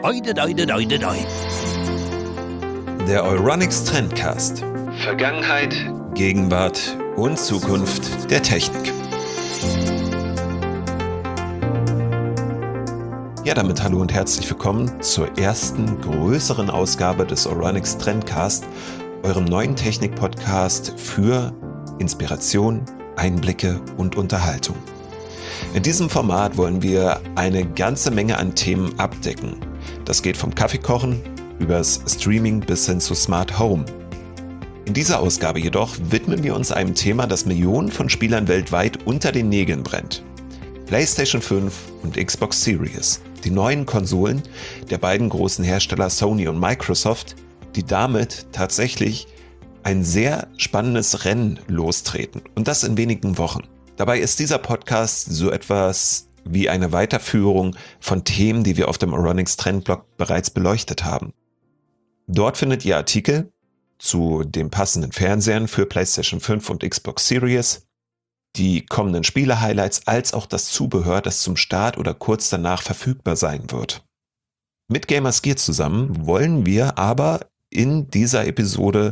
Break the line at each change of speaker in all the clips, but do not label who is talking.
Oide, oide, oide, oide.
Der Euronics Trendcast. Vergangenheit, Gegenwart und Zukunft der Technik. Ja, damit hallo und herzlich willkommen zur ersten größeren Ausgabe des Euronics Trendcast, eurem neuen Technik-Podcast für Inspiration, Einblicke und Unterhaltung. In diesem Format wollen wir eine ganze Menge an Themen abdecken. Das geht vom Kaffeekochen übers Streaming bis hin zu Smart Home. In dieser Ausgabe jedoch widmen wir uns einem Thema, das Millionen von Spielern weltweit unter den Nägeln brennt. PlayStation 5 und Xbox Series, die neuen Konsolen der beiden großen Hersteller Sony und Microsoft, die damit tatsächlich ein sehr spannendes Rennen lostreten und das in wenigen Wochen. Dabei ist dieser Podcast so etwas wie eine Weiterführung von Themen, die wir auf dem Euronics Trendblog bereits beleuchtet haben. Dort findet ihr Artikel zu den passenden Fernsehern für PlayStation 5 und Xbox Series, die kommenden Spiele-Highlights als auch das Zubehör, das zum Start oder kurz danach verfügbar sein wird. Mit Gamersgear zusammen wollen wir aber in dieser Episode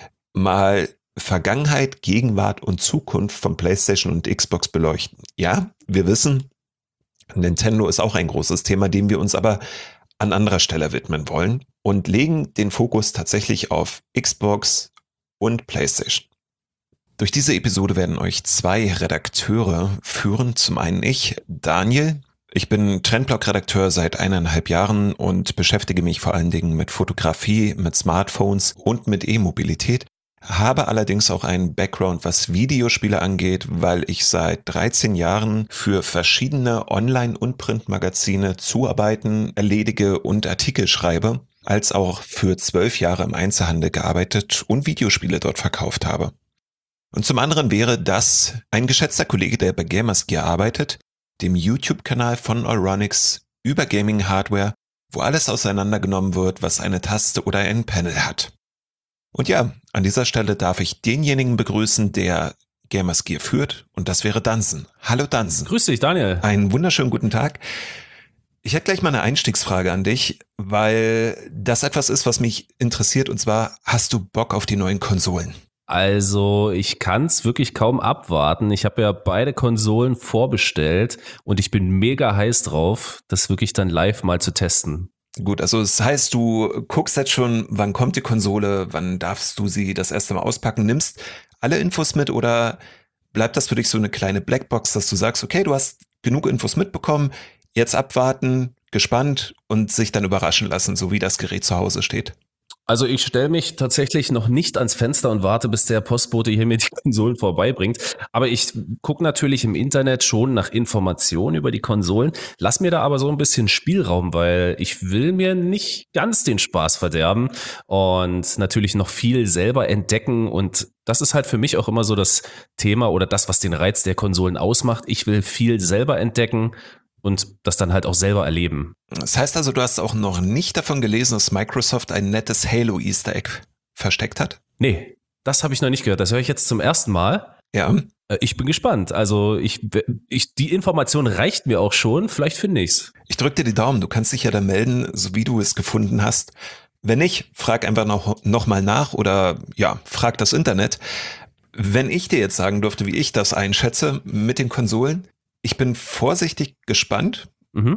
mal Vergangenheit, Gegenwart und Zukunft von PlayStation und Xbox beleuchten. Ja, wir wissen, Nintendo ist auch ein großes Thema, dem wir uns aber an anderer Stelle widmen wollen und legen den Fokus tatsächlich auf Xbox und PlayStation. Durch diese Episode werden euch zwei Redakteure führen. Zum einen ich, Daniel. Ich bin Trendblog-Redakteur seit 1,5 Jahren und beschäftige mich vor allen Dingen mit Fotografie, mit Smartphones und mit E-Mobilität. Habe allerdings auch einen Background, was Videospiele angeht, weil ich seit 13 Jahren für verschiedene Online- und Printmagazine Zuarbeiten erledige und Artikel schreibe, als auch für 12 Jahre im Einzelhandel gearbeitet und Videospiele dort verkauft habe. Und zum anderen wäre das ein geschätzter Kollege, der bei Gamersgear arbeitet, dem YouTube-Kanal von Euronics über Gaming-Hardware, wo alles auseinandergenommen wird, was eine Taste oder ein Panel hat. Und ja, an dieser Stelle darf ich denjenigen begrüßen, der Gamersgear führt, und das wäre Dansen. Hallo Dansen.
Grüß dich, Daniel.
Einen wunderschönen guten Tag. Ich hätte gleich mal eine Einstiegsfrage an dich, weil das etwas ist, was mich interessiert, und zwar, hast du Bock auf die neuen Konsolen?
Also ich kann es wirklich kaum abwarten. Ich habe ja beide Konsolen vorbestellt und ich bin mega heiß drauf, das wirklich dann live mal zu testen.
Gut, also das heißt, du guckst jetzt schon, wann kommt die Konsole, wann darfst du sie das erste Mal auspacken, nimmst alle Infos mit oder bleibt das für dich so eine kleine Blackbox, dass du sagst, okay, du hast genug Infos mitbekommen, jetzt abwarten, gespannt und sich dann überraschen lassen, so wie das Gerät zu Hause steht?
Also ich stelle mich tatsächlich noch nicht ans Fenster und warte, bis der Postbote hier mir die Konsolen vorbeibringt. Aber ich gucke natürlich im Internet schon nach Informationen über die Konsolen. Lass mir da aber so ein bisschen Spielraum, weil ich will mir nicht ganz den Spaß verderben und natürlich noch viel selber entdecken. Und das ist halt für mich auch immer so das Thema oder das, was den Reiz der Konsolen ausmacht. Ich will viel selber entdecken und das dann halt auch selber erleben.
Das heißt also, du hast auch noch nicht davon gelesen, dass Microsoft ein nettes Halo-Easter Egg versteckt hat?
Nee, das habe ich noch nicht gehört. Das höre ich jetzt zum ersten Mal.
Ja.
Ich bin gespannt. Also die Information reicht mir auch schon. Vielleicht finde ich's.
Ich drücke dir die Daumen. Du kannst dich ja dann melden, so wie du es gefunden hast. Wenn nicht, frag einfach noch mal nach oder ja, frag das Internet. Wenn ich dir jetzt sagen durfte, wie ich das einschätze mit den Konsolen, ich bin vorsichtig gespannt,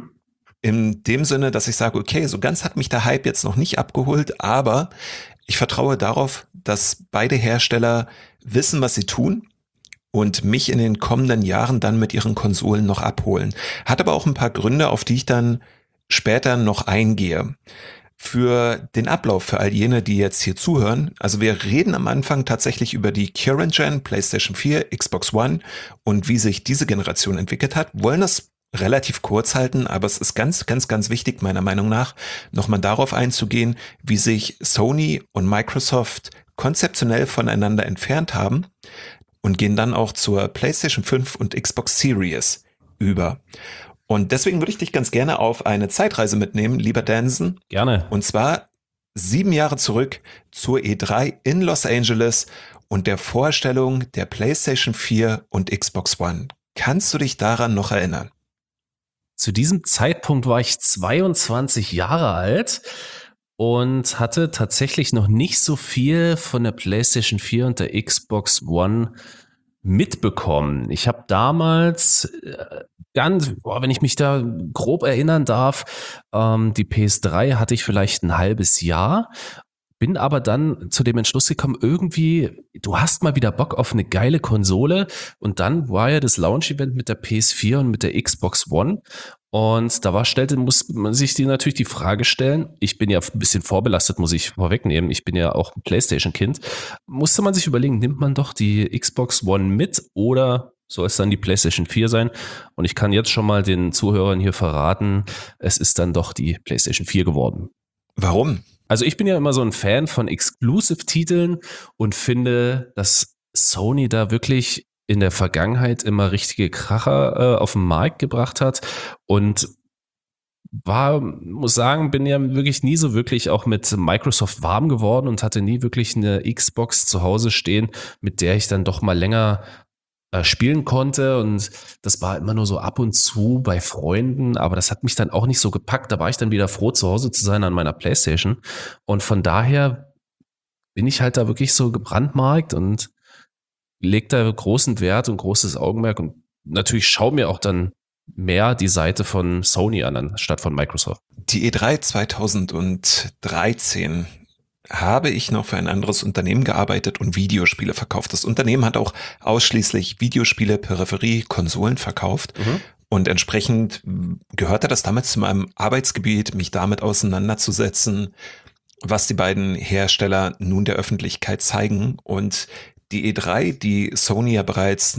in dem Sinne, dass ich sage, okay, so ganz hat mich der Hype jetzt noch nicht abgeholt, aber ich vertraue darauf, dass beide Hersteller wissen, was sie tun und mich in den kommenden Jahren dann mit ihren Konsolen noch abholen. Hat aber auch ein paar Gründe, auf die ich dann später noch eingehe. Für den Ablauf, für all jene, die jetzt hier zuhören, also wir reden am Anfang tatsächlich über die Current Gen, PlayStation 4, Xbox One und wie sich diese Generation entwickelt hat, wollen das relativ kurz halten, aber es ist ganz, ganz, ganz wichtig, meiner Meinung nach, nochmal darauf einzugehen, wie sich Sony und Microsoft konzeptionell voneinander entfernt haben und gehen dann auch zur PlayStation 5 und Xbox Series über. Und deswegen würde ich dich ganz gerne auf eine Zeitreise mitnehmen, lieber Dansen.
Gerne.
Und zwar 7 Jahre zurück zur E3 in Los Angeles und der Vorstellung der PlayStation 4 und Xbox One. Kannst du dich daran noch erinnern?
Zu diesem Zeitpunkt war ich 22 Jahre alt und hatte tatsächlich noch nicht so viel von der PlayStation 4 und der Xbox One mitbekommen. Ich habe damals wenn ich mich da grob erinnern darf, die PS3 hatte ich vielleicht ein halbes Jahr. Bin aber dann zu dem Entschluss gekommen, irgendwie, du hast mal wieder Bock auf eine geile Konsole. Und dann war ja das Launch-Event mit der PS4 und mit der Xbox One. Und muss man sich natürlich die Frage stellen, ich bin ja ein bisschen vorbelastet, muss ich vorwegnehmen, ich bin ja auch ein PlayStation-Kind, musste man sich überlegen, nimmt man doch die Xbox One mit oder soll es dann die PlayStation 4 sein? Und ich kann jetzt schon mal den Zuhörern hier verraten, es ist dann doch die PlayStation 4 geworden.
Warum?
Also ich bin ja immer so ein Fan von Exclusive-Titeln und finde, dass Sony da wirklich in der Vergangenheit immer richtige Kracher auf den Markt gebracht hat und muss sagen, bin ja wirklich nie so wirklich auch mit Microsoft warm geworden und hatte nie wirklich eine Xbox zu Hause stehen, mit der ich dann doch mal länger spielen konnte, und das war immer nur so ab und zu bei Freunden, aber das hat mich dann auch nicht so gepackt. Da war ich dann wieder froh, zu Hause zu sein an meiner PlayStation, und von daher bin ich halt da wirklich so gebrandmarkt und lege da großen Wert und großes Augenmerk, und natürlich schaue mir auch dann mehr die Seite von Sony an, statt von Microsoft.
Die E3 2013 habe ich noch für ein anderes Unternehmen gearbeitet und Videospiele verkauft. Das Unternehmen hat auch ausschließlich Videospiele, Peripherie, Konsolen verkauft. Und entsprechend gehörte das damals zu meinem Arbeitsgebiet, mich damit auseinanderzusetzen, was die beiden Hersteller nun der Öffentlichkeit zeigen. Und die E3, die Sony ja bereits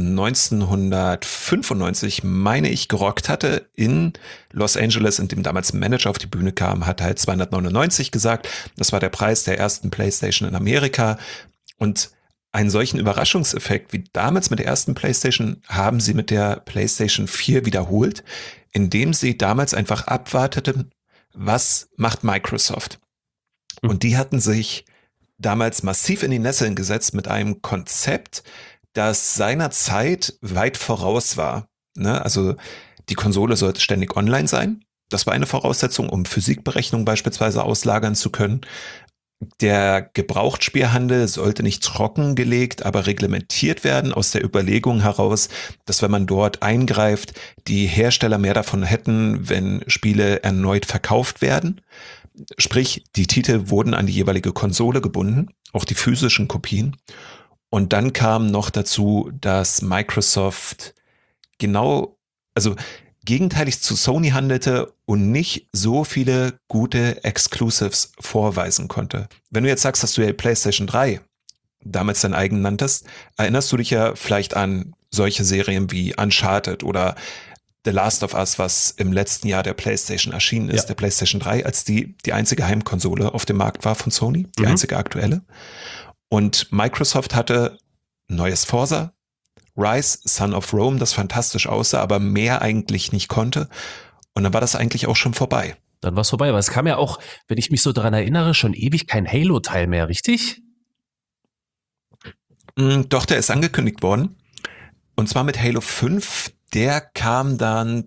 1995, meine ich, gerockt hatte in Los Angeles, in dem damals ein Manager auf die Bühne kam, hat halt 299 gesagt. Das war der Preis der ersten PlayStation in Amerika. Und einen solchen Überraschungseffekt wie damals mit der ersten PlayStation haben sie mit der PlayStation 4 wiederholt, indem sie damals einfach abwarteten, was macht Microsoft. Und die hatten sich damals massiv in die Nesseln gesetzt mit einem Konzept, das seiner Zeit weit voraus war. Ne? Also die Konsole sollte ständig online sein. Das war eine Voraussetzung, um Physikberechnungen beispielsweise auslagern zu können. Der Gebrauchtspielhandel sollte nicht trockengelegt, aber reglementiert werden, aus der Überlegung heraus, dass wenn man dort eingreift, die Hersteller mehr davon hätten, wenn Spiele erneut verkauft werden. Sprich, die Titel wurden an die jeweilige Konsole gebunden, auch die physischen Kopien. Und dann kam noch dazu, dass Microsoft gegenteilig zu Sony handelte und nicht so viele gute Exclusives vorweisen konnte. Wenn du jetzt sagst, dass du ja PlayStation 3 damals dein eigen nanntest, erinnerst du dich ja vielleicht an solche Serien wie Uncharted oder The Last of Us, was im letzten Jahr der PlayStation erschienen ist, der PlayStation 3, als die einzige Heimkonsole auf dem Markt war von Sony, die einzige aktuelle. Und Microsoft hatte neues Forza, Rise, Son of Rome, das fantastisch aussah, aber mehr eigentlich nicht konnte. Und dann war das eigentlich auch schon vorbei.
Dann war es vorbei, weil es kam ja auch, wenn ich mich so daran erinnere, schon ewig kein Halo-Teil mehr, richtig?
Doch, der ist angekündigt worden. Und zwar mit Halo 5. Der kam dann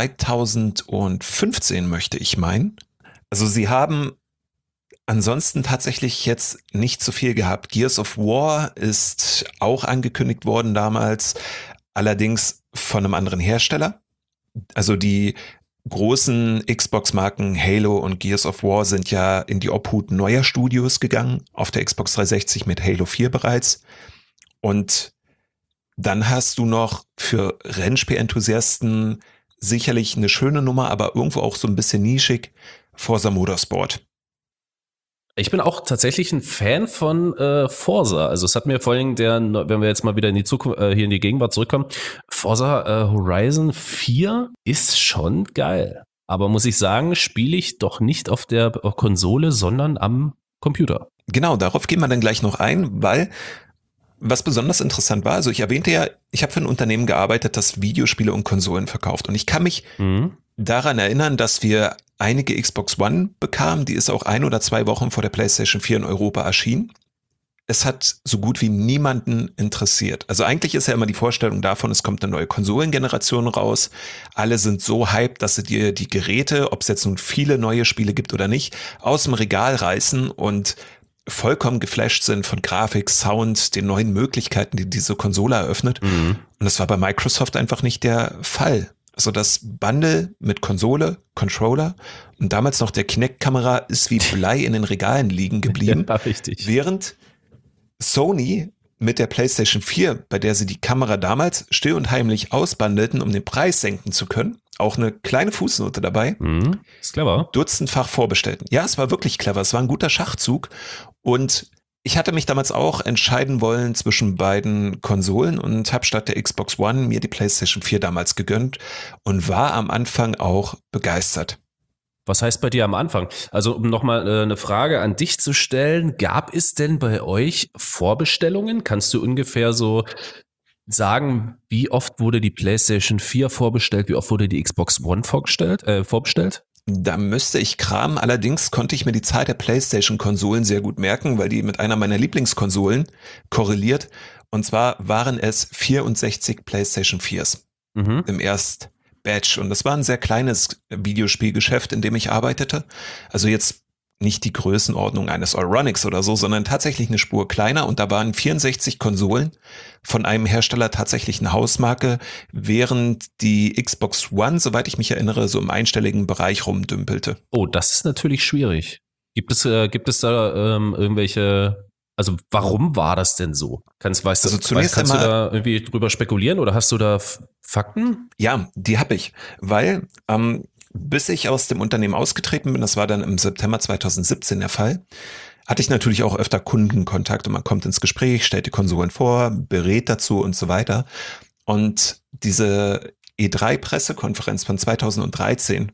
2015, möchte ich meinen. Also sie haben ansonsten tatsächlich jetzt nicht so viel gehabt. Gears of War ist auch angekündigt worden damals, allerdings von einem anderen Hersteller. Also die großen Xbox-Marken Halo und Gears of War sind ja in die Obhut neuer Studios gegangen, auf der Xbox 360 mit Halo 4 bereits. Und dann hast du noch für Rennspiel-Enthusiasten sicherlich eine schöne Nummer, aber irgendwo auch so ein bisschen nischig, Forza Motorsport.
Ich bin auch tatsächlich ein Fan von Forza. Also es hat mir vor allem wenn wir jetzt mal wieder in die Zukunft, hier in die Gegenwart zurückkommen, Forza Horizon 4 ist schon geil. Aber muss ich sagen, spiele ich doch nicht auf der Konsole, sondern am Computer.
Genau, darauf gehen wir dann gleich noch ein, weil was besonders interessant war, also ich erwähnte ja, ich habe für ein Unternehmen gearbeitet, das Videospiele und Konsolen verkauft. Und ich kann mich daran erinnern, dass wir einige Xbox One bekamen. Die ist auch 1 oder 2 Wochen vor der PlayStation 4 in Europa erschienen. es hat so gut wie niemanden interessiert. Also eigentlich ist ja immer die Vorstellung davon, es kommt eine neue Konsolengeneration raus. Alle sind so hyped, dass sie dir die Geräte, ob es jetzt nun viele neue Spiele gibt oder nicht, aus dem Regal reißen und vollkommen geflasht sind von Grafik, Sound, den neuen Möglichkeiten, die diese Konsole eröffnet.
Mhm.
Und das war bei Microsoft einfach nicht der Fall. Also das Bundle mit Konsole, Controller und damals noch der Kinect-Kamera ist wie Blei in den Regalen liegen geblieben.
Ja, richtig.
Während Sony mit der PlayStation 4, bei der sie die Kamera damals still und heimlich ausbandelten, um den Preis senken zu können, auch eine kleine Fußnote dabei,
Ist clever.
dutzendfach vorbestellten. Ja, es war wirklich clever, es war ein guter Schachzug und ich hatte mich damals auch entscheiden wollen zwischen beiden Konsolen und habe statt der Xbox One mir die PlayStation 4 damals gegönnt und war am Anfang auch begeistert.
Was heißt bei dir am Anfang? Also um nochmal eine Frage an dich zu stellen, gab es denn bei euch Vorbestellungen? Kannst du ungefähr so sagen, wie oft wurde die PlayStation 4 vorbestellt, wie oft wurde die Xbox One vorbestellt?
Da müsste ich kramen, allerdings konnte ich mir die Zahl der PlayStation-Konsolen sehr gut merken, weil die mit einer meiner Lieblingskonsolen korreliert. Und zwar waren es 64 PlayStation 4s im ersten Batch. Und das war ein sehr kleines Videospielgeschäft, in dem ich arbeitete. Also jetzt nicht die Größenordnung eines Euronics oder so, sondern tatsächlich eine Spur kleiner. Und da waren 64 Konsolen von einem Hersteller tatsächlich eine Hausmarke, während die Xbox One, soweit ich mich erinnere, so im einstelligen Bereich rumdümpelte.
Oh, das ist natürlich schwierig. Gibt es da irgendwelche, also warum war das denn so? Kannst du da irgendwie drüber spekulieren oder hast du da Fakten?
Ja, die habe ich, weil bis ich aus dem Unternehmen ausgetreten bin, das war dann im September 2017 der Fall, hatte ich natürlich auch öfter Kundenkontakt und man kommt ins Gespräch, stellt die Konsolen vor, berät dazu und so weiter. Und diese E3-Pressekonferenz von 2013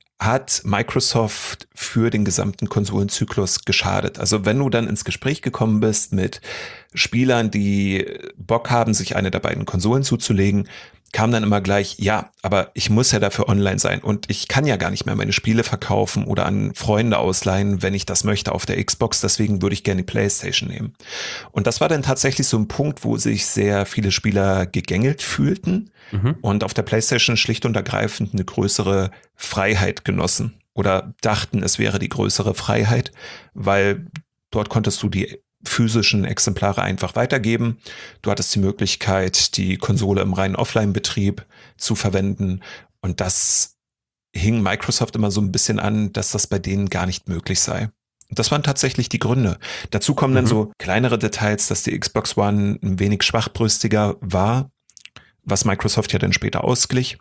hat Microsoft für den gesamten Konsolenzyklus geschadet. Also wenn du dann ins Gespräch gekommen bist mit Spielern, die Bock haben, sich eine der beiden Konsolen zuzulegen, kam dann immer gleich, ja, aber ich muss ja dafür online sein und ich kann ja gar nicht mehr meine Spiele verkaufen oder an Freunde ausleihen, wenn ich das möchte auf der Xbox, deswegen würde ich gerne die PlayStation nehmen. Und das war dann tatsächlich so ein Punkt, wo sich sehr viele Spieler gegängelt fühlten und auf der PlayStation schlicht und ergreifend eine größere Freiheit genossen oder dachten, es wäre die größere Freiheit, weil dort konntest du die physischen Exemplare einfach weitergeben. Du hattest die Möglichkeit, die Konsole im reinen Offline-Betrieb zu verwenden. Und das hing Microsoft immer so ein bisschen an, dass das bei denen gar nicht möglich sei. Und das waren tatsächlich die Gründe. Dazu kommen dann so kleinere Details, dass die Xbox One ein wenig schwachbrüstiger war, was Microsoft ja dann später ausglich.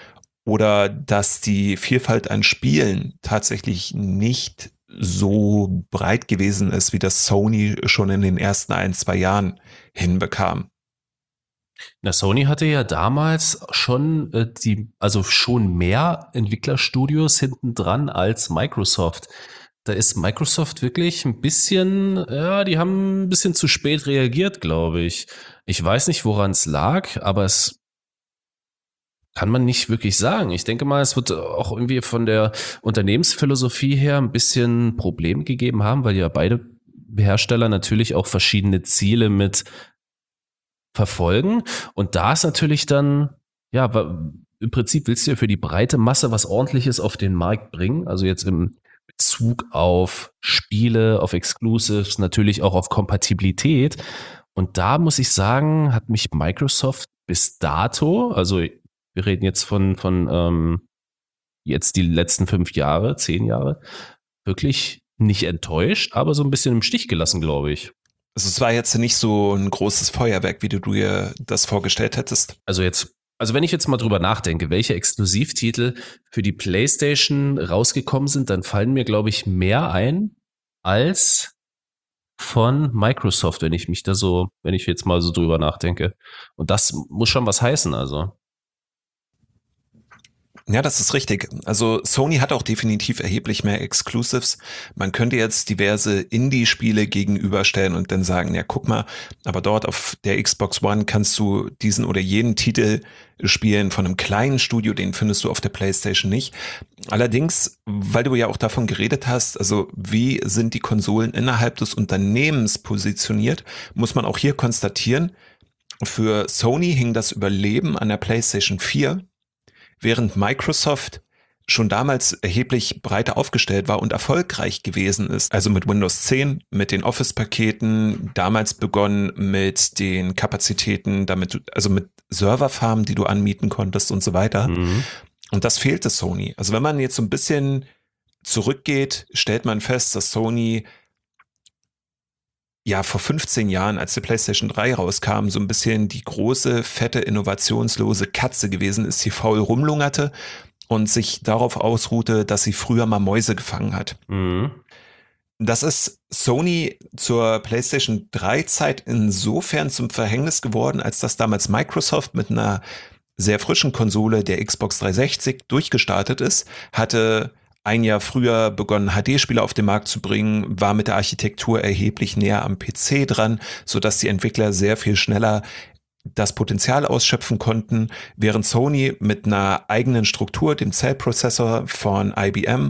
Oder dass die Vielfalt an Spielen tatsächlich nicht so breit gewesen ist, wie das Sony schon in den ersten 1-2 Jahren hinbekam.
Na, Sony hatte ja damals schon schon mehr Entwicklerstudios hinten dran als Microsoft. Da ist Microsoft wirklich ein bisschen, ja, die haben ein bisschen zu spät reagiert, glaube ich. Ich weiß nicht, woran es lag, aber es kann man nicht wirklich sagen. Ich denke mal, es wird auch irgendwie von der Unternehmensphilosophie her ein bisschen Problem gegeben haben, weil ja beide Hersteller natürlich auch verschiedene Ziele mit verfolgen. Und da ist natürlich dann, ja, im Prinzip willst du ja für die breite Masse was Ordentliches auf den Markt bringen. Also jetzt im Bezug auf Spiele, auf Exclusives, natürlich auch auf Kompatibilität. Und da muss ich sagen, hat mich Microsoft bis dato, also wir reden jetzt von jetzt die letzten 5 Jahre, 10 Jahre, wirklich nicht enttäuscht, aber so ein bisschen im Stich gelassen, glaube ich.
Also es war jetzt nicht so ein großes Feuerwerk, wie du dir das vorgestellt hättest.
Also wenn ich jetzt mal drüber nachdenke, welche Exklusivtitel für die PlayStation rausgekommen sind, dann fallen mir, glaube ich, mehr ein als von Microsoft, wenn ich jetzt mal so drüber nachdenke. Und das muss schon was heißen, also.
Ja, das ist richtig. Also Sony hat auch definitiv erheblich mehr Exclusives. Man könnte jetzt diverse Indie-Spiele gegenüberstellen und dann sagen, ja, guck mal, aber dort auf der Xbox One kannst du diesen oder jenen Titel spielen von einem kleinen Studio, den findest du auf der PlayStation nicht. Allerdings, weil du ja auch davon geredet hast, also wie sind die Konsolen innerhalb des Unternehmens positioniert, muss man auch hier konstatieren, für Sony hing das Überleben an der PlayStation 4, während Microsoft schon damals erheblich breiter aufgestellt war und erfolgreich gewesen ist. Also mit Windows 10, mit den Office-Paketen, damals begonnen mit den Kapazitäten, also mit Serverfarmen, die du anmieten konntest und so weiter.
Mhm.
Und das fehlte Sony. Also wenn man jetzt so ein bisschen zurückgeht, stellt man fest, dass Sony ja vor 15 Jahren, als die PlayStation 3 rauskam, so ein bisschen die große, fette, innovationslose Katze gewesen ist, die faul rumlungerte und sich darauf ausruhte, dass sie früher mal Mäuse gefangen hat.
Mhm.
Das ist Sony zur PlayStation 3 Zeit insofern zum Verhängnis geworden, als dass damals Microsoft mit einer sehr frischen Konsole der Xbox 360 durchgestartet ist, hatte ein Jahr früher begonnen, HD-Spiele auf den Markt zu bringen, war mit der Architektur erheblich näher am PC dran, sodass die Entwickler sehr viel schneller das Potenzial ausschöpfen konnten, während Sony mit einer eigenen Struktur, dem Cell-Prozessor von IBM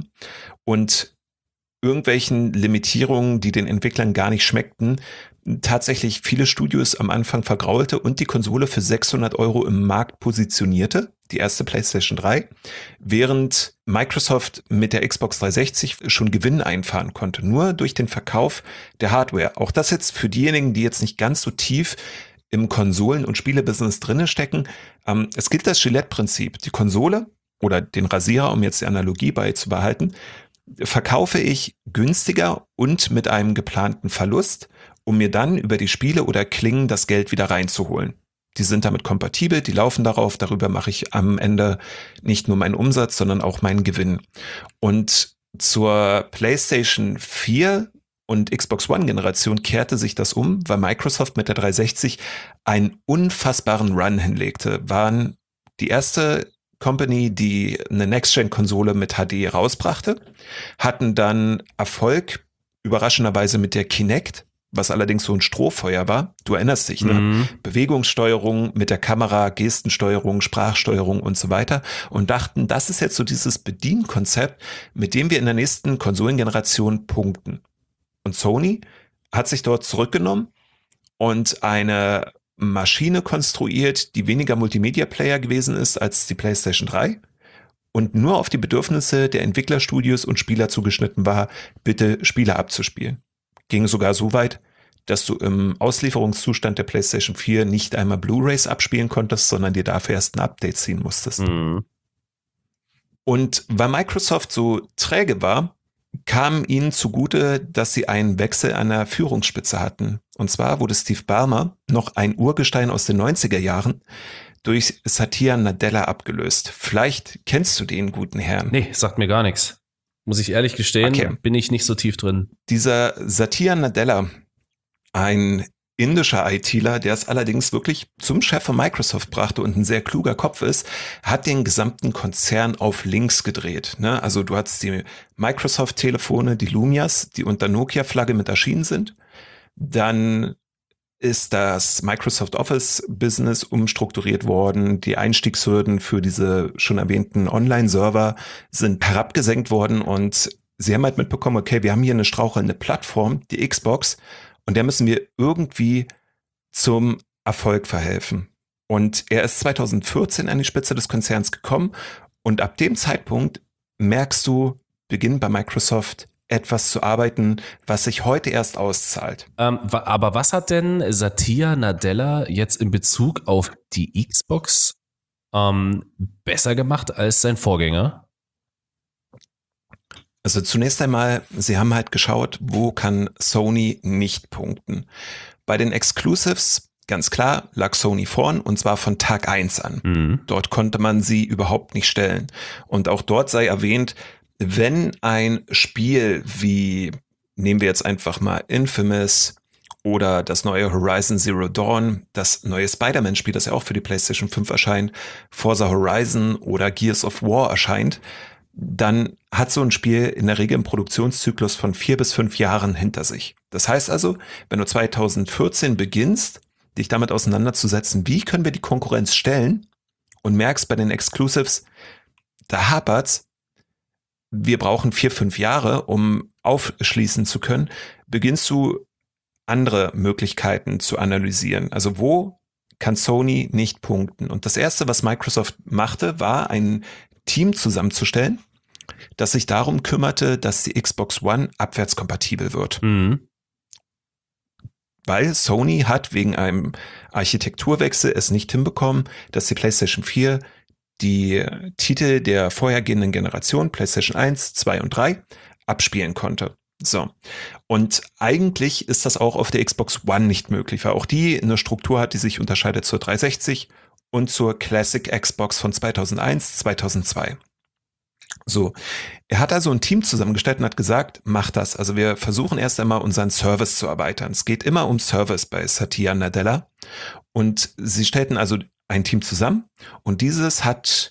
und irgendwelchen Limitierungen, die den Entwicklern gar nicht schmeckten, tatsächlich viele Studios am Anfang vergraulte und die Konsole für 600 € im Markt positionierte, die erste PlayStation 3, während Microsoft mit der Xbox 360 schon Gewinn einfahren konnte, nur durch den Verkauf der Hardware. Auch das jetzt für diejenigen, die jetzt nicht ganz so tief im Konsolen- und Spielebusiness drinne stecken. Es gilt das Gillette-Prinzip. Die Konsole oder den Rasierer, um jetzt die Analogie beizubehalten, verkaufe ich günstiger und mit einem geplanten Verlust, um mir dann über die Spiele oder Klingen das Geld wieder reinzuholen. Die sind damit kompatibel, die laufen darauf, darüber mache ich am Ende nicht nur meinen Umsatz, sondern auch meinen Gewinn. Und zur PlayStation 4 und Xbox One Generation kehrte sich das um, weil Microsoft mit der 360 einen unfassbaren Run hinlegte, waren die erste Company, die eine Next-Gen-Konsole mit HD rausbrachte, hatten dann Erfolg, überraschenderweise mit der Kinect, was allerdings so ein Strohfeuer war. Du erinnerst dich, ne? Bewegungssteuerung mit der Kamera, Gestensteuerung, Sprachsteuerung und so weiter und dachten, das ist jetzt so dieses Bedienkonzept, mit dem wir in der nächsten Konsolengeneration punkten. Und Sony hat sich dort zurückgenommen und eine Maschine konstruiert, die weniger Multimedia-Player gewesen ist als die PlayStation 3 und nur auf die Bedürfnisse der Entwicklerstudios und Spieler zugeschnitten war, bitte Spiele abzuspielen. Ging sogar so weit, dass du im Auslieferungszustand der PlayStation 4 nicht einmal Blu-rays abspielen konntest, sondern dir dafür erst ein Update ziehen musstest.
Mhm.
Und weil Microsoft so träge war, kam ihnen zugute, dass sie einen Wechsel an der Führungsspitze hatten. Und zwar wurde Steve Ballmer, noch ein Urgestein aus den 90er Jahren, durch Satya Nadella abgelöst. Vielleicht kennst du den guten Herrn.
Nee, sagt mir gar nichts. Muss ich ehrlich gestehen,
Okay.
bin ich nicht so tief drin.
Dieser Satya Nadella, ein indischer ITler, der es allerdings wirklich zum Chef von Microsoft brachte und ein sehr kluger Kopf ist, hat den gesamten Konzern auf links gedreht. Ne? Also du hattest die Microsoft-Telefone, die Lumias, die unter Nokia-Flagge mit erschienen sind. Dann ist das Microsoft Office-Business umstrukturiert worden. Die Einstiegshürden für diese schon erwähnten Online-Server sind herabgesenkt worden und sie haben halt mitbekommen, okay, wir haben hier eine strauchelnde Plattform, die Xbox, und der müssen wir irgendwie zum Erfolg verhelfen. Und er ist 2014 an die Spitze des Konzerns gekommen und ab dem Zeitpunkt merkst du, beginnt bei Microsoft etwas zu arbeiten, was sich heute erst auszahlt.
Aber was hat denn Satya Nadella jetzt in Bezug auf die Xbox besser gemacht als sein Vorgänger?
Also zunächst einmal, sie haben halt geschaut, wo kann Sony nicht punkten. Bei den Exclusives, ganz klar, lag Sony vorn und zwar von Tag 1 an.
Mhm.
Dort konnte man sie überhaupt nicht stellen. Und auch dort sei erwähnt, wenn ein Spiel wie, nehmen wir jetzt einfach mal Infamous oder das neue Horizon Zero Dawn, das neue Spider-Man-Spiel, das ja auch für die PlayStation 5 erscheint, Forza Horizon oder Gears of War erscheint, dann hat so ein Spiel in der Regel einen Produktionszyklus von 4 bis 5 Jahren hinter sich. Das heißt also, wenn du 2014 beginnst, dich damit auseinanderzusetzen, wie können wir die Konkurrenz stellen, und merkst bei den Exclusives, da hapert's, wir brauchen 4, 5 Jahre, um aufschließen zu können, beginnst du andere Möglichkeiten zu analysieren. Also wo kann Sony nicht punkten? Und das Erste, was Microsoft machte, war ein Team zusammenzustellen, das sich darum kümmerte, dass die Xbox One abwärtskompatibel wird.
Mhm.
Weil Sony hat wegen einem Architekturwechsel es nicht hinbekommen, dass die PlayStation 4 die Titel der vorhergehenden Generation, PlayStation 1, 2 und 3, abspielen konnte. So. Und eigentlich ist das auch auf der Xbox One nicht möglich, weil auch die eine Struktur hat, die sich unterscheidet zur 360 und zur Classic Xbox von 2001, 2002. So, er hat also ein Team zusammengestellt und hat gesagt, mach das. Also wir versuchen erst einmal unseren Service zu erweitern. Es geht immer um Service bei Satya Nadella. Und sie stellten also ein Team zusammen und dieses hat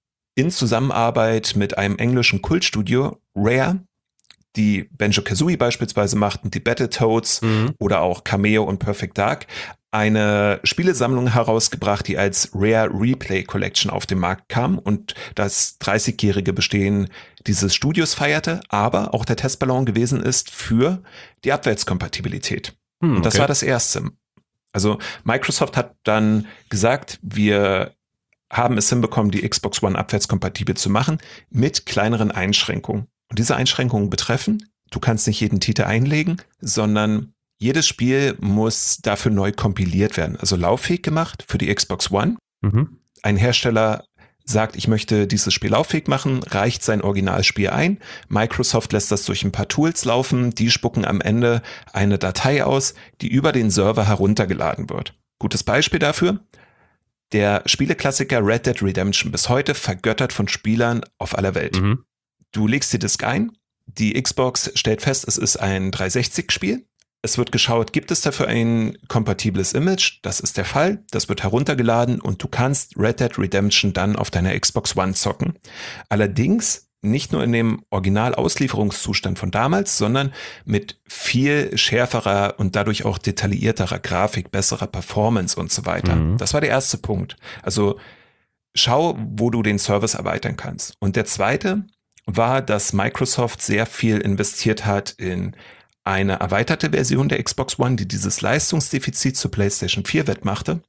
in Zusammenarbeit mit einem englischen Kultstudio, Rare, die Banjo-Kazooie beispielsweise machten, die Battletoads oder auch Cameo und Perfect Dark, eine Spielesammlung herausgebracht, die als Rare Replay Collection auf den Markt kam und das 30-jährige Bestehen dieses Studios feierte, aber auch der Testballon gewesen ist für die Abwärtskompatibilität. Und das war das Erste. Also Microsoft hat dann gesagt, wir haben es hinbekommen, die Xbox One abwärtskompatibel zu machen mit kleineren Einschränkungen. Und diese Einschränkungen betreffen, du kannst nicht jeden Titel einlegen, sondern jedes Spiel muss dafür neu kompiliert werden, also lauffähig gemacht für die Xbox One.
Mhm.
Ein Hersteller sagt, ich möchte dieses Spiel lauffähig machen, reicht sein Originalspiel ein. Microsoft lässt das durch ein paar Tools laufen, die spucken am Ende eine Datei aus, die über den Server heruntergeladen wird. Gutes Beispiel dafür: der Spieleklassiker Red Dead Redemption, bis heute vergöttert von Spielern auf aller Welt.
Mhm.
Du legst die Disk ein, die Xbox stellt fest, es ist ein 360-Spiel. Es wird geschaut, gibt es dafür ein kompatibles Image? Das ist der Fall. Das wird heruntergeladen und du kannst Red Dead Redemption dann auf deiner Xbox One zocken. Allerdings nicht nur in dem Originalauslieferungszustand von damals, sondern mit viel schärferer und dadurch auch detaillierterer Grafik, besserer Performance und so weiter. Das war der erste Punkt. Also schau, wo du den Service erweitern kannst. Und der zweite war, dass Microsoft sehr viel investiert hat in eine erweiterte Version der Xbox One, die dieses Leistungsdefizit zur PlayStation 4 wettmachte,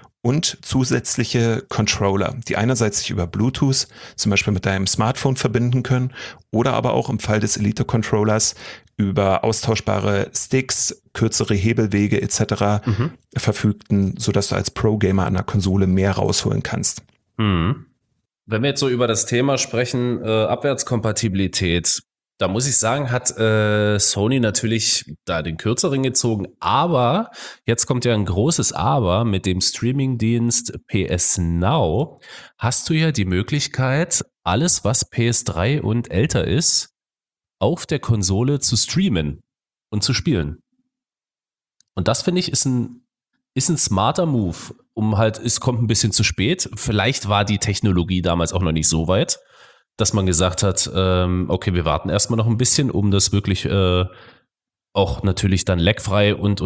und zusätzliche Controller, die einerseits sich über Bluetooth zum Beispiel mit deinem Smartphone verbinden können oder aber auch im Fall des Elite-Controllers über austauschbare Sticks, kürzere Hebelwege etc. verfügten, sodass du als Pro-Gamer an der Konsole mehr rausholen kannst.
Wenn wir jetzt so über das Thema sprechen, Abwärtskompatibilität, da muss ich sagen, hat Sony natürlich da den Kürzeren gezogen, aber jetzt kommt ja ein großes Aber: mit dem Streamingdienst PS Now hast du ja die Möglichkeit, alles, was PS3 und älter ist, auf der Konsole zu streamen und zu spielen. Und das, finde ich, ist ein smarter Move, es kommt ein bisschen zu spät. Vielleicht war die Technologie damals auch noch nicht so weit, dass man gesagt hat, okay, wir warten erstmal noch ein bisschen, um das wirklich auch natürlich dann lagfrei und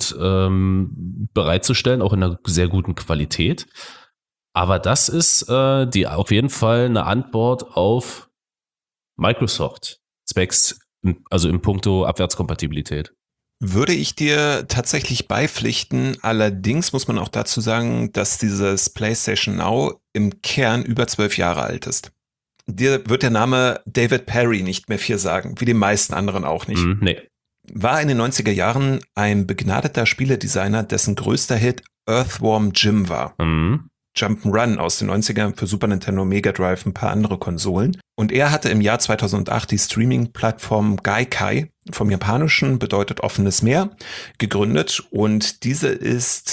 bereitzustellen, auch in einer sehr guten Qualität. Aber das ist auf jeden Fall eine Antwort auf Microsoft Specs, also in puncto Abwärtskompatibilität.
Würde ich dir tatsächlich beipflichten. Allerdings muss man auch dazu sagen, dass dieses PlayStation Now im Kern über 12 Jahre alt ist. Dir wird der Name David Perry nicht mehr viel sagen, wie den meisten anderen auch nicht.
Nee.
War in den 90er Jahren ein begnadeter Spieledesigner, dessen größter Hit Earthworm Jim war. Jump'n'Run aus den 90ern für Super Nintendo, Mega Drive, ein paar andere Konsolen. Und er hatte im Jahr 2008 die Streaming-Plattform Gaikai, vom Japanischen bedeutet offenes Meer, gegründet. Und diese ist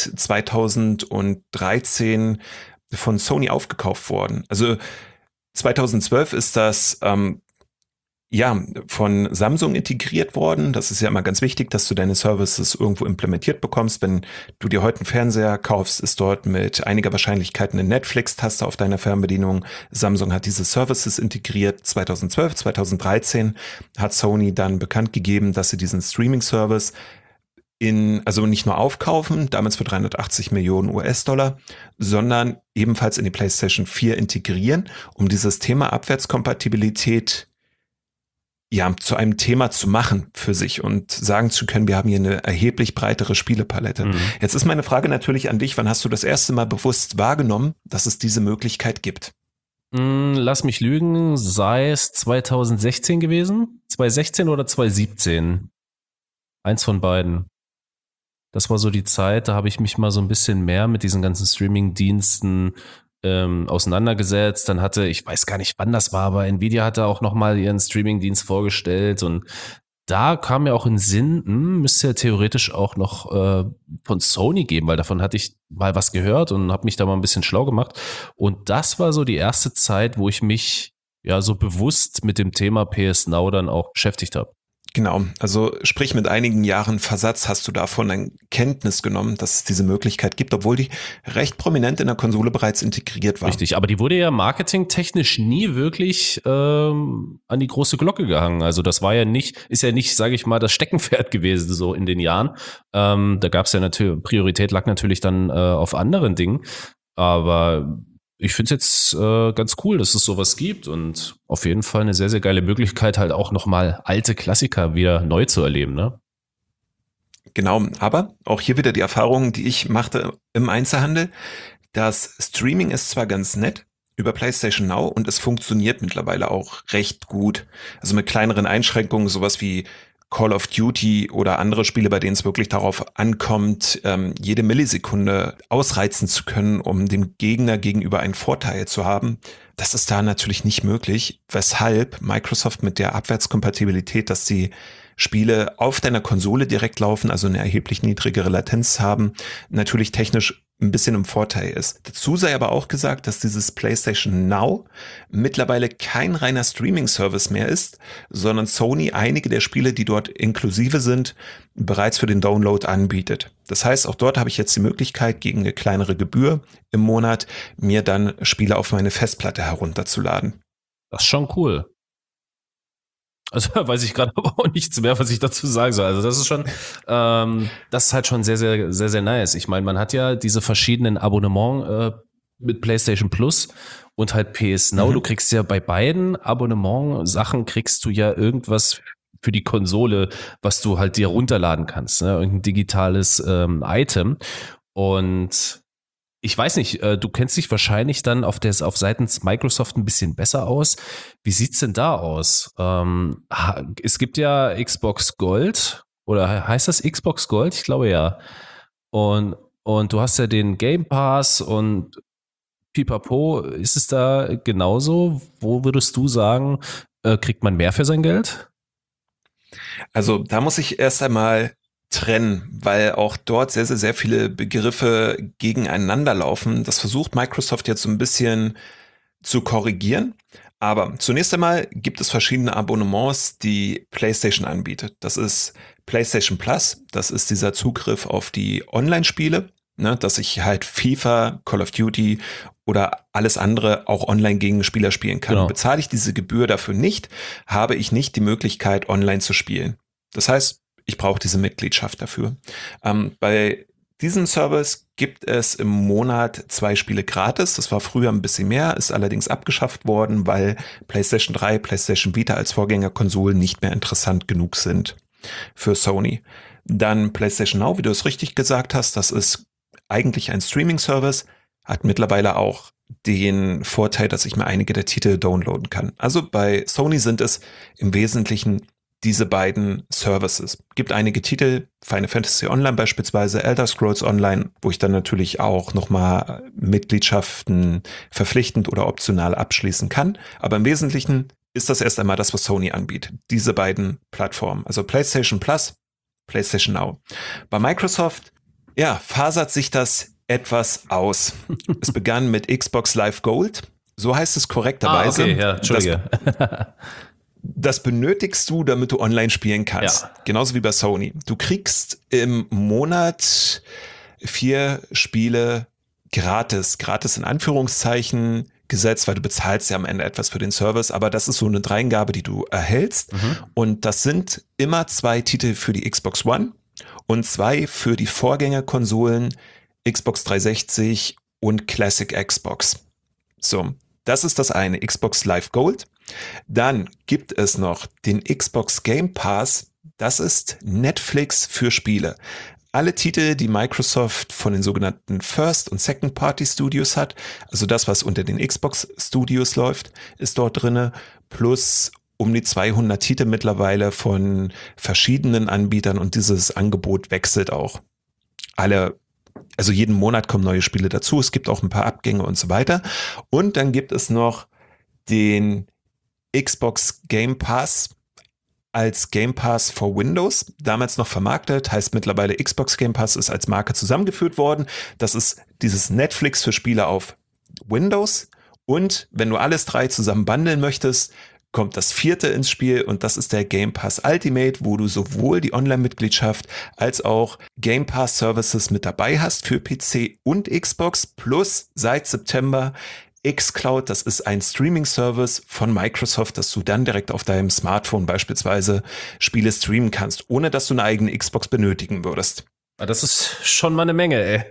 2013 von Sony aufgekauft worden. Also 2012 ist das ja, von Samsung integriert worden. Das ist ja immer ganz wichtig, dass du deine Services irgendwo implementiert bekommst. Wenn du dir heute einen Fernseher kaufst, ist dort mit einiger Wahrscheinlichkeit eine Netflix-Taste auf deiner Fernbedienung. Samsung hat diese Services integriert. 2012, 2013 hat Sony dann bekannt gegeben, dass sie diesen Streaming-Service also nicht nur aufkaufen, damals für 380 Millionen US-Dollar, sondern ebenfalls in die PlayStation 4 integrieren, um dieses Thema Abwärtskompatibilität ja zu einem Thema zu machen für sich und sagen zu können, wir haben hier eine erheblich breitere Spielepalette. Mhm. Jetzt ist meine Frage natürlich an dich, wann hast du das erste Mal bewusst wahrgenommen, dass es diese Möglichkeit gibt?
Lass mich lügen, sei es 2016 gewesen? 2016 oder 2017? Eins von beiden. Das war so die Zeit, da habe ich mich mal so ein bisschen mehr mit diesen ganzen Streaming-Diensten auseinandergesetzt. Dann ich weiß gar nicht, wann das war, aber Nvidia hatte auch nochmal ihren Streaming-Dienst vorgestellt und da kam mir auch in den Sinn, müsste ja theoretisch auch noch von Sony geben, weil davon hatte ich mal was gehört und habe mich da mal ein bisschen schlau gemacht. Und das war so die erste Zeit, wo ich mich ja so bewusst mit dem Thema PS Now dann auch beschäftigt habe.
Genau, also sprich mit einigen Jahren Versatz hast du davon eine Kenntnis genommen, dass es diese Möglichkeit gibt, obwohl die recht prominent in der Konsole bereits integriert war.
Richtig, aber die wurde ja marketingtechnisch nie wirklich an die große Glocke gehangen. Also das ist ja nicht, sage ich mal, das Steckenpferd gewesen so in den Jahren. Da gab es ja natürlich, Priorität lag natürlich dann auf anderen Dingen, aber ich finde es jetzt ganz cool, dass es sowas gibt und auf jeden Fall eine sehr, sehr geile Möglichkeit, halt auch nochmal alte Klassiker wieder neu zu erleben, ne?
Genau, aber auch hier wieder die Erfahrung, die ich machte im Einzelhandel. Das Streaming ist zwar ganz nett über PlayStation Now und es funktioniert mittlerweile auch recht gut. Also mit kleineren Einschränkungen, sowas wie Call of Duty oder andere Spiele, bei denen es wirklich darauf ankommt, jede Millisekunde ausreizen zu können, um dem Gegner gegenüber einen Vorteil zu haben. Das ist da natürlich nicht möglich, weshalb Microsoft mit der Abwärtskompatibilität, dass die Spiele auf deiner Konsole direkt laufen, also eine erheblich niedrigere Latenz haben, natürlich technisch ein bisschen im Vorteil ist. Dazu sei aber auch gesagt, dass dieses PlayStation Now mittlerweile kein reiner Streaming-Service mehr ist, sondern Sony einige der Spiele, die dort inklusive sind, bereits für den Download anbietet. Das heißt, auch dort habe ich jetzt die Möglichkeit, gegen eine kleinere Gebühr im Monat mir dann Spiele auf meine Festplatte herunterzuladen.
Das ist schon cool. Also weiß ich gerade aber auch nichts mehr, was ich dazu sagen soll. Also das ist schon, das ist halt schon sehr, sehr, sehr, sehr nice. Ich meine, man hat ja diese verschiedenen Abonnements mit PlayStation Plus und halt PS Now. Du kriegst ja bei beiden Abonnement-Sachen kriegst du ja irgendwas für die Konsole, was du halt dir runterladen kannst, ne? Irgendein digitales Item. Und ich weiß nicht, du kennst dich wahrscheinlich dann auf seitens Microsoft ein bisschen besser aus. Wie sieht's denn da aus? Es gibt ja Xbox Gold, oder heißt das Xbox Gold? Ich glaube ja. Und du hast ja den Game Pass und Pipapo. Ist es da genauso? Wo würdest du sagen, kriegt man mehr für sein Geld?
Also da muss ich erst einmal trennen, weil auch dort sehr, sehr, sehr viele Begriffe gegeneinander laufen. Das versucht Microsoft jetzt so ein bisschen zu korrigieren. Aber zunächst einmal gibt es verschiedene Abonnements, die PlayStation anbietet. Das ist PlayStation Plus. Das ist dieser Zugriff auf die Online-Spiele, ne, dass ich halt FIFA, Call of Duty oder alles andere auch online gegen Spieler spielen kann. Genau. Bezahle ich diese Gebühr dafür nicht, habe ich nicht die Möglichkeit, online zu spielen. Das heißt, ich brauche diese Mitgliedschaft dafür. Bei diesem Service gibt es im Monat 2 Spiele gratis. Das war früher ein bisschen mehr, ist allerdings abgeschafft worden, weil PlayStation 3, PlayStation Vita als Vorgängerkonsolen nicht mehr interessant genug sind für Sony. Dann PlayStation Now, wie du es richtig gesagt hast, das ist eigentlich ein Streaming-Service, hat mittlerweile auch den Vorteil, dass ich mir einige der Titel downloaden kann. Also bei Sony sind es im Wesentlichen diese beiden Services. Gibt einige Titel, Final Fantasy Online beispielsweise, Elder Scrolls Online, wo ich dann natürlich auch nochmal Mitgliedschaften verpflichtend oder optional abschließen kann. Aber im Wesentlichen ist das erst einmal das, was Sony anbietet. Diese beiden Plattformen, also PlayStation Plus, PlayStation Now. Bei Microsoft, ja, fasert sich das etwas aus. Es begann mit Xbox Live Gold, so heißt es korrekterweise.
Okay, ja, Entschuldige.
Das benötigst du, damit du online spielen kannst.
Ja.
Genauso wie bei Sony. Du kriegst im Monat 4 Spiele gratis in Anführungszeichen gesetzt, weil du bezahlst ja am Ende etwas für den Service, aber das ist so eine Dreingabe, die du erhältst. Und das sind immer 2 Titel für die Xbox One und 2 für die Vorgängerkonsolen Xbox 360 und Classic Xbox. So, das ist das eine, Xbox Live Gold. Dann gibt es noch den Xbox Game Pass. Das ist Netflix für Spiele. Alle Titel, die Microsoft von den sogenannten First- und Second-Party-Studios hat, also das, was unter den Xbox-Studios läuft, ist dort drinne, plus um die 200 Titel mittlerweile von verschiedenen Anbietern und dieses Angebot wechselt auch. Also jeden Monat kommen neue Spiele dazu, es gibt auch ein paar Abgänge und so weiter. Und dann gibt es noch den Xbox Game Pass als Game Pass for Windows, damals noch vermarktet, heißt mittlerweile Xbox Game Pass, ist als Marke zusammengeführt worden. Das ist dieses Netflix für Spiele auf Windows. Und wenn du alles 3 zusammen bundeln möchtest, kommt das 4. ins Spiel und das ist der Game Pass Ultimate, wo du sowohl die Online-Mitgliedschaft als auch Game Pass Services mit dabei hast für PC und Xbox, plus seit September xCloud, das ist ein Streaming-Service von Microsoft, dass du dann direkt auf deinem Smartphone beispielsweise Spiele streamen kannst, ohne dass du eine eigene Xbox benötigen würdest.
Das ist schon mal eine Menge, ey.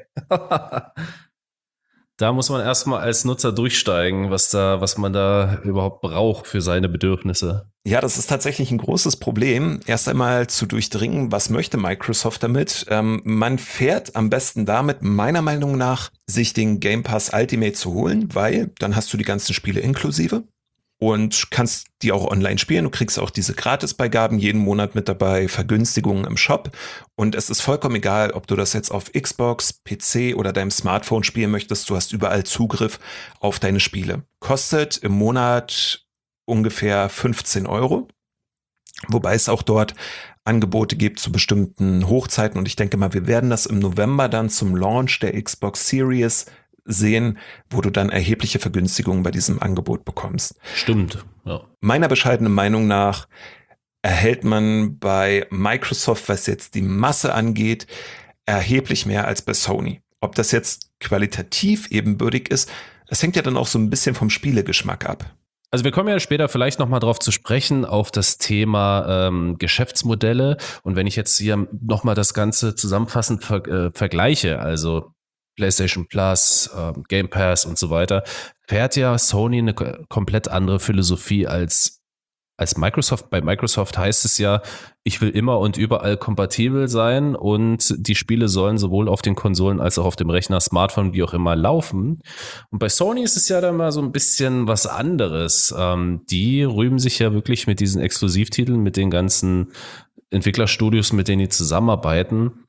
Da muss man erstmal als Nutzer durchsteigen, was man da überhaupt braucht für seine Bedürfnisse.
Ja, das ist tatsächlich ein großes Problem. Erst einmal zu durchdringen, was möchte Microsoft damit? Man fährt am besten damit, meiner Meinung nach, sich den Game Pass Ultimate zu holen, weil dann hast du die ganzen Spiele inklusive und kannst die auch online spielen. Du kriegst auch diese Gratisbeigaben jeden Monat mit dabei, Vergünstigungen im Shop. Und es ist vollkommen egal, ob du das jetzt auf Xbox, PC oder deinem Smartphone spielen möchtest. Du hast überall Zugriff auf deine Spiele. Kostet im Monat ungefähr 15 €. Wobei es auch dort Angebote gibt zu bestimmten Hochzeiten. Und ich denke mal, wir werden das im November dann zum Launch der Xbox Series sehen, wo du dann erhebliche Vergünstigungen bei diesem Angebot bekommst.
Stimmt, ja.
Meiner bescheidenen Meinung nach erhält man bei Microsoft, was jetzt die Masse angeht, erheblich mehr als bei Sony. Ob das jetzt qualitativ ebenbürtig ist, das hängt ja dann auch so ein bisschen vom Spielegeschmack ab.
Also wir kommen ja später vielleicht nochmal drauf zu sprechen, auf das Thema Geschäftsmodelle. Und wenn ich jetzt hier nochmal das Ganze zusammenfassend vergleiche, also PlayStation Plus, Game Pass und so weiter, fährt ja Sony eine komplett andere Philosophie als Microsoft. Bei Microsoft heißt es ja, ich will immer und überall kompatibel sein und die Spiele sollen sowohl auf den Konsolen als auch auf dem Rechner, Smartphone, wie auch immer laufen. Und bei Sony ist es ja dann mal so ein bisschen was anderes. Die rühmen sich ja wirklich mit diesen Exklusivtiteln, mit den ganzen Entwicklerstudios, mit denen die zusammenarbeiten.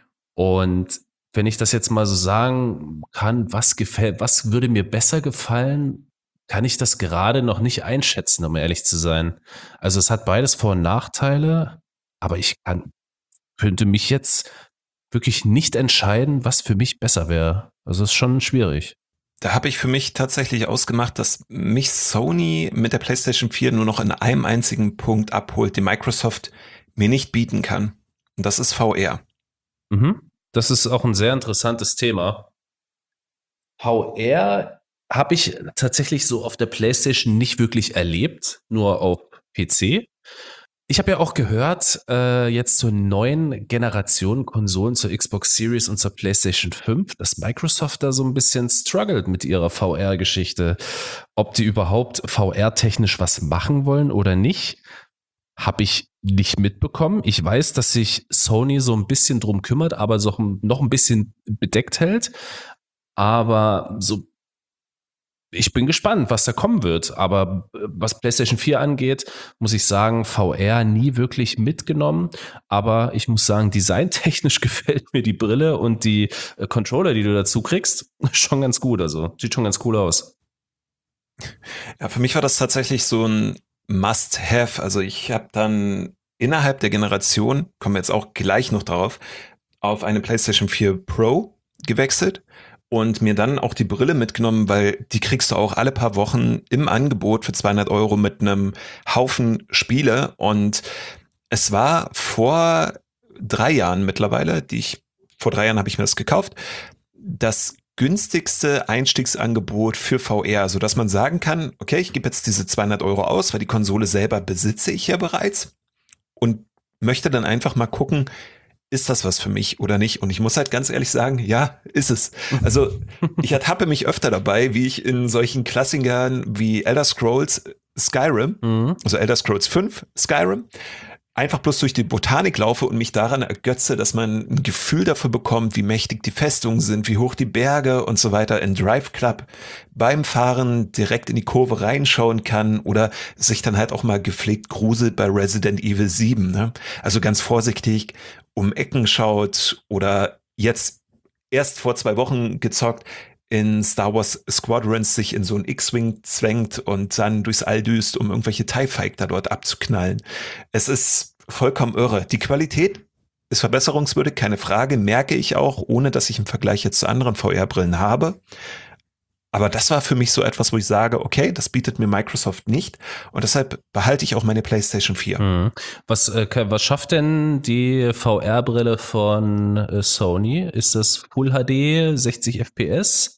Und wenn ich das jetzt mal so sagen kann, was würde mir besser gefallen, kann ich das gerade noch nicht einschätzen, um ehrlich zu sein. Also es hat beides Vor- und Nachteile, aber könnte mich jetzt wirklich nicht entscheiden, was für mich besser wäre. Also es ist schon schwierig.
Da habe ich für mich tatsächlich ausgemacht, dass mich Sony mit der PlayStation 4 nur noch in einem einzigen Punkt abholt, den Microsoft mir nicht bieten kann. Und das ist VR.
Das ist auch ein sehr interessantes Thema. VR habe ich tatsächlich so auf der PlayStation nicht wirklich erlebt, nur auf PC. Ich habe ja auch gehört, jetzt zur neuen Generation Konsolen, zur Xbox Series und zur PlayStation 5, dass Microsoft da so ein bisschen struggelt mit ihrer VR-Geschichte. Ob die überhaupt VR-technisch was machen wollen oder nicht, habe ich nicht mitbekommen. Ich weiß, dass sich Sony so ein bisschen drum kümmert, aber so noch ein bisschen bedeckt hält. Aber so, ich bin gespannt, was da kommen wird. Aber was PlayStation 4 angeht, muss ich sagen, VR nie wirklich mitgenommen. Aber ich muss sagen, designtechnisch gefällt mir die Brille und die Controller, die du dazu kriegst, schon ganz gut. Also sieht schon ganz cool aus.
Ja, für mich war das tatsächlich so ein Must-Have. Also ich habe dann innerhalb der Generation, kommen wir jetzt auch gleich noch drauf, auf eine PlayStation 4 Pro gewechselt. und mir dann auch die Brille mitgenommen, weil die kriegst du auch alle paar Wochen im Angebot für 200 Euro mit einem Haufen Spiele. Und es war vor 3 Jahren mittlerweile, vor 3 Jahren habe ich mir das gekauft, das günstigste Einstiegsangebot für VR, sodass man sagen kann, okay, ich gebe jetzt diese 200 Euro aus, weil die Konsole selber besitze ich ja bereits und möchte dann einfach mal gucken, ist das was für mich oder nicht? Und ich muss halt ganz ehrlich sagen, ja, ist es. Also ich ertappe mich öfter dabei, wie ich in solchen Klassikern wie Elder Scrolls Skyrim, also Elder Scrolls 5 Skyrim, einfach bloß durch die Botanik laufe und mich daran ergötze, dass man ein Gefühl dafür bekommt, wie mächtig die Festungen sind, wie hoch die Berge und so weiter in Drive Club beim Fahren direkt in die Kurve reinschauen kann oder sich dann halt auch mal gepflegt gruselt bei Resident Evil 7. Ne? Also ganz vorsichtig um Ecken schaut oder jetzt erst vor 2 Wochen gezockt in Star Wars Squadrons sich in so ein X-Wing zwängt und dann durchs All düst, um irgendwelche TIE Fighter dort abzuknallen. Es ist vollkommen irre. Die Qualität ist verbesserungswürdig, keine Frage, merke ich auch, ohne dass ich im Vergleich jetzt zu anderen VR-Brillen habe. Aber das war für mich so etwas, wo ich sage, okay, das bietet mir Microsoft nicht und deshalb behalte ich auch meine PlayStation 4.
Was schafft denn die VR-Brille von Sony? Ist das Full HD, 60 FPS?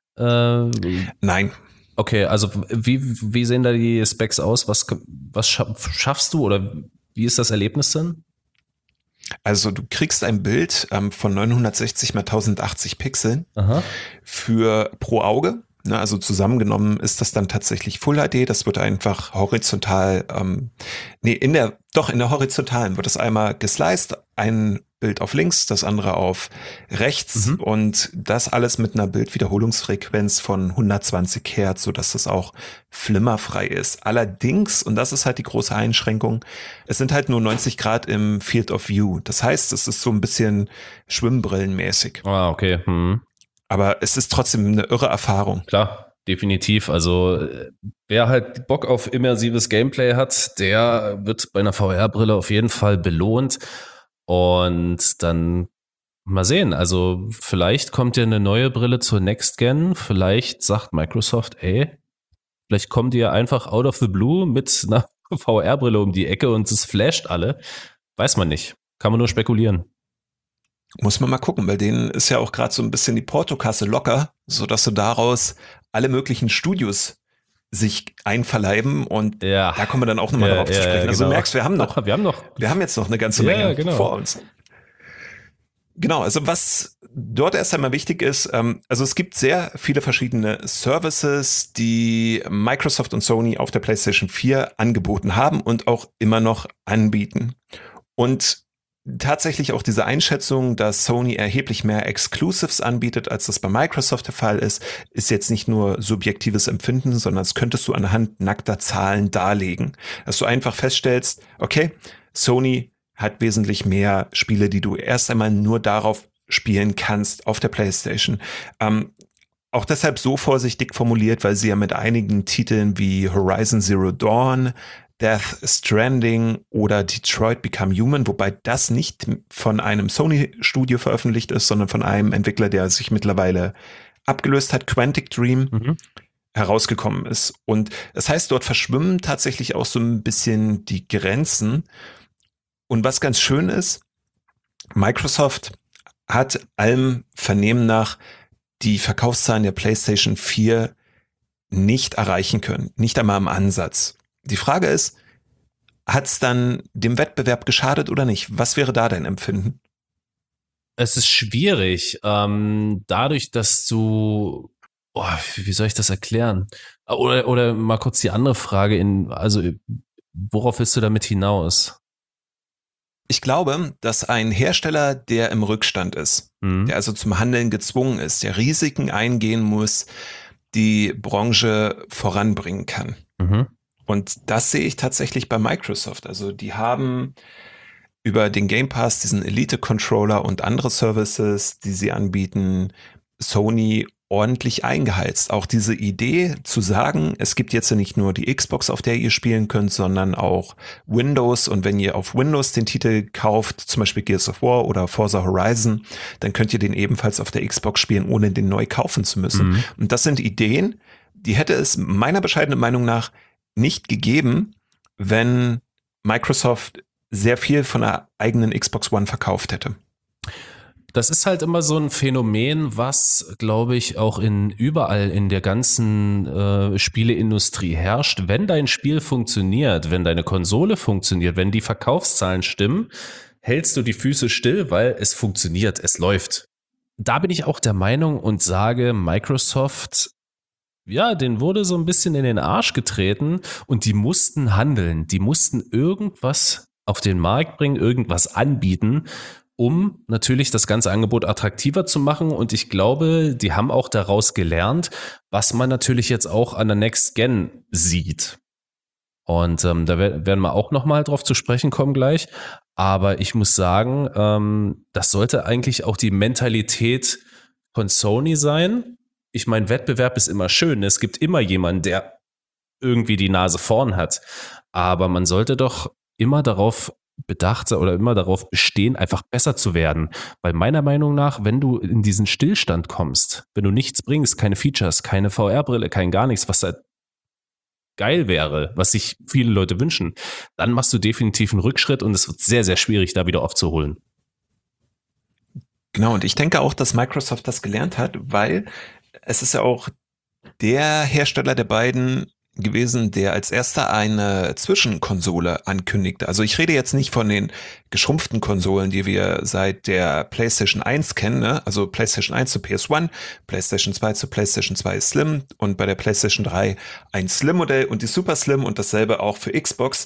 Nein.
Okay, also wie sehen da die Specs aus? Was schaffst du oder wie ist das Erlebnis denn?
Also du kriegst ein Bild von 960 mal 1080 Pixeln pro Auge. Ne, also zusammengenommen ist das dann tatsächlich Full HD. Das wird einfach horizontal, in der horizontalen wird das einmal gesliced, ein Bild auf links, das andere auf rechts und das alles mit einer Bildwiederholungsfrequenz von 120 Hertz, sodass das auch flimmerfrei ist. Allerdings, und das ist halt die große Einschränkung, es sind halt nur 90 Grad im Field of View. Das heißt, es ist so ein bisschen schwimmbrillenmäßig.
Ah, okay.
Aber es ist trotzdem eine irre Erfahrung.
Klar, definitiv. Also wer halt Bock auf immersives Gameplay hat, der wird bei einer VR-Brille auf jeden Fall belohnt. Und dann mal sehen. Also vielleicht kommt ja eine neue Brille zur Next Gen. Vielleicht sagt Microsoft, vielleicht kommt ihr einfach out of the blue mit einer VR-Brille um die Ecke und es flasht alle. Weiß man nicht. Kann man nur spekulieren.
Muss man mal gucken, bei denen ist ja auch gerade so ein bisschen die Portokasse locker, sodass du daraus alle möglichen Studios sich einverleiben und da kommen wir dann auch nochmal darauf zu sprechen. Also du merkst, wir haben jetzt noch eine ganze Menge vor uns. Genau, also was dort erst einmal wichtig ist, also es gibt sehr viele verschiedene Services, die Microsoft und Sony auf der PlayStation 4 angeboten haben und auch immer noch anbieten. Und tatsächlich auch diese Einschätzung, dass Sony erheblich mehr Exclusives anbietet, als das bei Microsoft der Fall ist jetzt nicht nur subjektives Empfinden, sondern das könntest du anhand nackter Zahlen darlegen. Dass du einfach feststellst, okay, Sony hat wesentlich mehr Spiele, die du erst einmal nur darauf spielen kannst, auf der PlayStation. Auch deshalb so vorsichtig formuliert, weil sie ja mit einigen Titeln wie Horizon Zero Dawn, Death Stranding oder Detroit Become Human, wobei das nicht von einem Sony-Studio veröffentlicht ist, sondern von einem Entwickler, der sich mittlerweile abgelöst hat, Quantic Dream, herausgekommen ist. Und das heißt, dort verschwimmen tatsächlich auch so ein bisschen die Grenzen. Und was ganz schön ist, Microsoft hat allem Vernehmen nach die Verkaufszahlen der PlayStation 4 nicht erreichen können, nicht einmal im Ansatz. Die Frage ist, hat es dann dem Wettbewerb geschadet oder nicht? Was wäre da dein Empfinden?
Es ist schwierig, dadurch, dass du, wie soll ich das erklären? Oder mal kurz die andere Frage, worauf willst du damit hinaus?
Ich glaube, dass ein Hersteller, der im Rückstand ist, der also zum Handeln gezwungen ist, der Risiken eingehen muss, die Branche voranbringen kann. Und das sehe ich tatsächlich bei Microsoft. Also die haben über den Game Pass diesen Elite-Controller und andere Services, die sie anbieten, Sony ordentlich eingeheizt. Auch diese Idee zu sagen, es gibt jetzt ja nicht nur die Xbox, auf der ihr spielen könnt, sondern auch Windows. Und wenn ihr auf Windows den Titel kauft, zum Beispiel Gears of War oder Forza Horizon, dann könnt ihr den ebenfalls auf der Xbox spielen, ohne den neu kaufen zu müssen. Und das sind Ideen, die hätte es meiner bescheidenen Meinung nach nicht gegeben, wenn Microsoft sehr viel von der eigenen Xbox One verkauft hätte.
Das ist halt immer so ein Phänomen, was, glaube ich, auch überall in der ganzen Spieleindustrie herrscht. Wenn dein Spiel funktioniert, wenn deine Konsole funktioniert, wenn die Verkaufszahlen stimmen, hältst du die Füße still, weil es funktioniert, es läuft. Da bin ich auch der Meinung und sage, Microsoft, ja, denen wurde so ein bisschen in den Arsch getreten und die mussten handeln. Die mussten irgendwas auf den Markt bringen, irgendwas anbieten, um natürlich das ganze Angebot attraktiver zu machen. Und ich glaube, die haben auch daraus gelernt, was man natürlich jetzt auch an der Next Gen sieht. Und da werden wir auch nochmal drauf zu sprechen kommen gleich. Aber ich muss sagen, das sollte eigentlich auch die Mentalität von Sony sein. Ich meine, Wettbewerb ist immer schön. Es gibt immer jemanden, der irgendwie die Nase vorn hat. Aber man sollte doch immer darauf bedacht sein oder immer darauf bestehen, einfach besser zu werden. Weil meiner Meinung nach, wenn du in diesen Stillstand kommst, wenn du nichts bringst, keine Features, keine VR-Brille, kein gar nichts, was da geil wäre, was sich viele Leute wünschen, dann machst du definitiv einen Rückschritt und es wird sehr, sehr schwierig, da wieder aufzuholen.
Genau, und ich denke auch, dass Microsoft das gelernt hat, weil es ist ja auch der Hersteller der beiden gewesen, der als erster eine Zwischenkonsole ankündigte. Also ich rede jetzt nicht von den geschrumpften Konsolen, die wir seit der PlayStation 1 kennen, ne? Also PlayStation 1 zu PS1, PlayStation 2 zu PlayStation 2 Slim und bei der PlayStation 3 ein Slim-Modell und die Super Slim und dasselbe auch für Xbox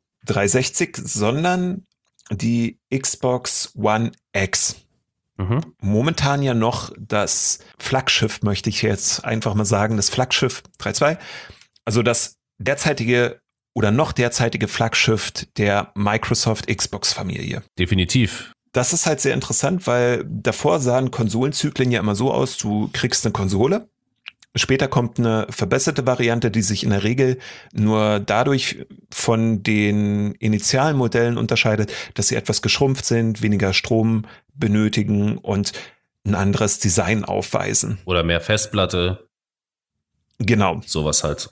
360, sondern die Xbox One X. Momentan ja noch das Flaggschiff, möchte ich jetzt einfach mal sagen, das Flaggschiff 3.2, also das derzeitige oder noch derzeitige Flaggschiff der Microsoft Xbox-Familie.
Definitiv.
Das ist halt sehr interessant, weil davor sahen Konsolenzyklen ja immer so aus, du kriegst eine Konsole, später kommt eine verbesserte Variante, die sich in der Regel nur dadurch von den initialen Modellen unterscheidet, dass sie etwas geschrumpft sind, weniger Strom benötigen und ein anderes Design aufweisen.
Oder mehr Festplatte.
Genau.
Sowas halt.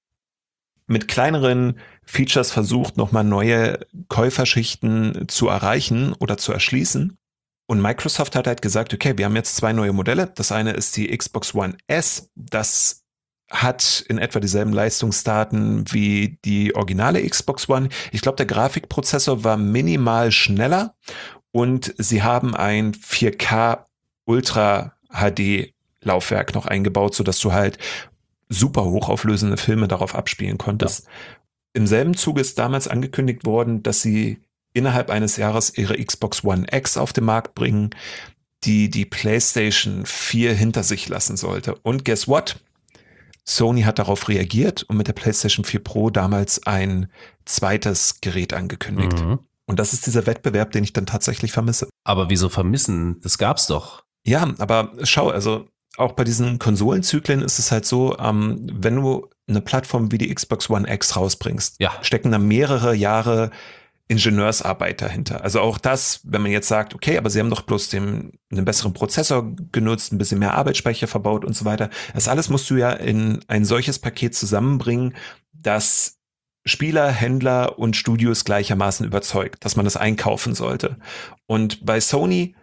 Mit kleineren Features versucht, nochmal neue Käuferschichten zu erreichen oder zu erschließen. Und Microsoft hat halt gesagt, okay, wir haben jetzt zwei neue Modelle. Das eine ist die Xbox One S. Das hat in etwa dieselben Leistungsdaten wie die originale Xbox One. Ich glaube, der Grafikprozessor war minimal schneller und sie haben ein 4K Ultra HD Laufwerk noch eingebaut, sodass du halt super hochauflösende Filme darauf abspielen konntest. Ja. Im selben Zuge ist damals angekündigt worden, dass sie innerhalb eines Jahres ihre Xbox One X auf den Markt bringen, die PlayStation 4 hinter sich lassen sollte. Und guess what? Sony hat darauf reagiert und mit der PlayStation 4 Pro damals ein zweites Gerät angekündigt. Und das ist dieser Wettbewerb, den ich dann tatsächlich vermisse.
Aber wieso vermissen? Das gab's doch.
Ja, aber schau, also auch bei diesen Konsolenzyklen ist es halt so, wenn du eine Plattform wie die Xbox One X rausbringst, stecken da mehrere Jahre Ingenieursarbeit dahinter. Also auch das, wenn man jetzt sagt, okay, aber sie haben doch bloß einen besseren Prozessor genutzt, ein bisschen mehr Arbeitsspeicher verbaut und so weiter. Das alles musst du ja in ein solches Paket zusammenbringen, das Spieler, Händler und Studios gleichermaßen überzeugt, dass man das einkaufen sollte. Und bei Sony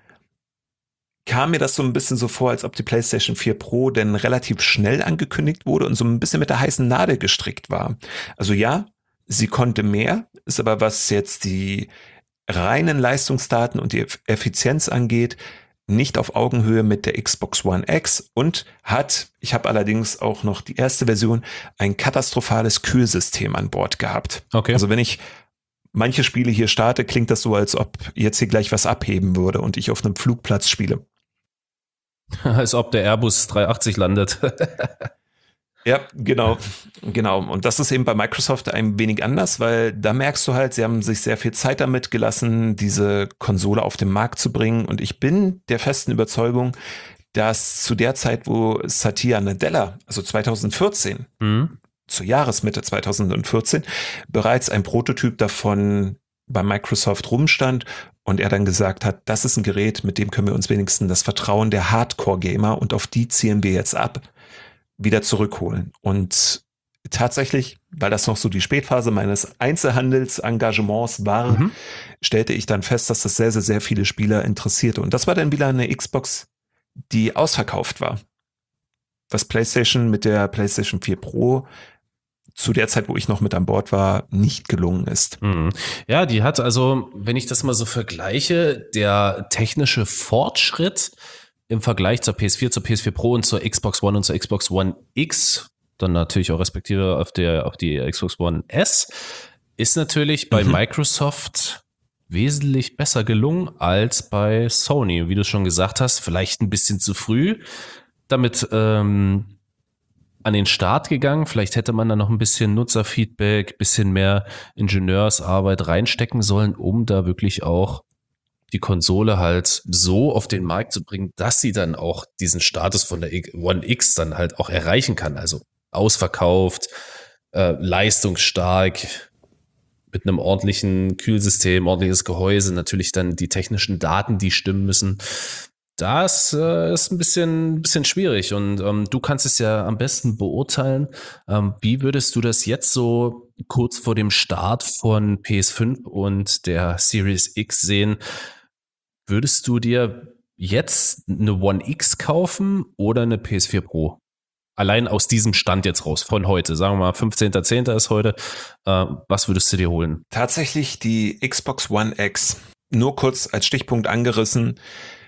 kam mir das so ein bisschen so vor, als ob die PlayStation 4 Pro denn relativ schnell angekündigt wurde und so ein bisschen mit der heißen Nadel gestrickt war. Also ja, sie konnte mehr, ist aber, was jetzt die reinen Leistungsdaten und die Effizienz angeht, nicht auf Augenhöhe mit der Xbox One X und hat, ich habe allerdings auch noch die erste Version, ein katastrophales Kühlsystem an Bord gehabt.
Okay.
Also wenn ich manche Spiele hier starte, klingt das so, als ob jetzt hier gleich was abheben würde und ich auf einem Flugplatz spiele.
Als ob der Airbus 380 landet.
Ja, genau. Und das ist eben bei Microsoft ein wenig anders, weil da merkst du halt, sie haben sich sehr viel Zeit damit gelassen, diese Konsole auf den Markt zu bringen. Und ich bin der festen Überzeugung, dass zu der Zeit, wo Satya Nadella, also 2014, zur Jahresmitte 2014, bereits ein Prototyp davon bei Microsoft rumstand und er dann gesagt hat, das ist ein Gerät, mit dem können wir uns wenigstens das Vertrauen der Hardcore-Gamer und auf die zielen wir jetzt ab, wieder zurückholen. Und tatsächlich, weil das noch so die Spätphase meines Einzelhandelsengagements war, stellte ich dann fest, dass das sehr, sehr, sehr viele Spieler interessierte. Und das war dann wieder eine Xbox, die ausverkauft war. Was PlayStation mit der PlayStation 4 Pro zu der Zeit, wo ich noch mit an Bord war, nicht gelungen ist.
Ja, die hat also, wenn ich das mal so vergleiche, der technische Fortschritt im Vergleich zur PS4, zur PS4 Pro und zur Xbox One und zur Xbox One X, dann natürlich auch respektive auf die Xbox One S, ist natürlich bei Microsoft wesentlich besser gelungen als bei Sony. Wie du schon gesagt hast, vielleicht ein bisschen zu früh damit an den Start gegangen. Vielleicht hätte man da noch ein bisschen Nutzerfeedback, bisschen mehr Ingenieursarbeit reinstecken sollen, um da wirklich auch die Konsole halt so auf den Markt zu bringen, dass sie dann auch diesen Status von der One X dann halt auch erreichen kann. Also ausverkauft, leistungsstark, mit einem ordentlichen Kühlsystem, ordentliches Gehäuse, natürlich dann die technischen Daten, die stimmen müssen. Das ist ein bisschen schwierig und du kannst es ja am besten beurteilen. Wie würdest du das jetzt so kurz vor dem Start von PS5 und der Series X sehen? Würdest du dir jetzt eine One X kaufen oder eine PS4 Pro? Allein aus diesem Stand jetzt raus, von heute, sagen wir mal 15.10. ist heute. Was würdest du dir holen?
Tatsächlich die Xbox One X. Nur kurz als Stichpunkt angerissen.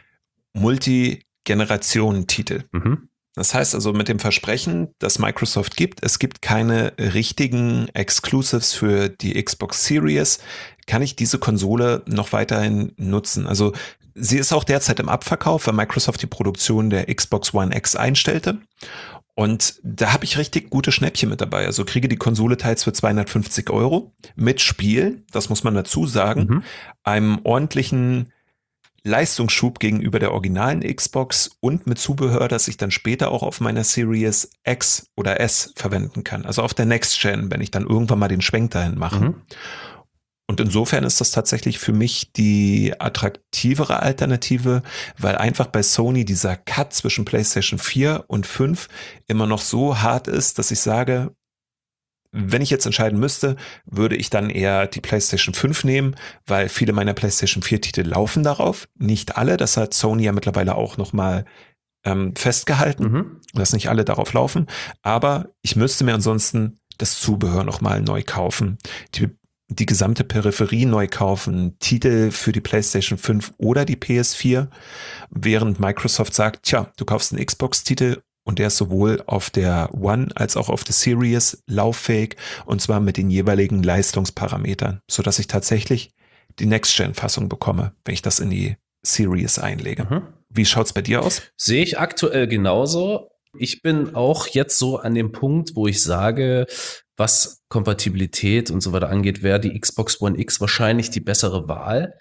Multi-Generationen-Titel. Das heißt also mit dem Versprechen, das Microsoft gibt, es gibt keine richtigen Exclusives für die Xbox Series, kann ich diese Konsole noch weiterhin nutzen. Also sie ist auch derzeit im Abverkauf, weil Microsoft die Produktion der Xbox One X einstellte. Und da habe ich richtig gute Schnäppchen mit dabei. Also kriege die Konsole teils für 250 € mit Spiel, das muss man dazu sagen, einem ordentlichen Leistungsschub gegenüber der originalen Xbox und mit Zubehör, das ich dann später auch auf meiner Series X oder S verwenden kann. Also auf der Next Gen, wenn ich dann irgendwann mal den Schwenk dahin mache. Und insofern ist das tatsächlich für mich die attraktivere Alternative, weil einfach bei Sony dieser Cut zwischen PlayStation 4 und 5 immer noch so hart ist, dass ich sage, wenn ich jetzt entscheiden müsste, würde ich dann eher die PlayStation 5 nehmen, weil viele meiner PlayStation 4 Titel laufen darauf. Nicht alle, das hat Sony ja mittlerweile auch nochmal festgehalten, dass nicht alle darauf laufen. Aber ich müsste mir ansonsten das Zubehör nochmal neu kaufen, die gesamte Peripherie neu kaufen, Titel für die PlayStation 5 oder die PS4, während Microsoft sagt, tja, du kaufst einen Xbox-Titel und der ist sowohl auf der One als auch auf der Series lauffähig und zwar mit den jeweiligen Leistungsparametern, sodass ich tatsächlich die Next-Gen-Fassung bekomme, wenn ich das in die Series einlege. Wie schaut's bei dir aus?
Sehe ich aktuell genauso. Ich bin auch jetzt so an dem Punkt, wo ich sage, was Kompatibilität und so weiter angeht, wäre die Xbox One X wahrscheinlich die bessere Wahl.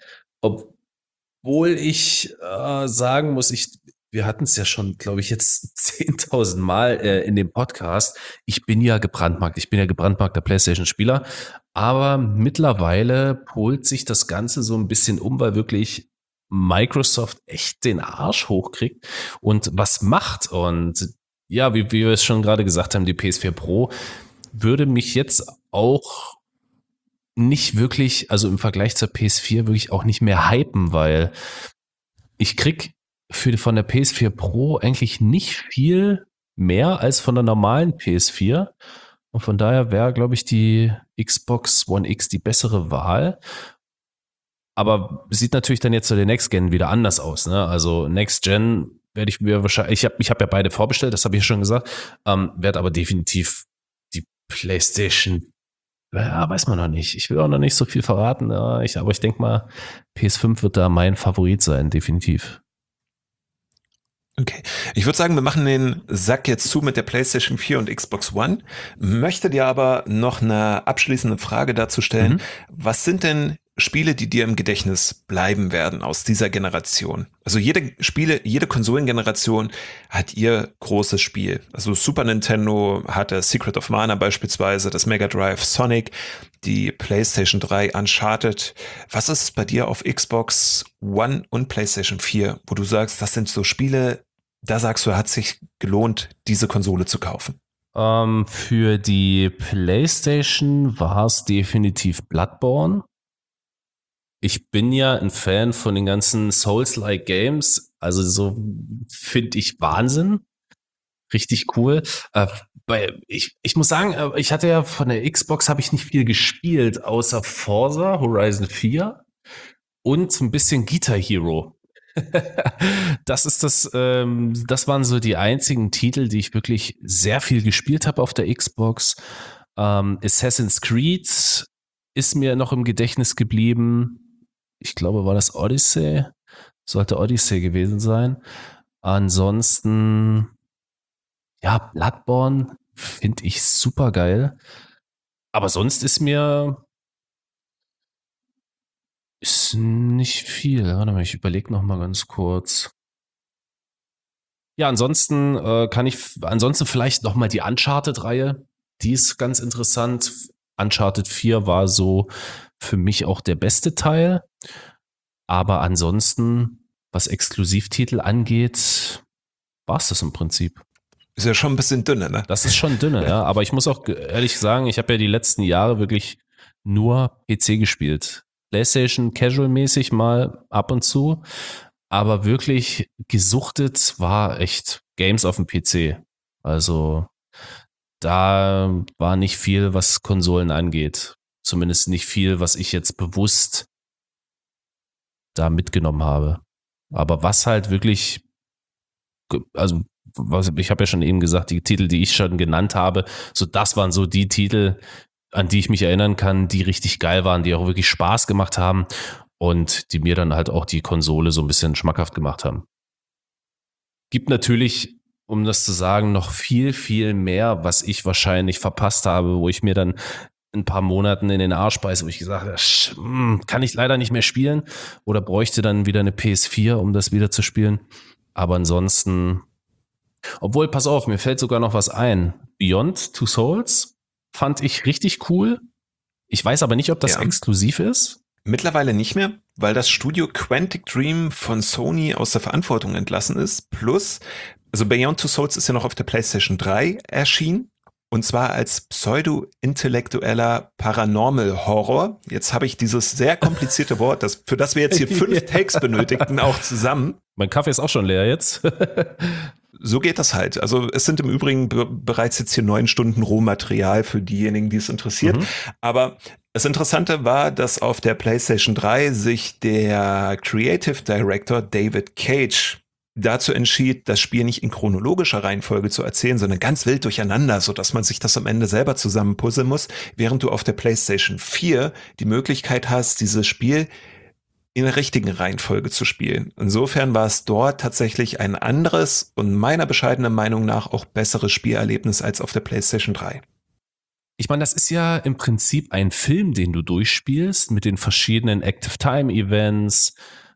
Obwohl ich sagen muss, wir hatten es ja schon, glaube ich, jetzt 10.000 Mal in dem Podcast. Ich bin ja gebrandmarkter PlayStation-Spieler. Aber mittlerweile polt sich das Ganze so ein bisschen um, weil wirklich Microsoft echt den Arsch hochkriegt und was macht. Und ja, wie wir es schon gerade gesagt haben, die PS4 Pro würde mich jetzt auch nicht wirklich, also im Vergleich zur PS4 wirklich auch nicht mehr hypen, weil ich krieg von der PS4 Pro eigentlich nicht viel mehr als von der normalen PS4. Und von daher wäre, glaube ich, die Xbox One X die bessere Wahl. Aber sieht natürlich dann jetzt zu der Next Gen wieder anders aus. Ne? Also Next Gen werde ich mir wahrscheinlich, ich hab ja beide vorbestellt, das habe ich ja schon gesagt, werde aber definitiv die PlayStation, weiß man noch nicht. Ich will auch noch nicht so viel verraten, aber ich denke mal, PS5 wird da mein Favorit sein, definitiv.
Okay, ich würde sagen, wir machen den Sack jetzt zu mit der PlayStation 4 und Xbox One, möchte dir aber noch eine abschließende Frage dazu stellen. Was sind denn Spiele, die dir im Gedächtnis bleiben werden aus dieser Generation? Also jede Konsolengeneration hat ihr großes Spiel. Also Super Nintendo hatte Secret of Mana beispielsweise, das Mega Drive Sonic, die PlayStation 3 Uncharted. Was ist es bei dir auf Xbox One und PlayStation 4, wo du sagst, das sind so Spiele, da sagst du, hat sich gelohnt, diese Konsole zu kaufen?
Für die PlayStation war es definitiv Bloodborne. Ich bin ja ein Fan von den ganzen Souls-like Games, also so finde ich Wahnsinn. Richtig cool. Ich muss sagen, ich hatte ja von der Xbox habe ich nicht viel gespielt, außer Forza Horizon 4 und ein bisschen Guitar Hero. Das waren so die einzigen Titel, die ich wirklich sehr viel gespielt habe auf der Xbox. Assassin's Creed ist mir noch im Gedächtnis geblieben. Ich glaube, war das Odyssey? Sollte Odyssey gewesen sein. Ansonsten, ja, Bloodborne finde ich super geil. Aber sonst ist nicht viel. Warte mal, ich überlege noch mal ganz kurz. Ja, ansonsten ansonsten vielleicht noch mal die Uncharted-Reihe. Die ist ganz interessant. Uncharted 4 war so für mich auch der beste Teil. Aber ansonsten, was Exklusivtitel angeht, war es das im Prinzip.
Ist ja schon ein bisschen dünner, ne?
Das ist schon dünner, ja. Aber ich muss auch ehrlich sagen, ich habe ja die letzten Jahre wirklich nur PC gespielt. PlayStation casual-mäßig mal ab und zu. Aber wirklich gesuchtet war echt Games auf dem PC. Also da war nicht viel, was Konsolen angeht. Zumindest nicht viel, was ich jetzt bewusst da mitgenommen habe. Aber was halt wirklich, also ich habe ja schon eben gesagt, die Titel, die ich schon genannt habe, so das waren so die Titel, an die ich mich erinnern kann, die richtig geil waren, die auch wirklich Spaß gemacht haben und die mir dann halt auch die Konsole so ein bisschen schmackhaft gemacht haben. Gibt natürlich, um das zu sagen, noch viel, viel mehr, was ich wahrscheinlich verpasst habe, wo ich mir dann ein paar Monaten in den Arsch beiße, wo ich gesagt habe, kann ich leider nicht mehr spielen oder bräuchte dann wieder eine PS4, um das wieder zu spielen. Aber ansonsten, obwohl, pass auf, mir fällt sogar noch was ein. Beyond Two Souls fand ich richtig cool. Ich weiß aber nicht, ob das exklusiv ist.
Mittlerweile nicht mehr, weil das Studio Quantic Dream von Sony aus der Verantwortung entlassen ist. Plus, also Beyond Two Souls ist ja noch auf der PlayStation 3 erschienen. Und zwar als pseudo-intellektueller Paranormal-Horror. Jetzt habe ich dieses sehr komplizierte Wort, für das wir jetzt hier 5 Takes benötigten, auch zusammen.
Mein Kaffee ist auch schon leer jetzt.
So geht das halt. Also es sind im Übrigen bereits jetzt hier 9 Stunden Rohmaterial für diejenigen, die es interessiert. Aber das Interessante war, dass auf der PlayStation 3 sich der Creative Director David Cage dazu entschied, das Spiel nicht in chronologischer Reihenfolge zu erzählen, sondern ganz wild durcheinander, sodass man sich das am Ende selber zusammenpuzzeln muss, während du auf der PlayStation 4 die Möglichkeit hast, dieses Spiel in der richtigen Reihenfolge zu spielen. Insofern war es dort tatsächlich ein anderes und meiner bescheidenen Meinung nach auch besseres Spielerlebnis als auf der PlayStation 3.
Ich meine, das ist ja im Prinzip ein Film, den du durchspielst mit den verschiedenen Active Time Events,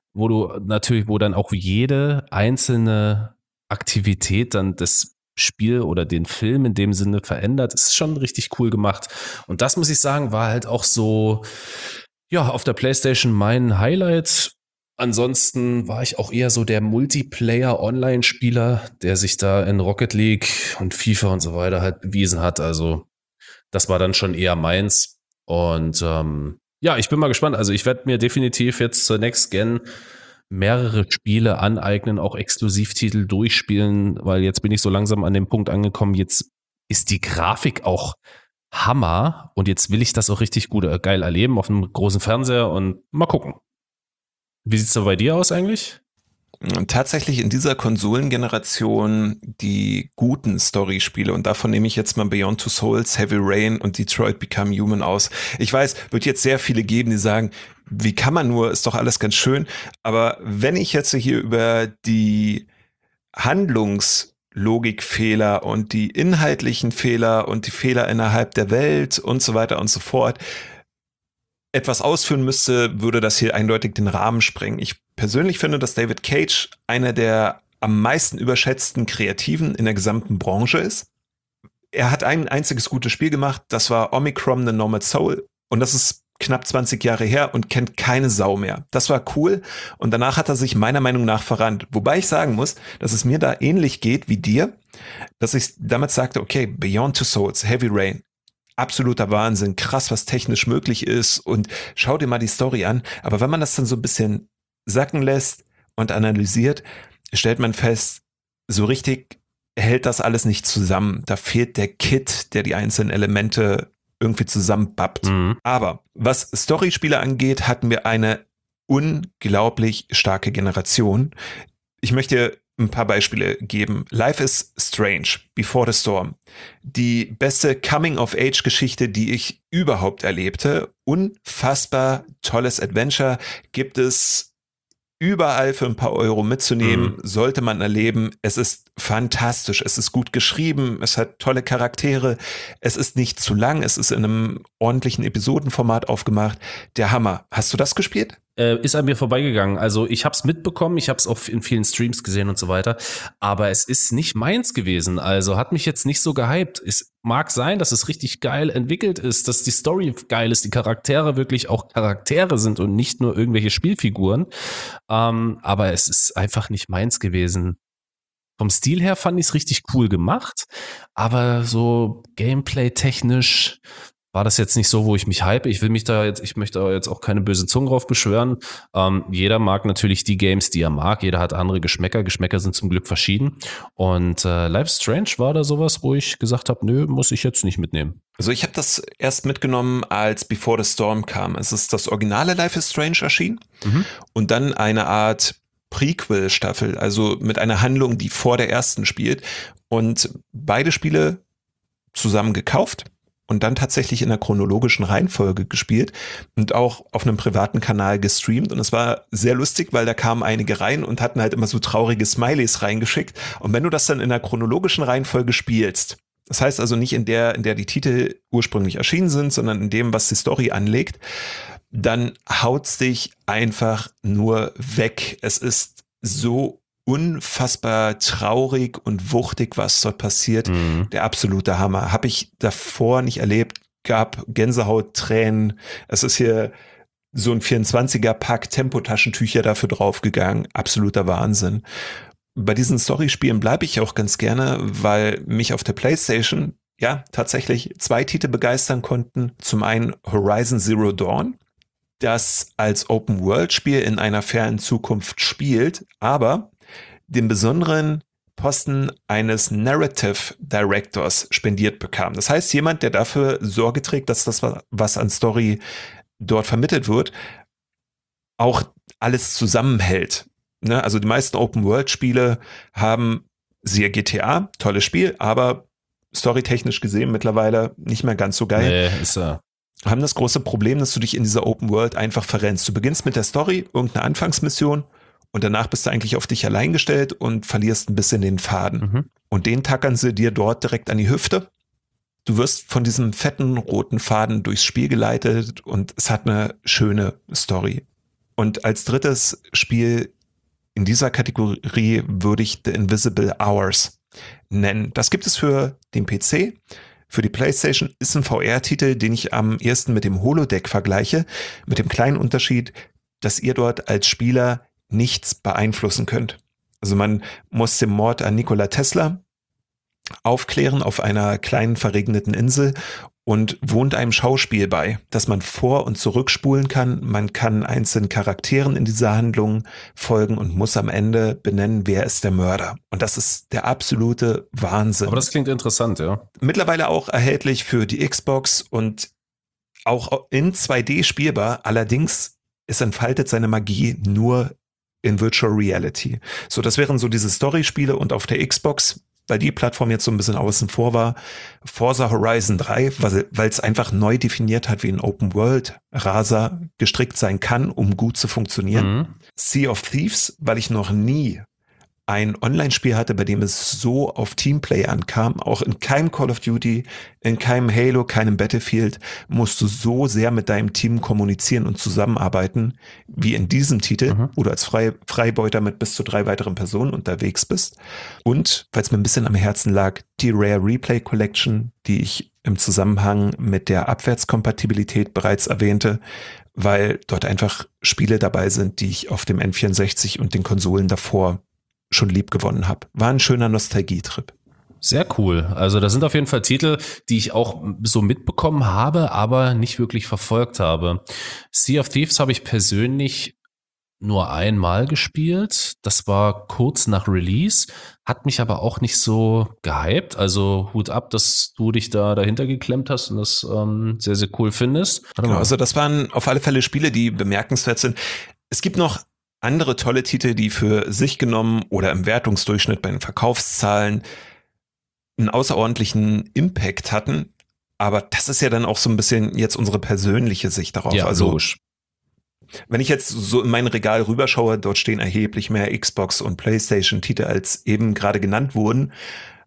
wo dann auch jede einzelne Aktivität dann das Spiel oder den Film in dem Sinne verändert. Das ist schon richtig cool gemacht. Und das, muss ich sagen, war halt auch so, ja, auf der PlayStation mein Highlight. Ansonsten war ich auch eher so der Multiplayer-Online-Spieler, der sich da in Rocket League und FIFA und so weiter halt bewiesen hat. Also das war dann schon eher meins. Und ja, ich bin mal gespannt. Also ich werde mir definitiv jetzt zur Next Gen mehrere Spiele aneignen, auch Exklusivtitel durchspielen, weil jetzt bin ich so langsam an dem Punkt angekommen, jetzt ist die Grafik auch Hammer und jetzt will ich das auch richtig gut, geil erleben auf einem großen Fernseher und mal gucken. Wie sieht's da bei dir aus eigentlich?
Tatsächlich in dieser Konsolengeneration die guten Story-Spiele und davon nehme ich jetzt mal Beyond Two Souls, Heavy Rain und Detroit Become Human aus. Ich weiß, wird jetzt sehr viele geben, die sagen, wie kann man nur, ist doch alles ganz schön, aber wenn ich jetzt hier über die Handlungslogikfehler und die inhaltlichen Fehler und die Fehler innerhalb der Welt und so weiter und so fort etwas ausführen müsste, würde das hier eindeutig den Rahmen sprengen. Ich persönlich finde, dass David Cage einer der am meisten überschätzten Kreativen in der gesamten Branche ist. Er hat ein einziges gutes Spiel gemacht, das war Omicron: The Nomad Soul, und das ist knapp 20 Jahre her und kennt keine Sau mehr. Das war cool und danach hat er sich meiner Meinung nach verrannt. Wobei ich sagen muss, dass es mir da ähnlich geht wie dir, dass ich damals sagte, okay, Beyond Two Souls, Heavy Rain, absoluter Wahnsinn, krass, was technisch möglich ist, und schau dir mal die Story an. Aber wenn man das dann so ein bisschen sacken lässt und analysiert, stellt man fest, so richtig hält das alles nicht zusammen. Da fehlt der Kit, der die einzelnen Elemente irgendwie zusammenbappt. Aber was Storyspiele angeht, hatten wir eine unglaublich starke Generation. Ich möchte ein paar Beispiele geben. Life is Strange, Before the Storm. Die beste Coming-of-Age-Geschichte, die ich überhaupt erlebte. Unfassbar tolles Adventure. Gibt es überall für ein paar Euro mitzunehmen, sollte man erleben. Es ist fantastisch, es ist gut geschrieben, es hat tolle Charaktere, es ist nicht zu lang, es ist in einem ordentlichen Episodenformat aufgemacht. Der Hammer. Hast du das gespielt?
Ist an mir vorbeigegangen. Also ich habe es mitbekommen, ich habe es auch in vielen Streams gesehen und so weiter, aber es ist nicht meins gewesen. Also hat mich jetzt nicht so gehypt. Es mag sein, dass es richtig geil entwickelt ist, dass die Story geil ist, die Charaktere wirklich auch Charaktere sind und nicht nur irgendwelche Spielfiguren. Aber es ist einfach nicht meins gewesen. Vom Stil her fand ich es richtig cool gemacht, aber so Gameplay-technisch war das jetzt nicht so, wo ich mich hype. Ich möchte da jetzt auch keine böse Zunge drauf beschwören. Jeder mag natürlich die Games, die er mag. Jeder hat andere Geschmäcker. Geschmäcker sind zum Glück verschieden. Und Life is Strange war da sowas, wo ich gesagt habe, nö, muss ich jetzt nicht mitnehmen.
Also ich habe das erst mitgenommen, als Before the Storm kam. Es ist das originale Life is Strange erschienen und dann eine Art Prequel-Staffel, also mit einer Handlung, die vor der ersten spielt, und beide Spiele zusammen gekauft und dann tatsächlich in der chronologischen Reihenfolge gespielt und auch auf einem privaten Kanal gestreamt. Und es war sehr lustig, weil da kamen einige rein und hatten halt immer so traurige Smileys reingeschickt. Und wenn du das dann in der chronologischen Reihenfolge spielst, das heißt also nicht in der die Titel ursprünglich erschienen sind, sondern in dem, was die Story anlegt, dann haut's dich einfach nur weg. Es ist so unfassbar traurig und wuchtig, was dort passiert. Der absolute Hammer. Habe ich davor nicht erlebt. Gab Gänsehaut, Tränen. Es ist hier so ein 24er-Pack Tempotaschentücher dafür draufgegangen. Absoluter Wahnsinn. Bei diesen Storyspielen bleibe ich auch ganz gerne, weil mich auf der PlayStation ja tatsächlich 2 Titel begeistern konnten. Zum einen Horizon Zero Dawn, das als Open-World-Spiel in einer fernen Zukunft spielt, aber den besonderen Posten eines Narrative Directors spendiert bekam. Das heißt, jemand, der dafür Sorge trägt, dass das, was an Story dort vermittelt wird, auch alles zusammenhält. Ne? Also die meisten Open-World-Spiele haben, siehe GTA, tolles Spiel, aber storytechnisch gesehen mittlerweile nicht mehr ganz so geil.
Nee, ist ja.
Haben das große Problem, dass du dich in dieser Open World einfach verrennst. Du beginnst mit der Story, irgendeine Anfangsmission, und danach bist du eigentlich auf dich allein gestellt und verlierst ein bisschen den Faden. Und den tackern sie dir dort direkt an die Hüfte. Du wirst von diesem fetten roten Faden durchs Spiel geleitet und es hat eine schöne Story. Und als drittes Spiel in dieser Kategorie würde ich The Invisible Hours nennen. Das gibt es für den PC. Für die PlayStation ist ein VR-Titel, den ich am ehesten mit dem Holodeck vergleiche, mit dem kleinen Unterschied, dass ihr dort als Spieler nichts beeinflussen könnt. Also man muss den Mord an Nikola Tesla aufklären auf einer kleinen verregneten Insel und wohnt einem Schauspiel bei, dass man vor- und zurückspulen kann. Man kann einzelnen Charakteren in dieser Handlung folgen und muss am Ende benennen, wer ist der Mörder. Und das ist der absolute Wahnsinn.
Aber das klingt interessant, ja.
Mittlerweile auch erhältlich für die Xbox und auch in 2D spielbar. Allerdings, es entfaltet seine Magie nur in Virtual Reality. So, das wären so diese Story-Spiele, und auf der Xbox, weil die Plattform jetzt so ein bisschen außen vor war, Forza Horizon 3, weil es einfach neu definiert hat, wie ein Open-World-Raser gestrickt sein kann, um gut zu funktionieren. Sea of Thieves, weil ich noch nie ein Online-Spiel hatte, bei dem es so auf Teamplay ankam. Auch in keinem Call of Duty, in keinem Halo, keinem Battlefield musst du so sehr mit deinem Team kommunizieren und zusammenarbeiten, wie in diesem Titel, wo du als Freibeuter mit bis zu 3 weiteren Personen unterwegs bist. Und, weil es mir ein bisschen am Herzen lag, die Rare Replay Collection, die ich im Zusammenhang mit der Abwärtskompatibilität bereits erwähnte, weil dort einfach Spiele dabei sind, die ich auf dem N64 und den Konsolen davor schon lieb gewonnen habe. War ein schöner Nostalgietrip.
Sehr cool. Also da sind auf jeden Fall Titel, die ich auch so mitbekommen habe, aber nicht wirklich verfolgt habe. Sea of Thieves habe ich persönlich nur einmal gespielt. Das war kurz nach Release, hat mich aber auch nicht so gehypt. Also Hut ab, dass du dich da dahinter geklemmt hast und das sehr, sehr cool findest.
Genau, also das waren auf alle Fälle Spiele, die bemerkenswert sind. Es gibt noch andere tolle Titel, die für sich genommen oder im Wertungsdurchschnitt bei den Verkaufszahlen einen außerordentlichen Impact hatten. Aber das ist ja dann auch so ein bisschen jetzt unsere persönliche Sicht darauf.
Ja,
also
logisch.
Wenn ich jetzt so in mein Regal rüberschaue, dort stehen erheblich mehr Xbox- und PlayStation-Titel, als eben gerade genannt wurden.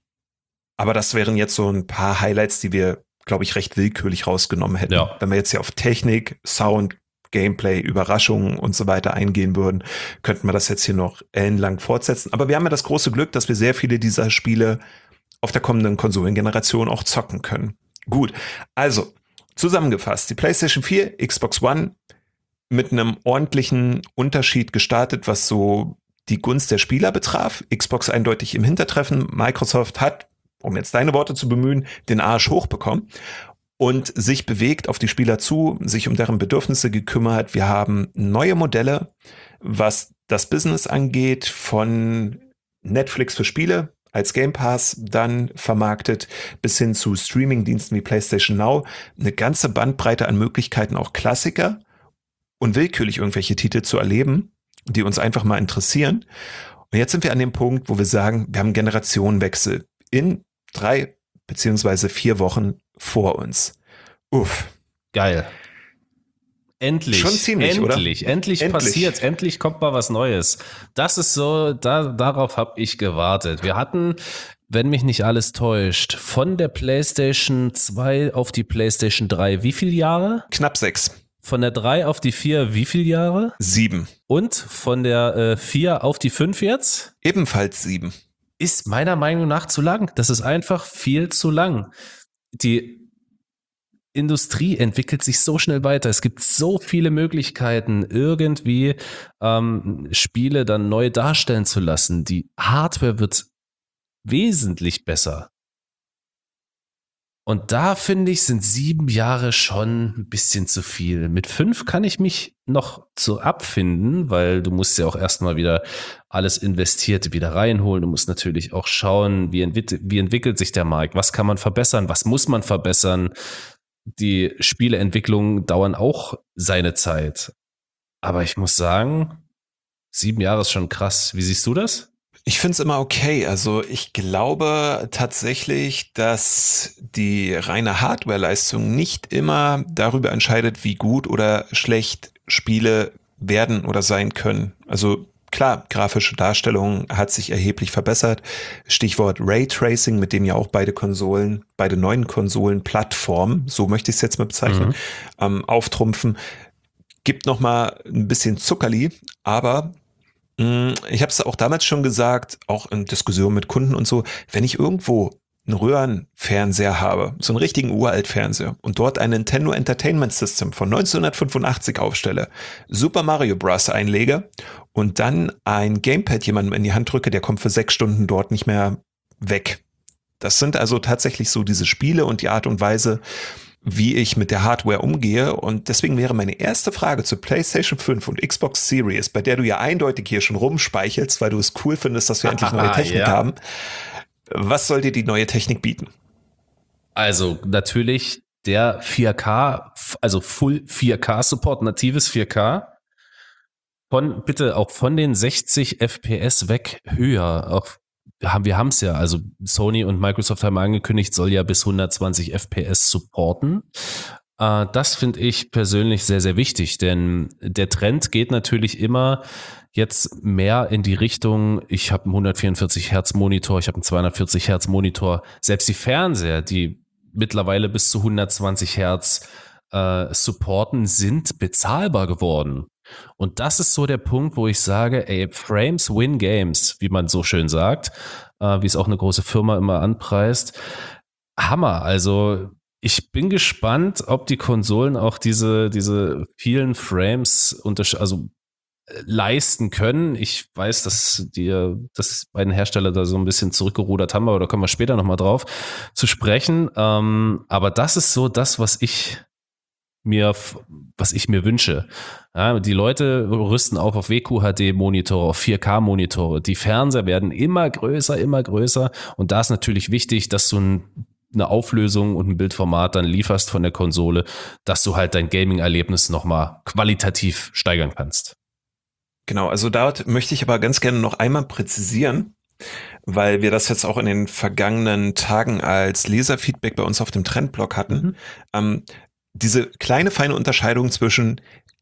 Aber das wären jetzt so ein paar Highlights, die wir, glaube ich, recht willkürlich rausgenommen hätten.
Ja.
Wenn wir jetzt hier auf Technik, Sound, Gameplay, Überraschungen und so weiter eingehen würden, könnten wir das jetzt hier noch ellenlang fortsetzen. Aber wir haben ja das große Glück, dass wir sehr viele dieser Spiele auf der kommenden Konsolengeneration auch zocken können. Gut, also zusammengefasst, die PlayStation 4, Xbox One mit einem ordentlichen Unterschied gestartet, was so die Gunst der Spieler betraf. Xbox eindeutig im Hintertreffen. Microsoft hat, um jetzt deine Worte zu bemühen, den Arsch hochbekommen und sich bewegt auf die Spieler zu, sich um deren Bedürfnisse gekümmert. Wir haben neue Modelle, was das Business angeht, von Netflix für Spiele als Game Pass dann vermarktet, bis hin zu Streaming-Diensten wie PlayStation Now. Eine ganze Bandbreite an Möglichkeiten, auch Klassiker und willkürlich irgendwelche Titel zu erleben, die uns einfach mal interessieren. Und jetzt sind wir an dem Punkt, wo wir sagen, wir haben einen Generationenwechsel in 3 beziehungsweise 4 Wochen vor uns. Uff.
Geil. Endlich.
Schon ziemlich,
Endlich passiert's. Endlich kommt mal was Neues. Das ist so, darauf habe ich gewartet. Wir hatten, wenn mich nicht alles täuscht, von der PlayStation 2 auf die PlayStation 3 wie viele Jahre?
Knapp 6.
Von der 3 auf die 4 wie viele Jahre?
7.
Und von der 4 auf die 5 jetzt?
Ebenfalls 7.
Ist meiner Meinung nach zu lang. Das ist einfach viel zu lang. Die Industrie entwickelt sich so schnell weiter. Es gibt so viele Möglichkeiten, irgendwie Spiele dann neu darstellen zu lassen. Die Hardware wird wesentlich besser. Und da finde ich, sind 7 Jahre schon ein bisschen zu viel. Mit 5 kann ich mich noch so abfinden, weil du musst ja auch erstmal wieder alles Investierte wieder reinholen. Du musst natürlich auch schauen, wie entwickelt sich der Markt, was kann man verbessern, was muss man verbessern. Die Spieleentwicklungen dauern auch seine Zeit. Aber ich muss sagen, 7 Jahre ist schon krass. Wie siehst du das?
Ich finde es immer okay. Also ich glaube tatsächlich, dass die reine Hardware-Leistung nicht immer darüber entscheidet, wie gut oder schlecht Spiele werden oder sein können. Also klar, grafische Darstellung hat sich erheblich verbessert. Stichwort Raytracing, mit dem ja auch beide neuen Konsolen-Plattformen, so möchte ich es jetzt mal bezeichnen, auftrumpfen. Gibt noch mal ein bisschen Zuckerli, aber ich habe es auch damals schon gesagt, auch in Diskussionen mit Kunden und so, wenn ich irgendwo einen Röhrenfernseher habe, so einen richtigen Uralt-Fernseher und dort ein Nintendo Entertainment System von 1985 aufstelle, Super Mario Bros. Einlege und dann ein Gamepad jemandem in die Hand drücke, der kommt für 6 Stunden dort nicht mehr weg. Das sind also tatsächlich so diese Spiele und die Art und Weise, wie ich mit der Hardware umgehe. Und deswegen wäre meine erste Frage zu PlayStation 5 und Xbox Series, bei der du ja eindeutig hier schon rumspeichelst, weil du es cool findest, dass wir endlich neue Technik haben. Was soll dir die neue Technik bieten?
Also natürlich der 4K, also Full 4K Support, natives 4K. Bitte auch von den 60 FPS weg höher. Wir haben es ja, also Sony und Microsoft haben angekündigt, soll ja bis 120 FPS supporten. Das finde ich persönlich sehr, sehr wichtig, denn der Trend geht natürlich immer, jetzt mehr in die Richtung, ich habe einen 144 Hertz Monitor, ich habe einen 240 Hertz Monitor. Selbst die Fernseher, die mittlerweile bis zu 120 Hertz supporten, sind bezahlbar geworden. Und das ist so der Punkt, wo ich sage, ey, Frames win Games, wie man so schön sagt, wie es auch eine große Firma immer anpreist. Hammer, also ich bin gespannt, ob die Konsolen auch diese vielen Frames leisten können. Ich weiß, dass dass beiden Hersteller da so ein bisschen zurückgerudert haben, aber da kommen wir später nochmal drauf zu sprechen. Aber das ist so das, was ich mir wünsche. Ja, die Leute rüsten auf WQHD-Monitore, auf 4K-Monitore. Die Fernseher werden immer größer, immer größer. Und da ist natürlich wichtig, dass du eine Auflösung und ein Bildformat dann lieferst von der Konsole, dass du halt dein Gaming-Erlebnis nochmal qualitativ steigern kannst.
Genau, also dort möchte ich aber ganz gerne noch einmal präzisieren, weil wir das jetzt auch in den vergangenen Tagen als Leserfeedback bei uns auf dem Trendblog hatten. Diese kleine feine Unterscheidung zwischen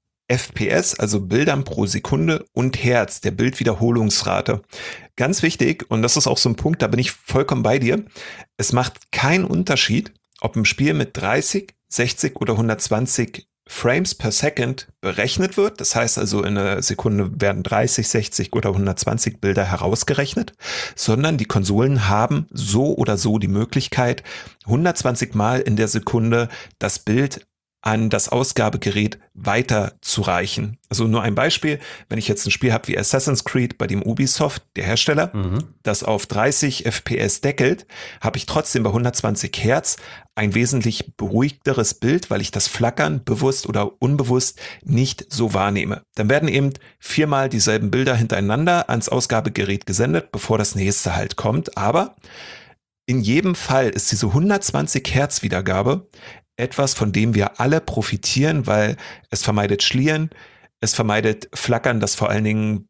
FPS, also Bildern pro Sekunde, und Hertz, der Bildwiederholungsrate. Ganz wichtig, und das ist auch so ein Punkt, da bin ich vollkommen bei dir. Es macht keinen Unterschied, ob ein Spiel mit 30, 60 oder 120 Frames per Second berechnet wird. Das heißt also, in einer Sekunde werden 30, 60 oder 120 Bilder herausgerechnet, sondern die Konsolen haben so oder so die Möglichkeit, 120 Mal in der Sekunde das Bild an das Ausgabegerät weiterzureichen. Also nur ein Beispiel, wenn ich jetzt ein Spiel habe wie Assassin's Creed, bei dem Ubisoft, der Hersteller, das auf 30 FPS deckelt, habe ich trotzdem bei 120 Hertz ein wesentlich beruhigteres Bild, weil ich das Flackern bewusst oder unbewusst nicht so wahrnehme. Dann werden eben 4-mal dieselben Bilder hintereinander ans Ausgabegerät gesendet, bevor das nächste halt kommt. Aber in jedem Fall ist diese 120 Hertz Wiedergabe etwas, von dem wir alle profitieren, weil es vermeidet Schlieren, es vermeidet Flackern, das vor allen Dingen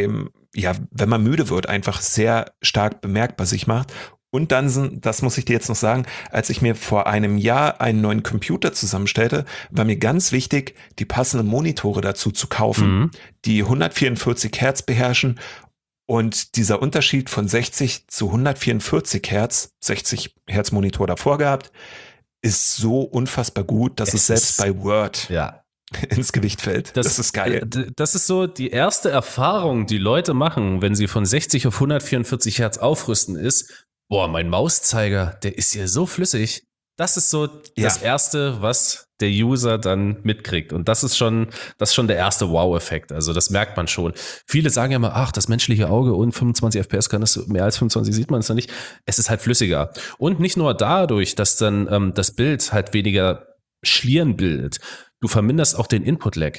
wenn man müde wird, einfach sehr stark bemerkbar sich macht. Und dann, das muss ich dir jetzt noch sagen, als ich mir vor einem Jahr einen neuen Computer zusammenstellte, war mir ganz wichtig, die passenden Monitore dazu zu kaufen, die 144 Hertz beherrschen. Und dieser Unterschied von 60 zu 144 Hertz, 60 Hertz Monitor davor gehabt, ist so unfassbar gut, dass es selbst bei Word ins Gewicht fällt. Das ist geil.
Das ist so die erste Erfahrung, die Leute machen, wenn sie von 60 auf 144 Hertz aufrüsten, ist, boah, mein Mauszeiger, der ist hier so flüssig. Das ist so das Erste, was der User dann mitkriegt. Und das ist schon der erste Wow-Effekt. Also das merkt man schon. Viele sagen ja immer, ach, das menschliche Auge und 25 FPS kann das, mehr als 25 sieht man es ja nicht. Es ist halt flüssiger. Und nicht nur dadurch, dass dann das Bild halt weniger Schlieren bildet. Du verminderst auch den Input-Lag.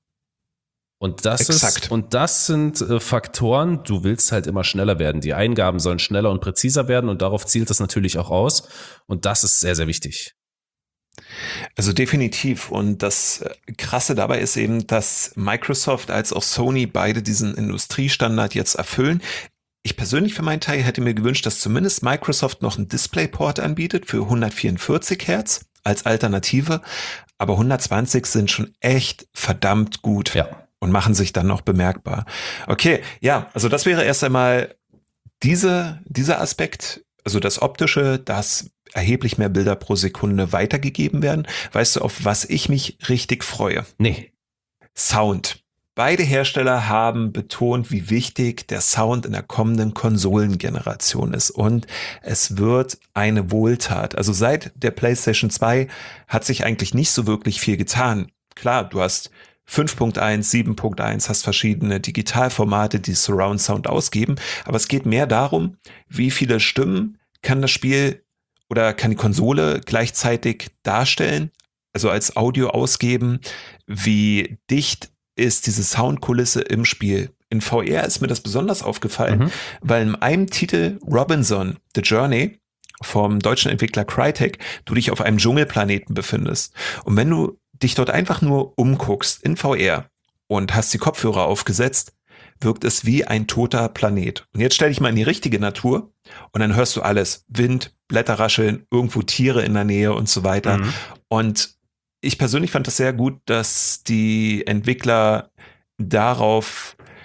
Und das sind Faktoren, du willst halt immer schneller werden. Die Eingaben sollen schneller und präziser werden und darauf zielt das natürlich auch aus. Und das ist sehr, sehr wichtig.
Also definitiv. Und das Krasse dabei ist eben, dass Microsoft als auch Sony beide diesen Industriestandard jetzt erfüllen. Ich persönlich für meinen Teil hätte mir gewünscht, dass zumindest Microsoft noch einen DisplayPort anbietet für 144 Hertz als Alternative. Aber 120 sind schon echt verdammt gut.
Ja.
Und machen sich dann noch bemerkbar. Okay, ja, also das wäre erst einmal dieser Aspekt, also das Optische, dass erheblich mehr Bilder pro Sekunde weitergegeben werden. Weißt du, auf was ich mich richtig freue?
Nee.
Sound. Beide Hersteller haben betont, wie wichtig der Sound in der kommenden Konsolengeneration ist. Und es wird eine Wohltat. Also seit der PlayStation 2 hat sich eigentlich nicht so wirklich viel getan. Klar, du hast 5.1, 7.1, hast verschiedene Digitalformate, die Surround Sound ausgeben, aber es geht mehr darum, wie viele Stimmen kann das Spiel oder kann die Konsole gleichzeitig darstellen, also als Audio ausgeben, wie dicht ist diese Soundkulisse im Spiel. In VR ist mir das besonders aufgefallen, weil in einem Titel Robinson, The Journey, vom deutschen Entwickler Crytek, du dich auf einem Dschungelplaneten befindest. Und wenn du dich dort einfach nur umguckst in VR und hast die Kopfhörer aufgesetzt, wirkt es wie ein toter Planet. Und jetzt stell dich mal in die richtige Natur und dann hörst du alles. Wind, Blätter rascheln, irgendwo Tiere in der Nähe und so weiter. Und ich persönlich fand das sehr gut, dass die Entwickler darauf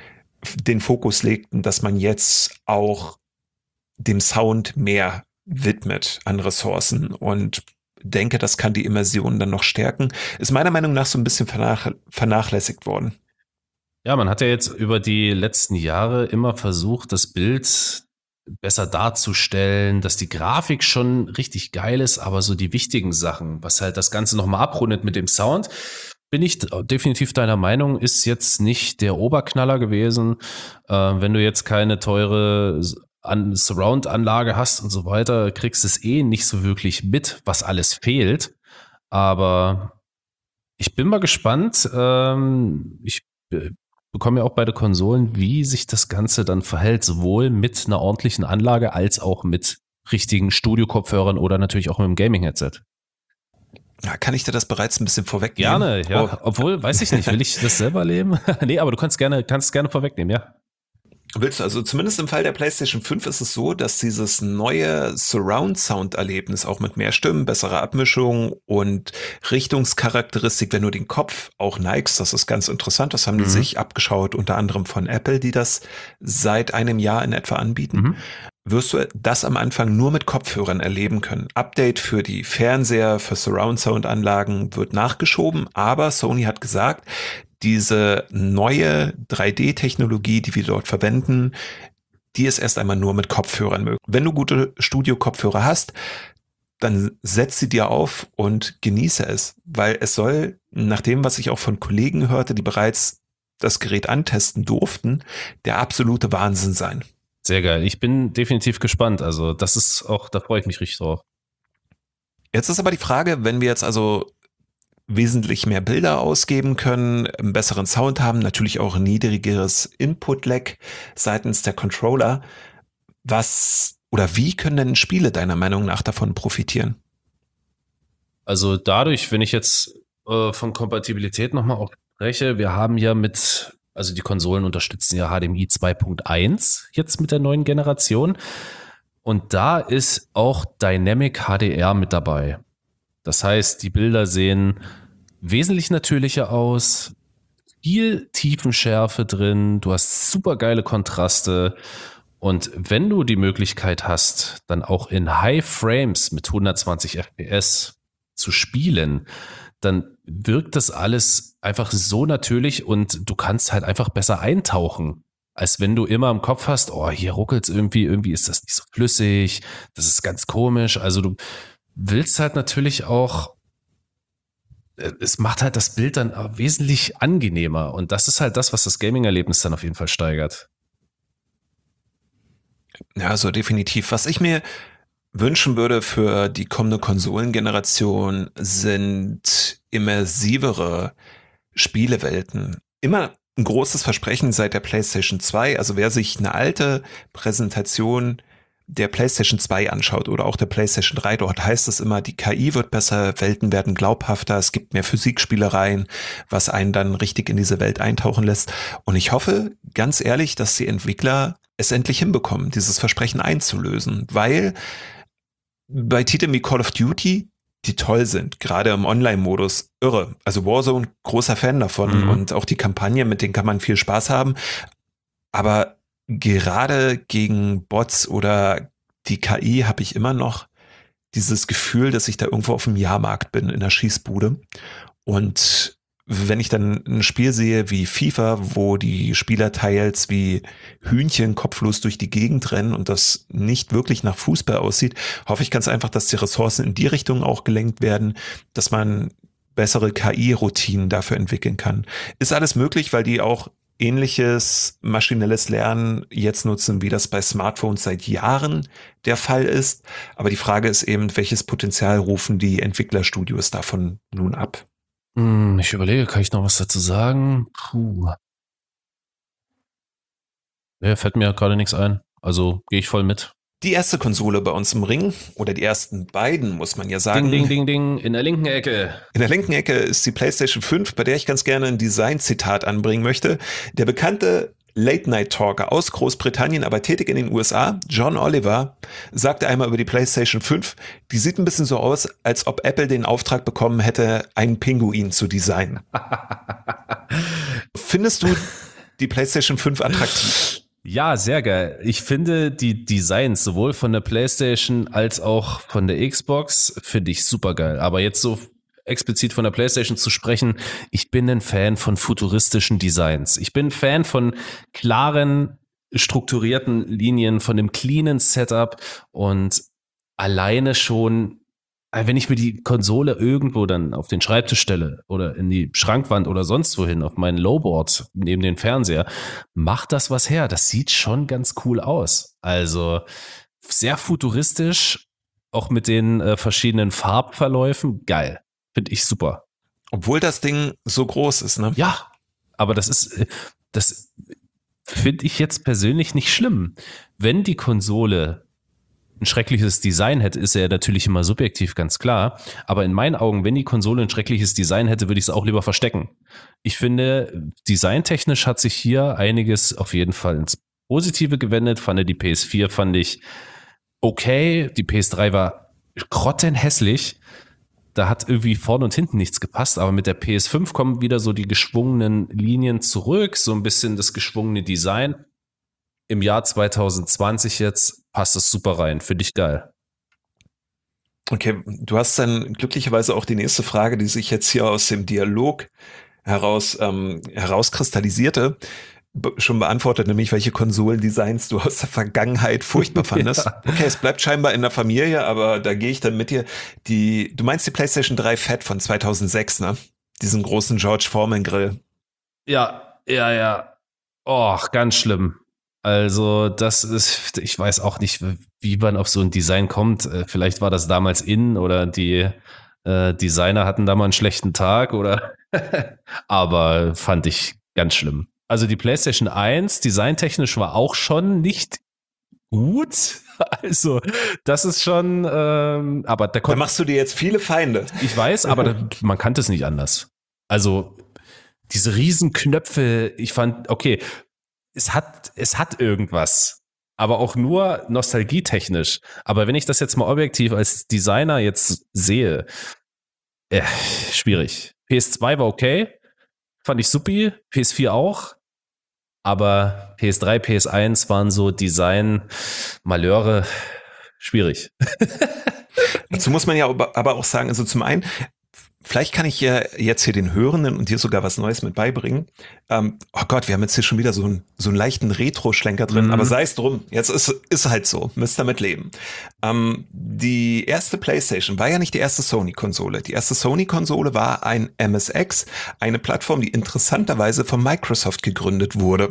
den Fokus legten, dass man jetzt auch dem Sound mehr widmet an Ressourcen und denke, das kann die Immersion dann noch stärken, ist meiner Meinung nach so ein bisschen vernachlässigt worden.
Ja, man hat ja jetzt über die letzten Jahre immer versucht, das Bild besser darzustellen, dass die Grafik schon richtig geil ist, aber so die wichtigen Sachen, was halt das Ganze nochmal abrundet mit dem Sound, bin ich definitiv deiner Meinung, ist jetzt nicht der Oberknaller gewesen. Wenn du jetzt keine teure Surround-Anlage hast und so weiter, kriegst es nicht so wirklich mit, was alles fehlt. Aber ich bin mal gespannt. Ich bekomme ja auch beide Konsolen, wie sich das Ganze dann verhält, sowohl mit einer ordentlichen Anlage als auch mit richtigen Studio-Kopfhörern oder natürlich auch mit einem Gaming-Headset.
Ja, kann ich dir das bereits ein bisschen vorwegnehmen?
Gerne, ja. Obwohl, weiß ich nicht, will ich das selber erleben? Nee, aber du kannst gerne vorwegnehmen, ja.
Willst du, also zumindest im Fall der PlayStation 5 ist es so, dass dieses neue Surround-Sound-Erlebnis auch mit mehr Stimmen, besserer Abmischung und Richtungscharakteristik, wenn du den Kopf auch neigst, das ist ganz interessant, das haben die sich abgeschaut, unter anderem von Apple, die das seit einem Jahr in etwa anbieten. Wirst du das am Anfang nur mit Kopfhörern erleben können. Update für die Fernseher, für Surround-Sound-Anlagen wird nachgeschoben, aber Sony hat gesagt, diese neue 3D-Technologie, die wir dort verwenden, die ist erst einmal nur mit Kopfhörern möglich. Wenn du gute Studio-Kopfhörer hast, dann setz sie dir auf und genieße es, weil es soll, nach dem, was ich auch von Kollegen hörte, die bereits das Gerät antesten durften, der absolute Wahnsinn sein.
Sehr geil. Ich bin definitiv gespannt. Also das ist auch, da freue ich mich richtig drauf.
Jetzt ist aber die Frage, wenn wir jetzt also wesentlich mehr Bilder ausgeben können, einen besseren Sound haben, natürlich auch ein niedrigeres Input-Lag seitens der Controller. Was oder wie können denn Spiele deiner Meinung nach davon profitieren?
Also dadurch, wenn ich jetzt von Kompatibilität nochmal auch spreche, wir haben ja also die Konsolen unterstützen ja HDMI 2.1 jetzt mit der neuen Generation. Und da ist auch Dynamic HDR mit dabei. Das heißt, die Bilder sehen wesentlich natürlicher aus, viel Tiefenschärfe drin, du hast super geile Kontraste und wenn du die Möglichkeit hast, dann auch in High Frames mit 120 FPS zu spielen, dann wirkt das alles einfach so natürlich und du kannst halt einfach besser eintauchen, als wenn du immer im Kopf hast, oh, hier ruckelt es irgendwie ist das nicht so flüssig, das ist ganz komisch. Also du willst halt natürlich auch, es macht halt das Bild dann wesentlich angenehmer und das ist halt das, was das Gaming-Erlebnis dann auf jeden Fall steigert.
Ja, so definitiv. Was ich mir wünschen würde für die kommende Konsolengeneration sind immersivere Spielewelten. Immer ein großes Versprechen seit der PlayStation 2. Also wer sich eine alte Präsentation der PlayStation 2 anschaut oder auch der PlayStation 3, dort heißt es immer, die KI wird besser, Welten werden glaubhafter, es gibt mehr Physikspielereien, was einen dann richtig in diese Welt eintauchen lässt. Und ich hoffe, ganz ehrlich, dass die Entwickler es endlich hinbekommen, dieses Versprechen einzulösen, weil bei Titeln wie Call of Duty, die toll sind, gerade im Online-Modus, irre. Also Warzone, großer Fan davon und auch die Kampagne, mit denen kann man viel Spaß haben. Aber gerade gegen Bots oder die KI habe ich immer noch dieses Gefühl, dass ich da irgendwo auf dem Jahrmarkt bin, in der Schießbude. Und wenn ich dann ein Spiel sehe wie FIFA, wo die Spieler teils wie Hühnchen kopflos durch die Gegend rennen und das nicht wirklich nach Fußball aussieht, hoffe ich ganz einfach, dass die Ressourcen in die Richtung auch gelenkt werden, dass man bessere KI-Routinen dafür entwickeln kann. Ist alles möglich, weil die auch ähnliches maschinelles Lernen jetzt nutzen, wie das bei Smartphones seit Jahren der Fall ist. Aber die Frage ist eben, welches Potenzial rufen die Entwicklerstudios davon nun ab?
Ich überlege, kann ich noch was dazu sagen? Puh. Ja, fällt mir gerade nichts ein. Also gehe ich voll mit.
Die erste Konsole bei uns im Ring, oder die ersten beiden, muss man ja sagen.
Ding, ding, ding, ding, in der linken Ecke.
In der linken Ecke ist die PlayStation 5, bei der ich ganz gerne ein Design-Zitat anbringen möchte. Der bekannte Late-Night-Talker aus Großbritannien, aber tätig in den USA, John Oliver, sagte einmal über die PlayStation 5, die sieht ein bisschen so aus, als ob Apple den Auftrag bekommen hätte, einen Pinguin zu designen. Findest du, die PlayStation 5 attraktiv?
Ja, sehr geil. Ich finde die Designs sowohl von der PlayStation als auch von der Xbox finde ich super geil. Aber jetzt so explizit von der PlayStation zu sprechen, ich bin ein Fan von futuristischen Designs. Ich bin ein Fan von klaren, strukturierten Linien, von dem cleanen Setup und alleine schon, wenn ich mir die Konsole irgendwo dann auf den Schreibtisch stelle oder in die Schrankwand oder sonst wohin auf meinen Lowboard neben den Fernseher, macht das was her. Das sieht schon ganz cool aus. Also sehr futuristisch, auch mit den verschiedenen Farbverläufen. Geil. Finde ich super.
Obwohl das Ding so groß ist, ne?
Ja, aber das finde ich jetzt persönlich nicht schlimm. Wenn die Konsole ein schreckliches Design hätte, ist ja natürlich immer subjektiv, ganz klar. Aber in meinen Augen, wenn die Konsole ein schreckliches Design hätte, würde ich es auch lieber verstecken. Ich finde, designtechnisch hat sich hier einiges auf jeden Fall ins Positive gewendet. Die PS4 fand ich okay. Die PS3 war grottenhässlich. Da hat irgendwie vorne und hinten nichts gepasst. Aber mit der PS5 kommen wieder so die geschwungenen Linien zurück. So ein bisschen das geschwungene Design. Im Jahr 2020 jetzt passt es super rein. Finde ich geil.
Okay, du hast dann glücklicherweise auch die nächste Frage, die sich jetzt hier aus dem Dialog herauskristallisierte, schon beantwortet, nämlich welche Konsolendesigns du aus der Vergangenheit furchtbar fandest. Ja. Okay, es bleibt scheinbar in der Familie, aber da gehe ich dann mit dir. Du meinst die PlayStation 3 Fat von 2006, ne? Diesen großen George Foreman Grill.
Ja. Oh, ganz schlimm. Also das ist, ich weiß auch nicht, wie man auf so ein Design kommt. Vielleicht war das damals in oder die Designer hatten da mal einen schlechten Tag oder aber fand ich ganz schlimm. Also die PlayStation 1 designtechnisch war auch schon nicht gut. Also das ist schon, aber
da machst du dir jetzt viele Feinde.
Ich weiß, aber man kannte es nicht anders. Also diese Riesenknöpfe, ich fand, okay, es hat irgendwas, aber auch nur nostalgietechnisch. Aber wenn ich das jetzt mal objektiv als Designer jetzt sehe, schwierig. PS2 war okay, fand ich supi, PS4 auch, aber PS3, PS1 waren so Design-Malheure, schwierig.
Dazu muss man ja aber auch sagen, also zum einen, vielleicht kann ich ja jetzt hier den Hörenden und dir sogar was Neues mit beibringen. Oh Gott, wir haben jetzt hier schon wieder so einen leichten Retro-Schlenker drin, aber sei es drum. Jetzt ist halt so. Müsst damit leben. Die erste PlayStation war ja nicht die erste Sony-Konsole. Die erste Sony-Konsole war ein MSX, eine Plattform, die interessanterweise von Microsoft gegründet wurde.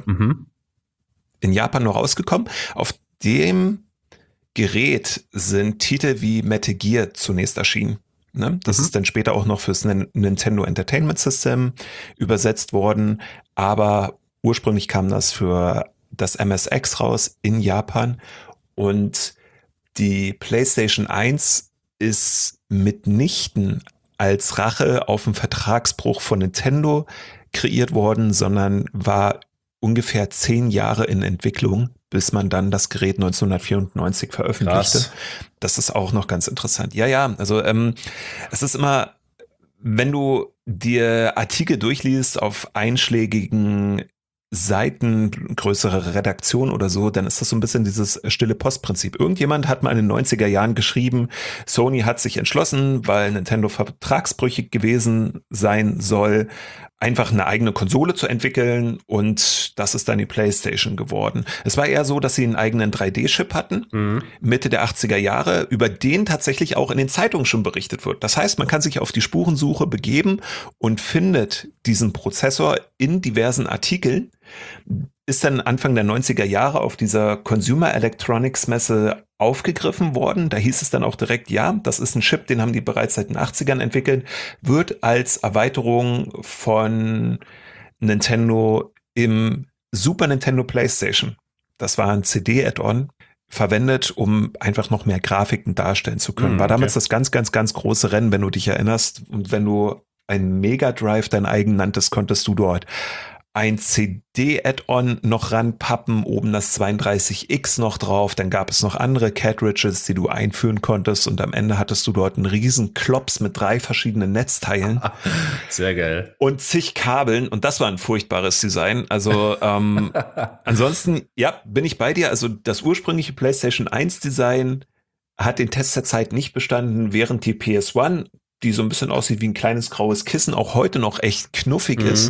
In Japan noch rausgekommen. Auf dem Gerät sind Titel wie Metal Gear zunächst erschienen. Ne? Das ist dann später auch noch fürs Nintendo Entertainment System übersetzt worden, aber ursprünglich kam das für das MSX raus in Japan und die PlayStation 1 ist mitnichten als Rache auf einen Vertragsbruch von Nintendo kreiert worden, sondern war ungefähr 10 Jahre in Entwicklung, bis man dann das Gerät 1994 veröffentlichte. Krass. Das ist auch noch ganz interessant. Ja, also es ist immer, wenn du dir Artikel durchliest auf einschlägigen Seiten, größere Redaktion oder so, dann ist das so ein bisschen dieses stille Postprinzip. Irgendjemand hat mal in den 90er Jahren geschrieben, Sony hat sich entschlossen, weil Nintendo vertragsbrüchig gewesen sein soll, einfach eine eigene Konsole zu entwickeln und das ist dann die PlayStation geworden. Es war eher so, dass sie einen eigenen 3D-Chip hatten, Mitte der 80er Jahre, über den tatsächlich auch in den Zeitungen schon berichtet wird. Das heißt, man kann sich auf die Spurensuche begeben und findet diesen Prozessor in diversen Artikeln, ist dann Anfang der 90er Jahre auf dieser Consumer Electronics Messe aufgegriffen worden. Da hieß es dann auch direkt, ja, das ist ein Chip, den haben die bereits seit den 80ern entwickelt, wird als Erweiterung von Nintendo im Super Nintendo PlayStation, das war ein CD-Add-on, verwendet, um einfach noch mehr Grafiken darstellen zu können. War damals das ganz, ganz, ganz große Rennen, wenn du dich erinnerst. Und wenn du einen Mega Drive dein eigen nanntest, konntest du dort ein CD-Add-on noch ranpappen, oben das 32X noch drauf, dann gab es noch andere Cartridges, die du einführen konntest und am Ende hattest du dort einen riesen Klops mit 3 verschiedenen Netzteilen.
Sehr geil.
Und zig Kabeln und das war ein furchtbares Design. Also ansonsten, ja, bin ich bei dir. Also das ursprüngliche PlayStation 1 Design hat den Test der Zeit nicht bestanden, während die PS1, die so ein bisschen aussieht wie ein kleines graues Kissen, auch heute noch echt knuffig ist.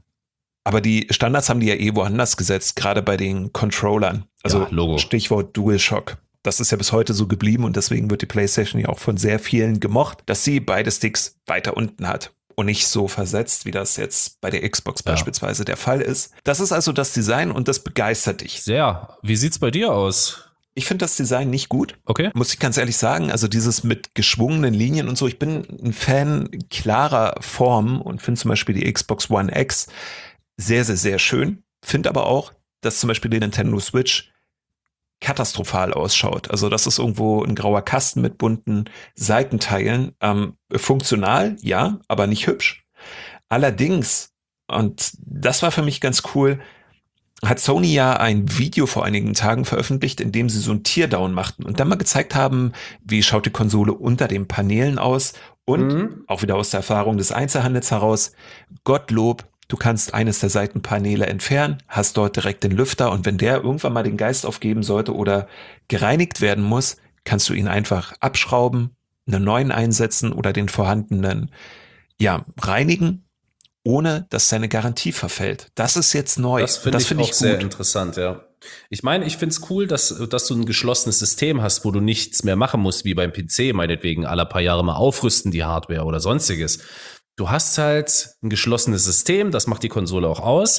Aber die Standards haben die ja woanders gesetzt, gerade bei den Controllern. Also
ja, Logo.
Stichwort DualShock. Das ist ja bis heute so geblieben und deswegen wird die PlayStation ja auch von sehr vielen gemocht, dass sie beide Sticks weiter unten hat und nicht so versetzt, wie das jetzt bei der Xbox beispielsweise der Fall ist. Das ist also das Design und das begeistert dich.
Sehr. Wie sieht's bei dir aus?
Ich finde das Design nicht gut.
Okay.
Muss ich ganz ehrlich sagen. Also dieses mit geschwungenen Linien und so. Ich bin ein Fan klarer Formen und finde zum Beispiel die Xbox One X sehr, sehr, sehr schön. Finde aber auch, dass zum Beispiel die Nintendo Switch katastrophal ausschaut. Also das ist irgendwo ein grauer Kasten mit bunten Seitenteilen. Funktional, ja, aber nicht hübsch. Allerdings, und das war für mich ganz cool, hat Sony ja ein Video vor einigen Tagen veröffentlicht, in dem sie so ein Teardown machten und dann mal gezeigt haben, wie schaut die Konsole unter den Paneelen aus und auch wieder aus der Erfahrung des Einzelhandels heraus, Gottlob, du kannst eines der Seitenpaneele entfernen, hast dort direkt den Lüfter und wenn der irgendwann mal den Geist aufgeben sollte oder gereinigt werden muss, kannst du ihn einfach abschrauben, einen neuen einsetzen oder den vorhandenen, ja, reinigen, ohne dass seine Garantie verfällt. Das ist jetzt neu.
Das finde ich auch sehr interessant, ja. Ich meine, ich finde es cool, dass du ein geschlossenes System hast, wo du nichts mehr machen musst, wie beim PC, meinetwegen alle paar Jahre mal aufrüsten, die Hardware oder sonstiges. Du hast halt ein geschlossenes System, das macht die Konsole auch aus.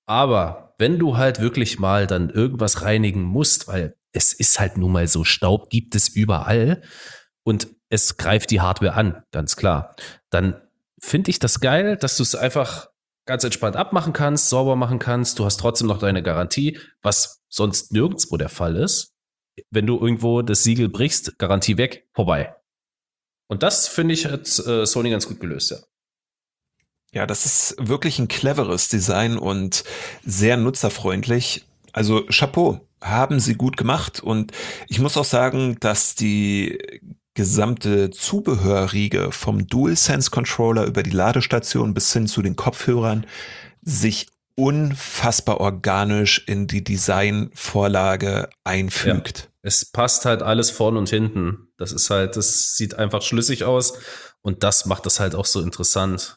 Aber wenn du halt wirklich mal dann irgendwas reinigen musst, weil es ist halt nun mal so, Staub gibt es überall und es greift die Hardware an, ganz klar, dann finde ich das geil, dass du es einfach ganz entspannt abmachen kannst, sauber machen kannst. Du hast trotzdem noch deine Garantie, was sonst nirgendwo der Fall ist. Wenn du irgendwo das Siegel brichst, Garantie weg, vorbei. Und das, finde ich, hat Sony ganz gut gelöst, ja.
Ja, das ist wirklich ein cleveres Design und sehr nutzerfreundlich. Also Chapeau, haben sie gut gemacht. Und ich muss auch sagen, dass die gesamte Zubehörriege vom DualSense-Controller über die Ladestation bis hin zu den Kopfhörern sich unfassbar organisch in die Designvorlage einfügt.
Ja, es passt halt alles vorn und hinten. Das ist halt, das sieht einfach schlüssig aus und das macht das halt auch so interessant.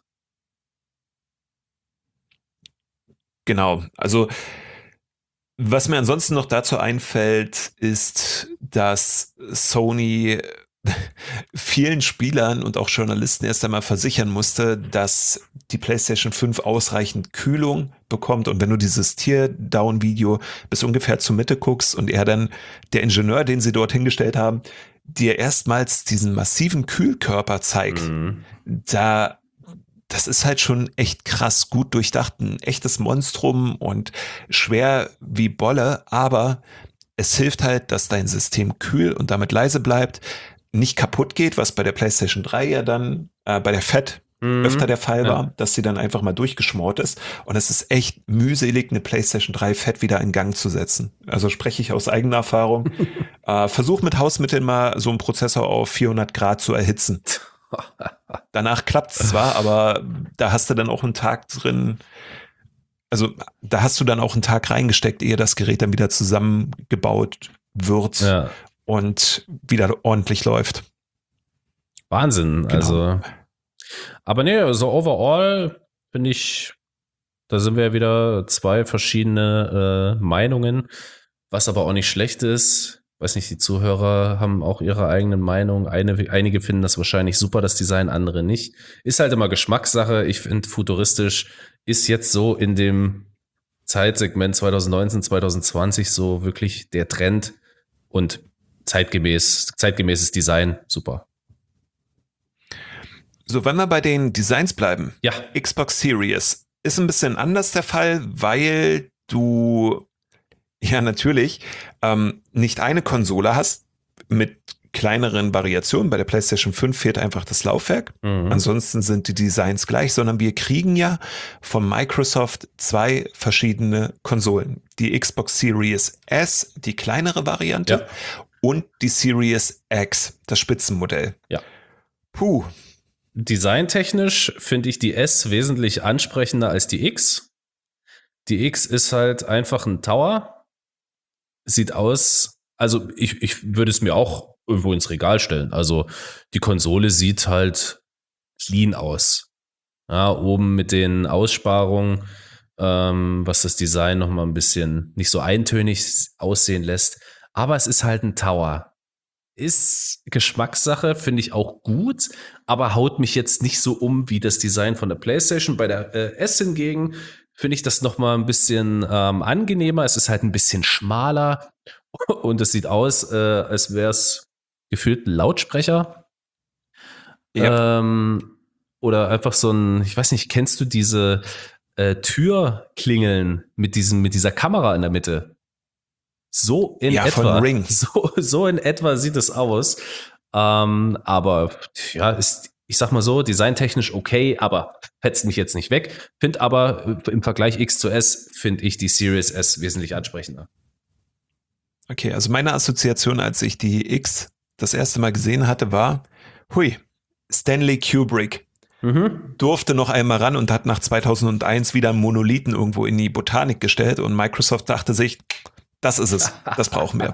Genau, also was mir ansonsten noch dazu einfällt, ist, dass Sony vielen Spielern und auch Journalisten erst einmal versichern musste, dass die PlayStation 5 ausreichend Kühlung bekommt und wenn du dieses Teardown-Video bis ungefähr zur Mitte guckst und er dann, der Ingenieur, den sie dort hingestellt haben, dir erstmals diesen massiven Kühlkörper zeigt, das ist halt schon echt krass gut durchdacht, ein echtes Monstrum und schwer wie Bolle, aber es hilft halt, dass dein System kühl und damit leise bleibt, nicht kaputt geht, was bei der PlayStation 3 ja dann bei der Fat öfter der Fall war, dass sie dann einfach mal durchgeschmort ist. Und es ist echt mühselig, eine PlayStation 3 Fat wieder in Gang zu setzen. Also spreche ich aus eigener Erfahrung. Versuch mit Hausmitteln mal so einen Prozessor auf 400 Grad zu erhitzen. Danach klappt's zwar, aber da hast du dann auch einen Tag drin, also da hast du dann auch einen Tag reingesteckt, ehe das Gerät dann wieder zusammengebaut wird und wieder ordentlich läuft.
Wahnsinn,
Genau.
Also. Aber nee, also overall finde ich, da sind wir ja wieder zwei verschiedene Meinungen, was aber auch nicht schlecht ist. Weiß nicht, die Zuhörer haben auch ihre eigenen Meinungen. Einige finden das wahrscheinlich super, das Design, andere nicht. Ist halt immer Geschmackssache. Ich finde, futuristisch ist jetzt so in dem Zeitsegment 2019, 2020 so wirklich der Trend und zeitgemäßes Design, super.
So, wenn wir bei den Designs bleiben.
Ja.
Xbox Series ist ein bisschen anders der Fall, weil du ja natürlich nicht eine Konsole hast mit kleineren Variationen. Bei der PlayStation 5 fehlt einfach das Laufwerk. Ansonsten sind die Designs gleich, sondern wir kriegen ja von Microsoft 2 verschiedene Konsolen. Die Xbox Series S, die kleinere Variante, und die Series X, das Spitzenmodell.
Ja.
Puh.
Designtechnisch finde ich die S wesentlich ansprechender als die X. Die X ist halt einfach ein Tower. Sieht aus, also ich würde es mir auch irgendwo ins Regal stellen. Also die Konsole sieht halt clean aus. Ja, oben mit den Aussparungen, was das Design nochmal ein bisschen nicht so eintönig aussehen lässt. Aber es ist halt ein Tower. Ist Geschmackssache, finde ich auch gut, aber haut mich jetzt nicht so um wie das Design von der PlayStation. Bei der S hingegen finde ich das nochmal ein bisschen angenehmer. Es ist halt ein bisschen schmaler und es sieht aus, als wäre es gefühlt ein Lautsprecher.
Ja.
Oder einfach so ein, ich weiß nicht, kennst du diese Türklingeln mit dieser Kamera in der Mitte? So in etwa.
Von Ring.
So in etwa sieht es aus. Aber ja, ich sag mal so, designtechnisch okay, aber fetzt mich jetzt nicht weg. Finde aber im Vergleich X zu S, finde ich die Series S wesentlich ansprechender.
Okay, also meine Assoziation, als ich die X das erste Mal gesehen hatte, war, Stanley Kubrick durfte noch einmal ran und hat nach 2001 wieder einen Monolithen irgendwo in die Botanik gestellt und Microsoft dachte sich, das ist es, das brauchen wir.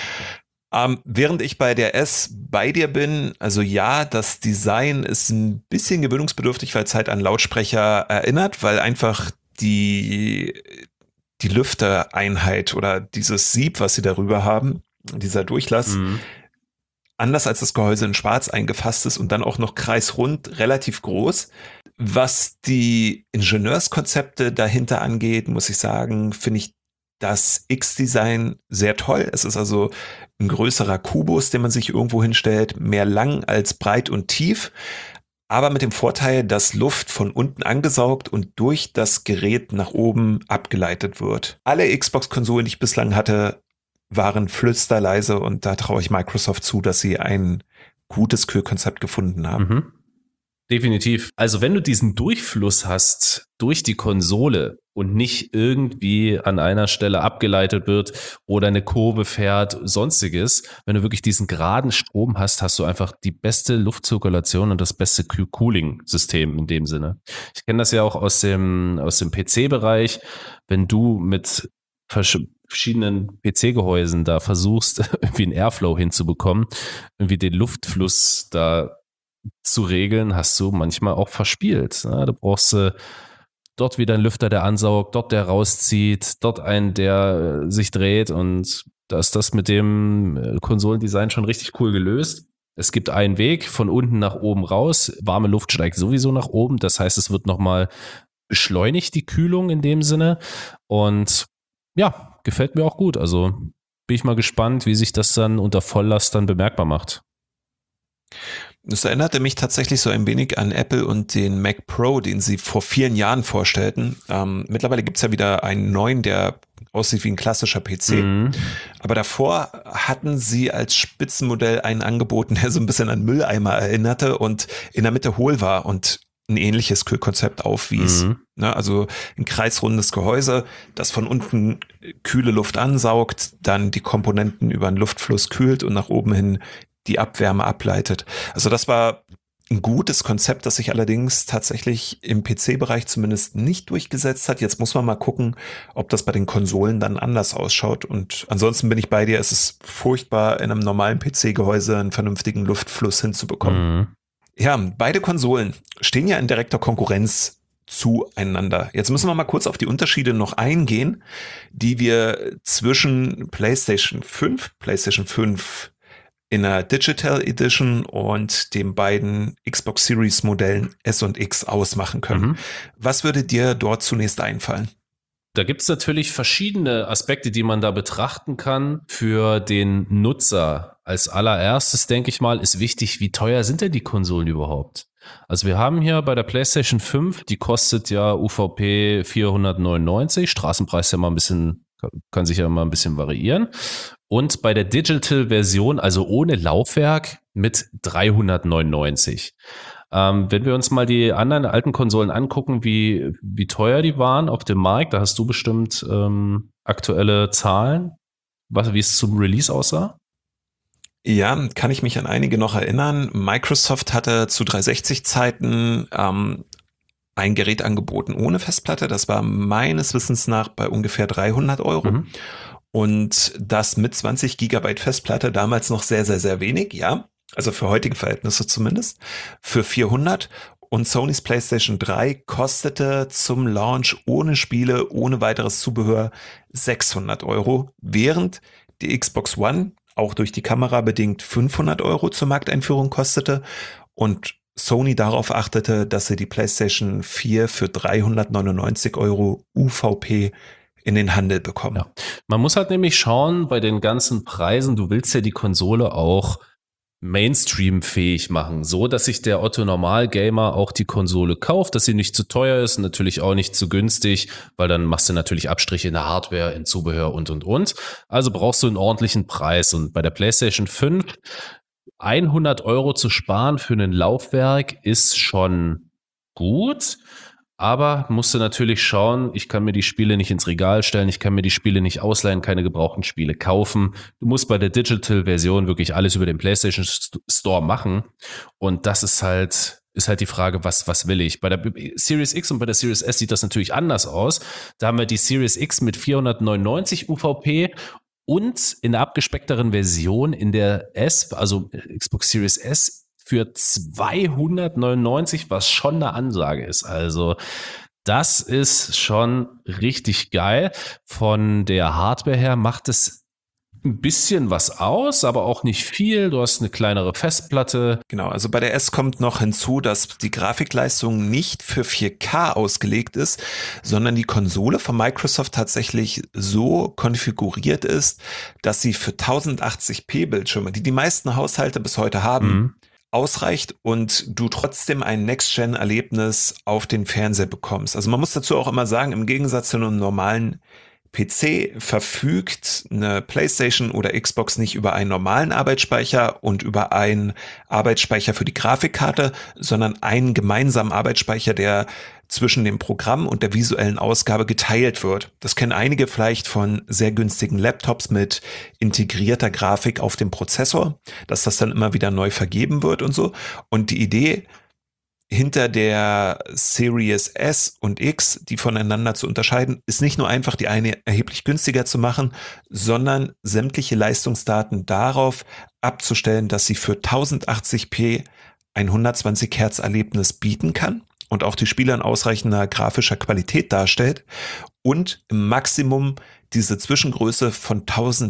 Während ich bei der S bei dir bin, also ja, das Design ist ein bisschen gewöhnungsbedürftig, weil es halt an Lautsprecher erinnert, weil einfach die Lüftereinheit oder dieses Sieb, was sie darüber haben, dieser Durchlass, anders als das Gehäuse in schwarz eingefasst ist und dann auch noch kreisrund, relativ groß. Was die Ingenieurskonzepte dahinter angeht, muss ich sagen, finde ich das X-Design sehr toll. Es ist also ein größerer Kubus, den man sich irgendwo hinstellt, mehr lang als breit und tief, aber mit dem Vorteil, dass Luft von unten angesaugt und durch das Gerät nach oben abgeleitet wird. Alle Xbox-Konsolen, die ich bislang hatte, waren flüsterleise und da traue ich Microsoft zu, dass sie ein gutes Kühlkonzept gefunden haben.
Definitiv. Also wenn du diesen Durchfluss hast durch die Konsole und nicht irgendwie an einer Stelle abgeleitet wird oder eine Kurve fährt, sonstiges, wenn du wirklich diesen geraden Strom hast, hast du einfach die beste Luftzirkulation und das beste Cooling-System in dem Sinne. Ich kenne das ja auch aus dem PC-Bereich, wenn du mit verschiedenen PC-Gehäusen da versuchst, irgendwie einen Airflow hinzubekommen, irgendwie den Luftfluss da zu regeln, hast du manchmal auch verspielt. Du brauchst dort wieder einen Lüfter, der ansaugt, dort der rauszieht, dort einen, der sich dreht und da ist das mit dem Konsolendesign schon richtig cool gelöst. Es gibt einen Weg von unten nach oben raus, warme Luft steigt sowieso nach oben, das heißt, es wird nochmal beschleunigt, die Kühlung in dem Sinne und ja, gefällt mir auch gut. Also bin ich mal gespannt, wie sich das dann unter Volllast dann bemerkbar macht.
Das erinnerte mich tatsächlich so ein wenig an Apple und den Mac Pro, den sie vor vielen Jahren vorstellten. Mittlerweile gibt es ja wieder einen neuen, der aussieht wie ein klassischer PC. Aber davor hatten sie als Spitzenmodell einen angeboten, der so ein bisschen an Mülleimer erinnerte und in der Mitte hohl war und ein ähnliches Kühlkonzept aufwies. Also ein kreisrundes Gehäuse, das von unten kühle Luft ansaugt, dann die Komponenten über einen Luftfluss kühlt und nach oben hin die Abwärme ableitet. Also das war ein gutes Konzept, das sich allerdings tatsächlich im PC-Bereich zumindest nicht durchgesetzt hat. Jetzt muss man mal gucken, ob das bei den Konsolen dann anders ausschaut. Und ansonsten bin ich bei dir, es ist furchtbar, in einem normalen PC-Gehäuse einen vernünftigen Luftfluss hinzubekommen. Ja, beide Konsolen stehen ja in direkter Konkurrenz zueinander. Jetzt müssen wir mal kurz auf die Unterschiede noch eingehen, die wir zwischen PlayStation 5 in der Digital Edition und den beiden Xbox Series Modellen S und X ausmachen können. Was würde dir dort zunächst einfallen?
Da gibt es natürlich verschiedene Aspekte, die man da betrachten kann. Für den Nutzer als allererstes, denke ich mal, ist wichtig, wie teuer sind denn die Konsolen überhaupt? Also wir haben hier bei der PlayStation 5, die kostet ja UVP 499, Straßenpreis ja mal ein bisschen, kann sich ja mal ein bisschen variieren. und bei der Digital-Version, also ohne Laufwerk, mit 399. Wenn wir uns mal die anderen alten Konsolen angucken, wie teuer die waren auf dem Markt, da hast du bestimmt aktuelle Zahlen, wie es zum Release aussah.
Ja, kann ich mich an einige noch erinnern. Microsoft hatte zu 360-Zeiten ein Gerät angeboten ohne Festplatte. Das war meines Wissens nach bei ungefähr 300 Euro.
Mhm.
Und das mit 20 Gigabyte Festplatte, damals noch sehr, sehr, sehr wenig, ja. Also für heutige Verhältnisse zumindest. Für 400. Und Sonys PlayStation 3 kostete zum Launch ohne Spiele, ohne weiteres Zubehör 600 Euro, während die Xbox One auch durch die Kamera bedingt 500 Euro zur Markteinführung kostete und Sony darauf achtete, dass sie die PlayStation 4 für 399 Euro UVP in den Handel bekommen.
Ja. Man muss halt nämlich schauen, bei den ganzen Preisen, du willst ja die Konsole auch Mainstream-fähig machen, so dass sich der Otto-Normal-Gamer auch die Konsole kauft, dass sie nicht zu teuer ist, natürlich auch nicht zu günstig, weil dann machst du natürlich Abstriche in der Hardware, in Zubehör und. Also brauchst du einen ordentlichen Preis und bei der PlayStation 5 100 Euro zu sparen für ein Laufwerk ist schon gut. Aber musst du natürlich schauen, ich kann mir die Spiele nicht ins Regal stellen, ich kann mir die Spiele nicht ausleihen, keine gebrauchten Spiele kaufen. Du musst bei der Digital-Version wirklich alles über den PlayStation Store machen. Und das ist halt die Frage, was will ich? Bei der Series X und bei der Series S sieht das natürlich anders aus. Da haben wir die Series X mit 499 UVP und in der abgespeckteren Version in der S, also Xbox Series S, für 299, was schon eine Ansage ist. Also das ist schon richtig geil. Von der Hardware her macht es ein bisschen was aus, aber auch nicht viel. Du hast eine kleinere Festplatte.
Genau, also bei der S kommt noch hinzu, dass die Grafikleistung nicht für 4K ausgelegt ist, sondern die Konsole von Microsoft tatsächlich so konfiguriert ist, dass sie für 1080p Bildschirme, die meisten Haushalte bis heute haben, ausreicht und du trotzdem ein Next-Gen-Erlebnis auf den Fernseher bekommst. Also man muss dazu auch immer sagen, im Gegensatz zu einem normalen PC verfügt eine PlayStation oder Xbox nicht über einen normalen Arbeitsspeicher und über einen Arbeitsspeicher für die Grafikkarte, sondern einen gemeinsamen Arbeitsspeicher, der zwischen dem Programm und der visuellen Ausgabe geteilt wird. Das kennen einige vielleicht von sehr günstigen Laptops mit integrierter Grafik auf dem Prozessor, dass das dann immer wieder neu vergeben wird und so. Und die Idee hinter der Series S und X, die voneinander zu unterscheiden, ist nicht nur einfach die eine erheblich günstiger zu machen, sondern sämtliche Leistungsdaten darauf abzustellen, dass sie für 1080p ein 120 Hertz Erlebnis bieten kann und auch die Spiele in ausreichender grafischer Qualität darstellt und im Maximum diese Zwischengröße von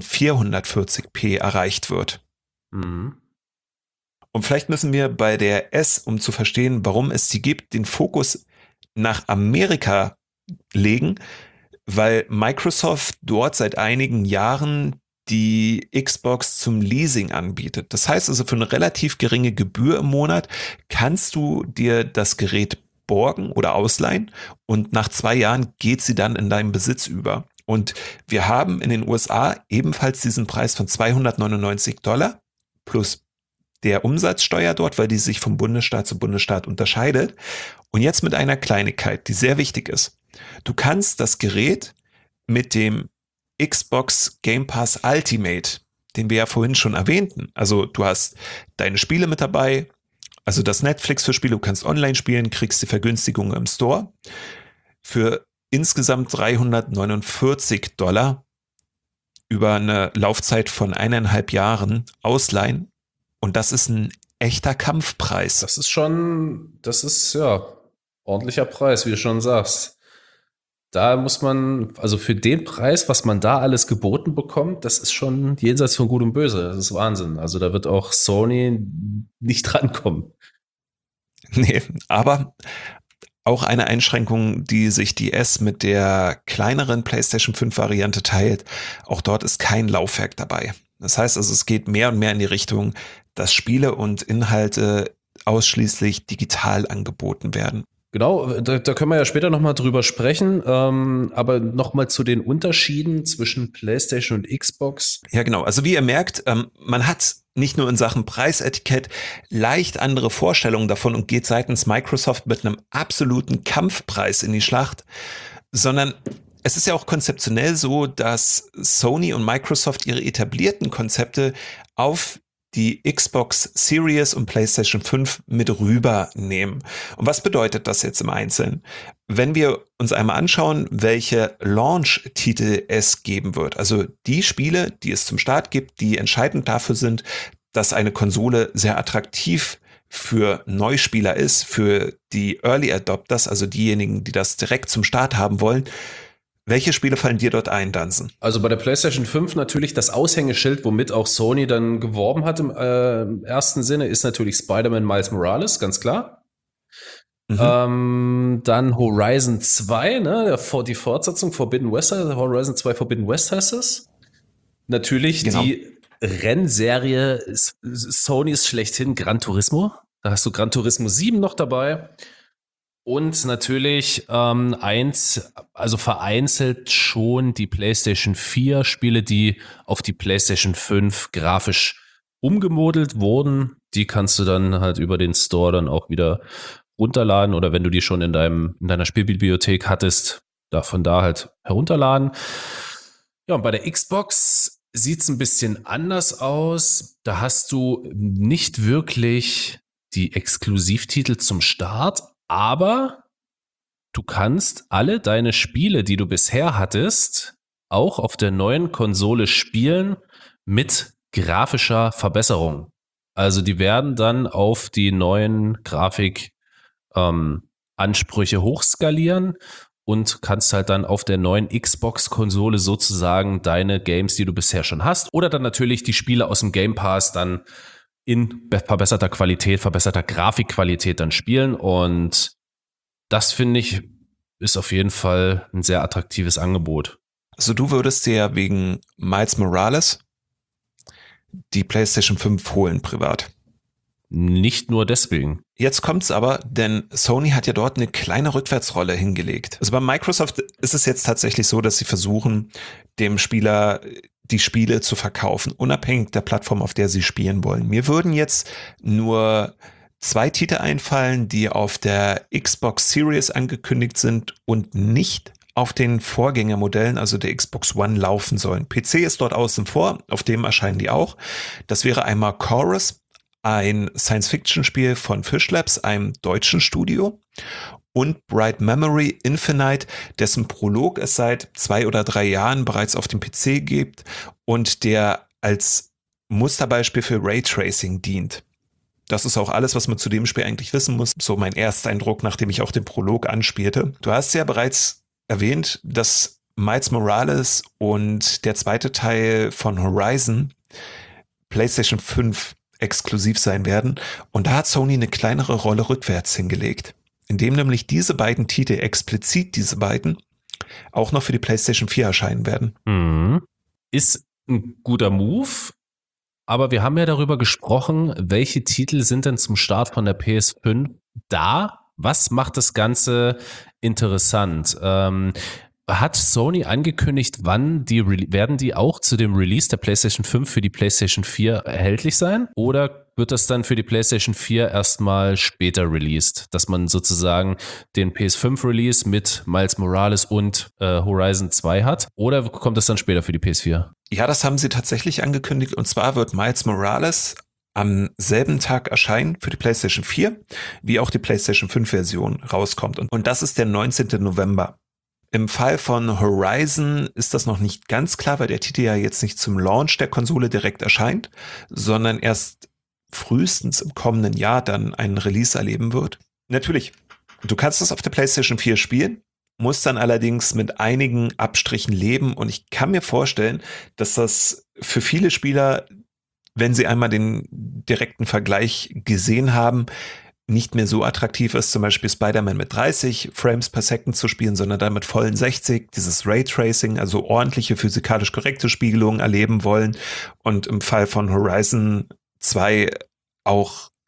1440p erreicht wird.
Mhm.
Und vielleicht müssen wir bei der S, um zu verstehen, warum es sie gibt, den Fokus nach Amerika legen, weil Microsoft dort seit einigen Jahren die Xbox zum Leasing anbietet. Das heißt also, für eine relativ geringe Gebühr im Monat kannst du dir das Gerät borgen oder ausleihen und nach 2 Jahren geht sie dann in deinen Besitz über. Und wir haben in den USA ebenfalls diesen Preis von $299 plus der Umsatzsteuer dort, weil die sich vom Bundesstaat zu Bundesstaat unterscheidet. Und jetzt mit einer Kleinigkeit, die sehr wichtig ist. Du kannst das Gerät mit dem Xbox Game Pass Ultimate, den wir ja vorhin schon erwähnten, also du hast deine Spiele mit dabei, also das Netflix für Spiele, du kannst online spielen, kriegst die Vergünstigung im Store, für insgesamt $349 über eine Laufzeit von 1,5 Jahren ausleihen. Und das ist ein echter Kampfpreis.
Das ist ja ordentlicher Preis, wie du schon sagst. Da muss man, also für den Preis, was man da alles geboten bekommt, das ist schon jenseits von Gut und Böse. Das ist Wahnsinn. Also da wird auch Sony nicht drankommen.
Nee, aber auch eine Einschränkung, die sich die S mit der kleineren PlayStation 5 Variante teilt. Auch dort ist kein Laufwerk dabei. Das heißt also, es geht mehr und mehr in die Richtung, dass Spiele und Inhalte ausschließlich digital angeboten werden.
Genau, da können wir ja später nochmal drüber sprechen, aber nochmal zu den Unterschieden zwischen PlayStation und Xbox.
Ja, genau. Also wie ihr merkt, man hat nicht nur in Sachen Preisetikett leicht andere Vorstellungen davon und geht seitens Microsoft mit einem absoluten Kampfpreis in die Schlacht, sondern es ist ja auch konzeptionell so, dass Sony und Microsoft ihre etablierten Konzepte auf die Xbox Series und PlayStation 5 mit rübernehmen. Und was bedeutet das jetzt im Einzelnen? Wenn wir uns einmal anschauen, welche Launch-Titel es geben wird, also die Spiele, die es zum Start gibt, die entscheidend dafür sind, dass eine Konsole sehr attraktiv für Neuspieler ist, für die Early Adopters, also diejenigen, die das direkt zum Start haben wollen. Welche Spiele fallen dir dort ein, Dansen?
Also bei der PlayStation 5 natürlich das Aushängeschild, womit auch Sony dann geworben hat im ersten Sinne, ist natürlich Spider-Man Miles Morales, ganz klar. Dann Horizon 2, ne, die Fortsetzung Forbidden West, Horizon 2 Forbidden West heißt es. Natürlich genau. Die Rennserie Sonys schlechthin Gran Turismo. Da hast du Gran Turismo 7 noch dabei. Und natürlich also vereinzelt schon die PlayStation 4 Spiele, die auf die PlayStation 5 grafisch umgemodelt wurden. Die kannst du dann halt über den Store dann auch wieder runterladen oder wenn du die schon in deiner Spielbibliothek hattest, von da halt herunterladen. Ja, und bei der Xbox sieht es ein bisschen anders aus. Da hast du nicht wirklich die Exklusivtitel zum Start, aber du kannst alle deine Spiele, die du bisher hattest, auch auf der neuen Konsole spielen mit grafischer Verbesserung. Also die werden dann auf die neuen Grafikansprüche hochskalieren und kannst halt dann auf der neuen Xbox-Konsole sozusagen deine Games, die du bisher schon hast, oder dann natürlich die Spiele aus dem Game Pass dann in verbesserter Qualität, verbesserter Grafikqualität dann spielen. Und das, finde ich, ist auf jeden Fall ein sehr attraktives Angebot.
Also du würdest dir ja wegen Miles Morales die PlayStation 5 holen privat.
Nicht nur deswegen.
Jetzt kommt's aber, denn Sony hat ja dort eine kleine Rückwärtsrolle hingelegt. Also bei Microsoft ist es jetzt tatsächlich so, dass sie versuchen, dem Spieler die Spiele zu verkaufen, unabhängig der Plattform, auf der sie spielen wollen. Mir würden jetzt nur 2 Titel einfallen, die auf der Xbox Series angekündigt sind und nicht auf den Vorgängermodellen, also der Xbox One, laufen sollen. PC ist dort außen vor, auf dem erscheinen die auch. Das wäre einmal Chorus, ein Science-Fiction-Spiel von Fish Labs, einem deutschen Studio, und Bright Memory Infinite, dessen Prolog es seit 2 oder 3 Jahren bereits auf dem PC gibt und der als Musterbeispiel für Raytracing dient. Das ist auch alles, was man zu dem Spiel eigentlich wissen muss. So mein Ersteindruck, nachdem ich auch den Prolog anspielte. Du hast ja bereits erwähnt, dass Miles Morales und der zweite Teil von Horizon PlayStation 5 exklusiv sein werden. Und da hat Sony eine kleinere Rolle rückwärts hingelegt, indem nämlich diese beiden Titel, explizit diese beiden, auch noch für die PlayStation 4 erscheinen werden.
Ist ein guter Move, aber wir haben ja darüber gesprochen, welche Titel sind denn zum Start von der PS5 da? Was macht das Ganze interessant? Hat Sony angekündigt, wann werden die auch zu dem Release der PlayStation 5 für die PlayStation 4 erhältlich sein? Oder wird das dann für die PlayStation 4 erstmal später released? Dass man sozusagen den PS5-Release mit Miles Morales und Horizon 2 hat? Oder kommt das dann später für die PS4?
Ja, das haben sie tatsächlich angekündigt. Und zwar wird Miles Morales am selben Tag erscheinen für die PlayStation 4, wie auch die PlayStation 5-Version rauskommt. Und das ist der 19. November. Im Fall von Horizon ist das noch nicht ganz klar, weil der Titel ja jetzt nicht zum Launch der Konsole direkt erscheint, sondern erst frühestens im kommenden Jahr dann einen Release erleben wird. Natürlich, du kannst das auf der PlayStation 4 spielen, musst dann allerdings mit einigen Abstrichen leben und ich kann mir vorstellen, dass das für viele Spieler, wenn sie einmal den direkten Vergleich gesehen haben, nicht mehr so attraktiv ist, zum Beispiel Spider-Man mit 30 Frames per Second zu spielen, sondern dann mit vollen 60, dieses Raytracing, also ordentliche physikalisch korrekte Spiegelungen erleben wollen und im Fall von Horizon 2 auch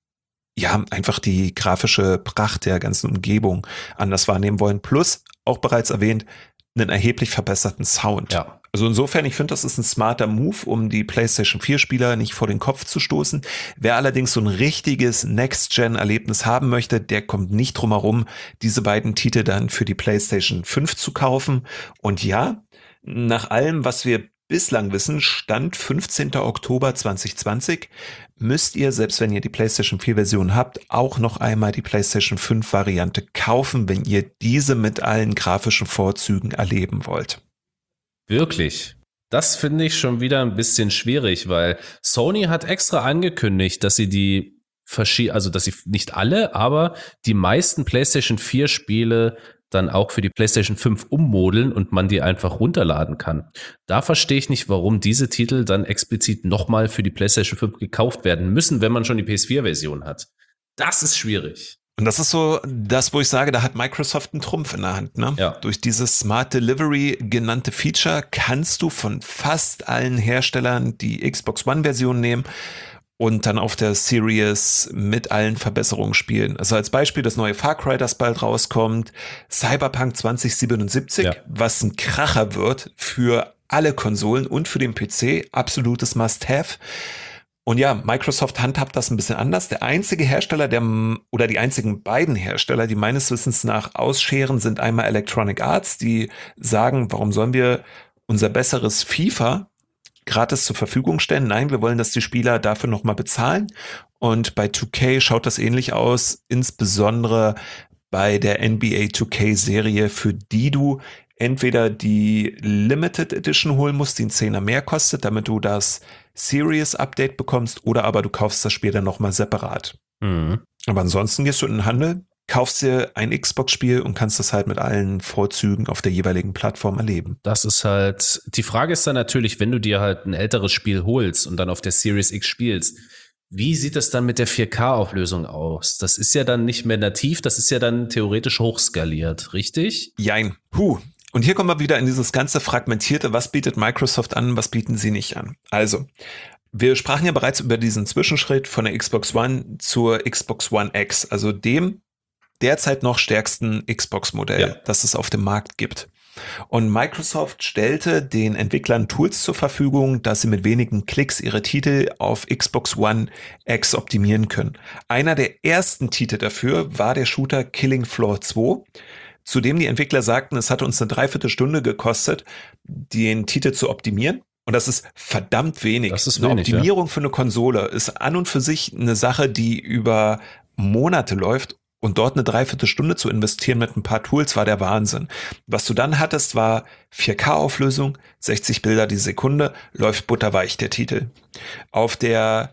ja, einfach die grafische Pracht der ganzen Umgebung anders wahrnehmen wollen. Plus, auch bereits erwähnt, einen erheblich verbesserten Sound.
Ja.
Also insofern, ich finde, das ist ein smarter Move, um die PlayStation 4 Spieler nicht vor den Kopf zu stoßen. Wer allerdings so ein richtiges Next-Gen-Erlebnis haben möchte, der kommt nicht drum herum, diese beiden Titel dann für die PlayStation 5 zu kaufen. Und ja, nach allem, was wir bislang wissen, Stand 15. Oktober 2020, müsst ihr, selbst wenn ihr die PlayStation 4 Version habt, auch noch einmal die PlayStation 5 Variante kaufen, wenn ihr diese mit allen grafischen Vorzügen erleben wollt.
Wirklich? Das finde ich schon wieder ein bisschen schwierig, weil Sony hat extra angekündigt, dass sie dass sie nicht alle, aber die meisten PlayStation 4 Spiele dann auch für die PlayStation 5 ummodeln und man die einfach runterladen kann. Da verstehe ich nicht, warum diese Titel dann explizit nochmal für die PlayStation 5 gekauft werden müssen, wenn man schon die PS4-Version hat. Das ist schwierig.
Und das ist so das, wo ich sage, da hat Microsoft einen Trumpf in der Hand. Ne?
Ja.
Durch dieses Smart Delivery genannte Feature kannst du von fast allen Herstellern die Xbox One-Version nehmen und dann auf der Series mit allen Verbesserungen spielen. Also als Beispiel das neue Far Cry, das bald rauskommt, Cyberpunk 2077,
Ja.
was ein Kracher wird für alle Konsolen und für den PC, absolutes Must-Have. Und ja, Microsoft handhabt das ein bisschen anders. Der einzige Hersteller, oder die einzigen beiden Hersteller, die meines Wissens nach ausscheren, sind einmal Electronic Arts, die sagen, warum sollen wir unser besseres FIFA gratis zur Verfügung stellen? Nein, wir wollen, dass die Spieler dafür nochmal bezahlen. Und bei 2K schaut das ähnlich aus, insbesondere bei der NBA 2K-Serie, für die du entweder die Limited Edition holen musst, die einen Zehner mehr kostet, damit du das Series Update bekommst, oder aber du kaufst das Spiel dann nochmal separat.
Mhm.
Aber ansonsten gehst du in den Handel, kaufst dir ein Xbox-Spiel und kannst das halt mit allen Vorzügen auf der jeweiligen Plattform erleben.
Das ist halt, die Frage ist dann natürlich, wenn du dir halt ein älteres Spiel holst und dann auf der Series X spielst, wie sieht das dann mit der 4K-Auflösung aus? Das ist ja dann nicht mehr nativ, das ist ja dann theoretisch hochskaliert, richtig?
Jein. Und hier kommen wir wieder in dieses ganze Fragmentierte, was bietet Microsoft an, was bieten sie nicht an. Also, wir sprachen ja bereits über diesen Zwischenschritt von der Xbox One zur Xbox One X, also dem derzeit noch stärksten Xbox-Modell, das es auf dem Markt gibt. Und Microsoft stellte den Entwicklern Tools zur Verfügung, dass sie mit wenigen Klicks ihre Titel auf Xbox One X optimieren können. Einer der ersten Titel dafür war der Shooter Killing Floor 2, zu dem die Entwickler sagten, es hat uns eine Dreiviertelstunde gekostet, den Titel zu optimieren. Und das ist verdammt wenig.
Das ist
eine
wenig,
Optimierung für eine Konsole ist an und für sich eine Sache, die über Monate läuft. Und dort eine Dreiviertelstunde zu investieren mit ein paar Tools war der Wahnsinn. Was du dann hattest, war 4K-Auflösung, 60 Bilder die Sekunde, läuft butterweich der Titel. Auf der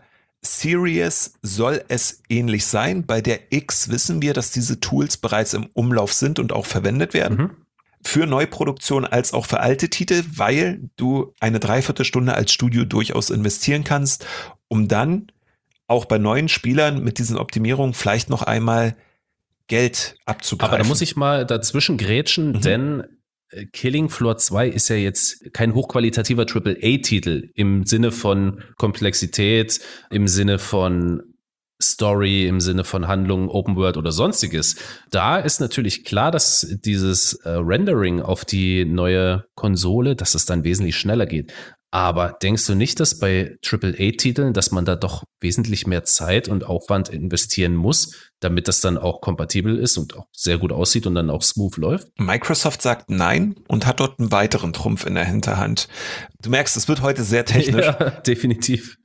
Series soll es ähnlich sein. Bei der X wissen wir, dass diese Tools bereits im Umlauf sind und auch verwendet werden.
Mhm.
Für Neuproduktion als auch für alte Titel, weil du eine Dreiviertelstunde als Studio durchaus investieren kannst, um dann auch bei neuen Spielern mit diesen Optimierungen vielleicht noch einmal Geld abzugreifen.
Aber da muss ich mal dazwischen grätschen, denn Killing Floor 2 ist ja jetzt kein hochqualitativer AAA-Titel im Sinne von Komplexität, im Sinne von Story, im Sinne von Handlung, Open World oder sonstiges. Da ist natürlich klar, dass dieses Rendering auf die neue Konsole, dass es dann wesentlich schneller geht. Aber denkst du nicht, dass bei AAA-Titeln, dass man da doch wesentlich mehr Zeit und Aufwand investieren muss, damit das dann auch kompatibel ist und auch sehr gut aussieht und dann auch smooth läuft?
Microsoft sagt nein und hat dort einen weiteren Trumpf in der Hinterhand. Du merkst, es wird heute sehr technisch.
Ja, definitiv.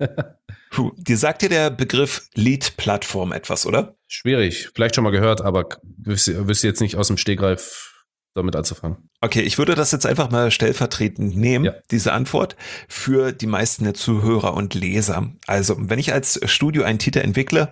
Dir sagt dir der Begriff Lead-Plattform etwas, oder?
Schwierig, vielleicht schon mal gehört, aber wüsste jetzt nicht aus dem Stegreif damit anzufangen.
Okay, ich würde das jetzt einfach mal stellvertretend nehmen, diese Antwort, für die meisten der Zuhörer und Leser. Also, wenn ich als Studio einen Titel entwickle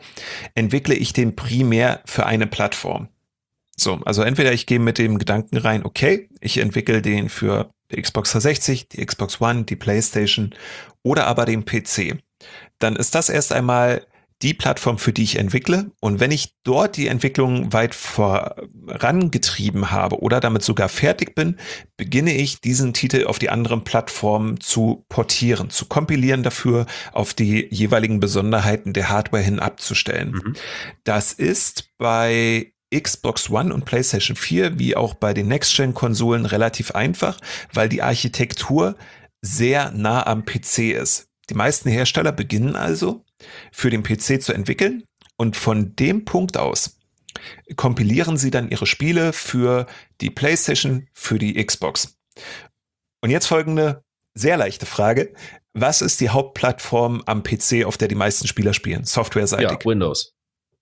ich den primär für eine Plattform. So, also entweder ich gehe mit dem Gedanken rein, okay, ich entwickle den für die Xbox 360, die Xbox One, die PlayStation oder aber den PC. Dann ist das erst einmal die Plattform, für die ich entwickle. Und wenn ich dort die Entwicklung weit vorangetrieben habe oder damit sogar fertig bin, beginne ich, diesen Titel auf die anderen Plattformen zu portieren, zu kompilieren dafür, auf die jeweiligen Besonderheiten der Hardware hin abzustellen.
Mhm.
Das ist bei Xbox One und PlayStation 4 wie auch bei den Next-Gen-Konsolen relativ einfach, weil die Architektur sehr nah am PC ist. Die meisten Hersteller beginnen also, für den PC zu entwickeln und von dem Punkt aus kompilieren sie dann ihre Spiele für die PlayStation, für die Xbox. Und jetzt folgende sehr leichte Frage. Was ist die Hauptplattform am PC, auf der die meisten Spieler spielen, softwareseitig?
Ja, Windows.